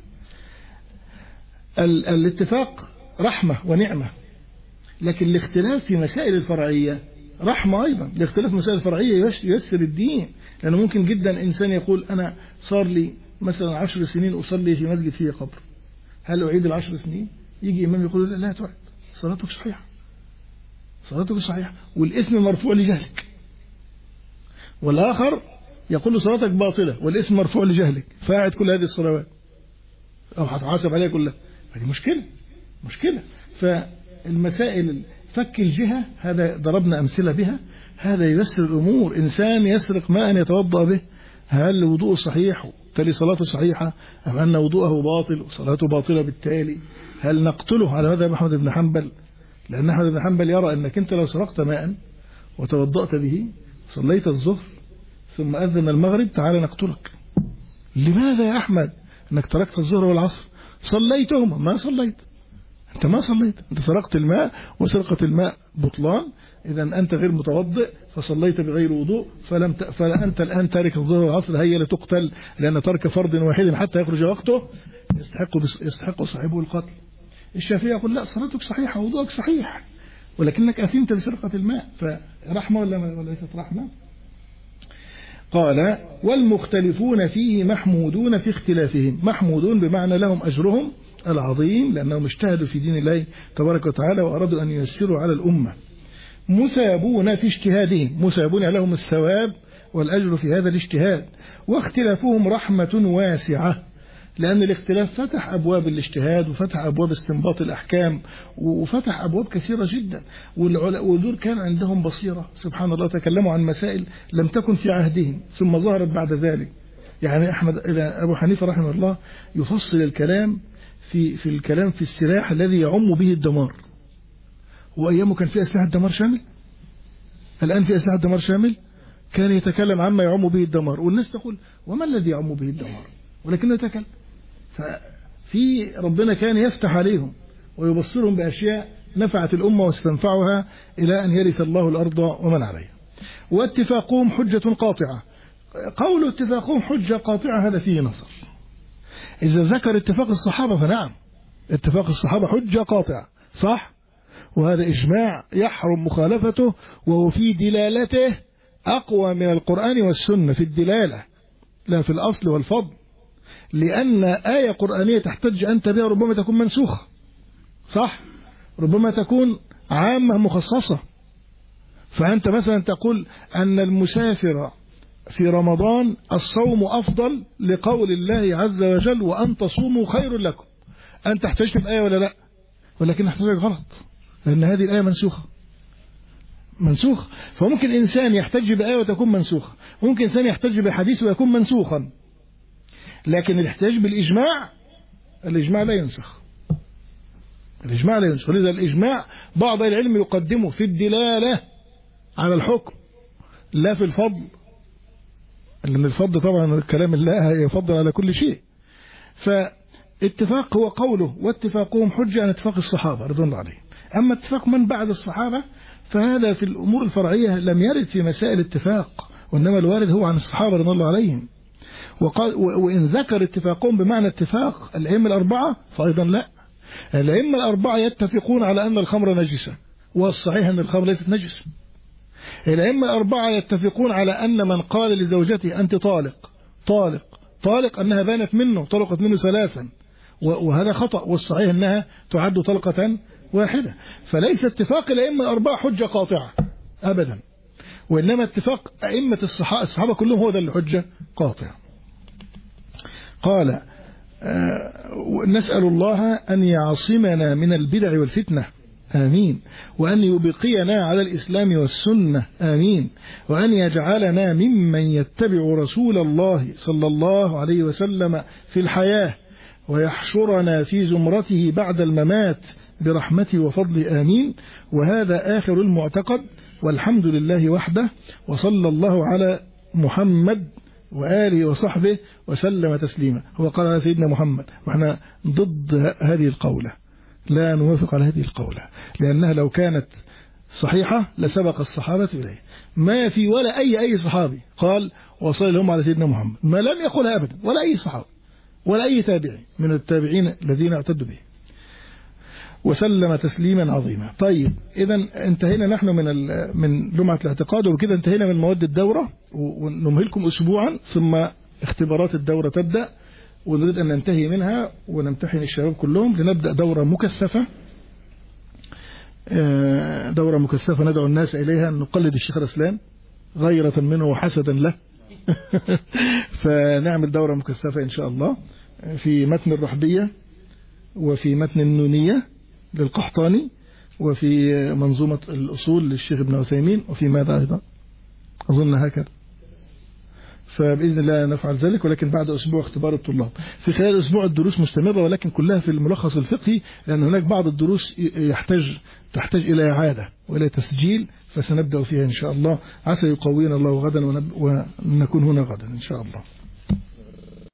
ال الاتفاق رحمة ونعمة، لكن الاختلاف في مسائل الفرعية رحمة أيضا. الاختلاف في مسائل الفرعية ييسر الدين، لأنه ممكن جدا إنسان يقول أنا صار لي مثلا عشر سنين أصلي في مسجد فيه قبر، هل أعيد العشر سنين؟ يجي إمام يقول لا, لا تعيد، صلاتك صحيحة، صلاتك صحيحة والاسم مرفوع لجهلك. والآخر يقول له صلاتك باطلة والاسم مرفوع لجهلك، فاعد كل هذه الصلوات أو هتحاسب عليها كلها. هذه مشكلة، مشكلة. فالمسائل فك الجهة هذا ضربنا أمثلة بها، هذا ييسر الأمور. إنسان يسرق ماء يتوضأ به، هل وضوءه صحيح وبالتالي صلاته صحيحة، أم أن وضوءه باطل وصلاته باطلة بالتالي؟ هل نقتله على هذا أحمد بن حنبل؟ لأن أحمد بن حنبل يرى أنك أنت لو سرقت ماء وتوضأت به صليت الظهر ثم أذن المغرب تعال نقتلك. لماذا يا أحمد؟ أنك تركت الظهر والعصر صليتهما، ما صليت، أنت ما صليت، أنت سرقت الماء وسرقة الماء بطلان، إذا أنت غير متوضئ فصليت بغير وضوء، فلم ت... فأنت الآن تارك الظهر والعصر، هي لتقتل، لأن ترك فرض واحد حتى يخرج وقته يستحق بس... يستحق صاحبه القتل. الشافعي يقول لا، صلاتك صحيحة ووضوءك صحيح ولكنك أثمت بسرقة الماء، فرحمة ولا ليست رحمة؟ قال والمختلفون فيه محمودون في اختلافهم. محمودون بمعنى لهم أجرهم العظيم لأنهم اجتهدوا في دين الله تبارك وتعالى وأرادوا أن ييسروا على الأمة. مثابون في اجتهادهم، مثابون لهم الثواب والأجر في هذا الاجتهاد. واختلافهم رحمة واسعة، لأن الاختلاف فتح أبواب الاجتهاد وفتح أبواب استنباط الأحكام وفتح أبواب كثيرة جدا. ودول كان عندهم بصيرة سبحان الله، تكلموا عن مسائل لم تكن في عهدهم ثم ظهرت بعد ذلك. يعني أحمد أبو حنيفة رحمه الله يفصل الكلام في في الكلام في السلاح الذي يعم به الدمار. وأيامه كان في أسلحة دمار شامل؟ الآن في أسلحة دمار شامل؟ كان يتكلم عما يعم به الدمار، والناس تقول وما الذي يعم به الدمار؟ ولكنه يتكلم. ففي ربنا كان يفتح عليهم ويبصرهم بأشياء نفعت الأمة واستنفعها إلى أن يرث الله الأرض ومن عليها. واتفاقهم حجة قاطعة. قول اتفاقهم حجة قاطعة هذا فيه نظر. إذا ذكر اتفاق الصحابة فنعم، اتفاق الصحابة حجة قاطعة صح، وهذا إجماع يحرم مخالفته، وهو في دلالته أقوى من القرآن والسنة في الدلالة لا في الأصل والفضل. لأن آية قرآنية تحتج أنت بها ربما تكون منسوخة صح، ربما تكون عامة مخصصة. فأنت مثلا تقول أن المسافر في رمضان الصوم أفضل لقول الله عز وجل وأن تصوموا خير لكم. أنت احتجت بآية ولا لا؟ ولكن نحتاج غلط، لأن هذه الآية منسوخة منسوخ. فممكن إنسان يحتج بآية وتكون منسوخة، ممكن إنسان يحتج بحديث ويكون منسوخا، لكن الاحتجاج بالإجماع، الإجماع لا ينسخ، الإجماع لا ينسخ. لذا الإجماع بعض العلم يقدمه في الدلالة على الحكم لا في الفضل، لأن الفضل طبعا كلام الله يفضل على كل شيء. فاتفاق هو قوله واتفاقهم حجة عن اتفاق الصحابة رضوان الله عليهم. أما اتفاق من بعد الصحابة فهذا في الأمور الفرعية لم يرد في مسائل اتفاق، وإنما الوارد هو عن الصحابة رضوان الله عليهم. وقال وإن ذكر اتفاقهم بمعنى اتفاق الأئمة الأربعة فأيضا لا، الأئمة الأربعة يتفقون على أن الخمر نجسة، والصحيح أن الخمر ليست نجس. الأئمة الأربعة يتفقون على أن من قال لزوجته أنت طالق طالق طالق أنها بانت منه، طلقت منه ثلاثا، وهذا خطأ، والصحيح أنها تعد طلقة واحدة. فليس اتفاق الأئمة الأربعة حجة قاطعة أبدا، وإنما اتفاق أئمة الصحابة, الصحابة كلهم هو ذا الحجة قاطعة. قال آه نسأل الله أن يعصمنا من البدع والفتنة آمين، وأن يبقينا على الإسلام والسنة آمين، وأن يجعلنا ممن يتبع رسول الله صلى الله عليه وسلم في الحياة، ويحشرنا في زمرته بعد الممات برحمته وفضله آمين. وهذا آخر المعتقد، والحمد لله وحده، وصلى الله على محمد وآله وصحبه وسلم تسليما. هو قال على سيدنا محمد، وإحنا ضد هذه القولة، لا نوافق على هذه القولة، لأنها لو كانت صحيحة لسبق الصحابة إليه. ما في ولا أي أي صحابي قال وصلى لهم على سيدنا محمد، ما لم يقولها أبدا، ولا أي صحابي ولا أي تابعي من التابعين الذين اعتدوا به، وسلم تسليما عظيما. طيب إذا انتهينا نحن من من لمعة الاعتقاد، وبكده انتهينا من مواد الدورة، ونمهلكم أسبوعا ثم اختبارات الدورة تبدأ، ونريد أن ننتهي منها ونمتحن الشباب كلهم لنبدأ دورة مكثفة، دورة مكثفة ندعو الناس إليها، أن نقلد الشيخ الإسلام غيرة منه وحسدا له فنعمل دورة مكثفة إن شاء الله في متن الرحبية، وفي متن النونية للقحطاني، وفي منظومة الأصول للشيخ ابن عثيمين، وفي ماذا أيضا أظن هكذا. فبإذن الله نفعل ذلك، ولكن بعد أسبوع اختبار الطلاب. في خلال أسبوع الدروس مستمرة، ولكن كلها في الملخص الفقهي، لأن هناك بعض الدروس يحتاج تحتاج إلى إعادة وإلى تسجيل، فسنبدأ فيها إن شاء الله. عسى يقوينا الله غدا ونكون هنا غدا إن شاء الله.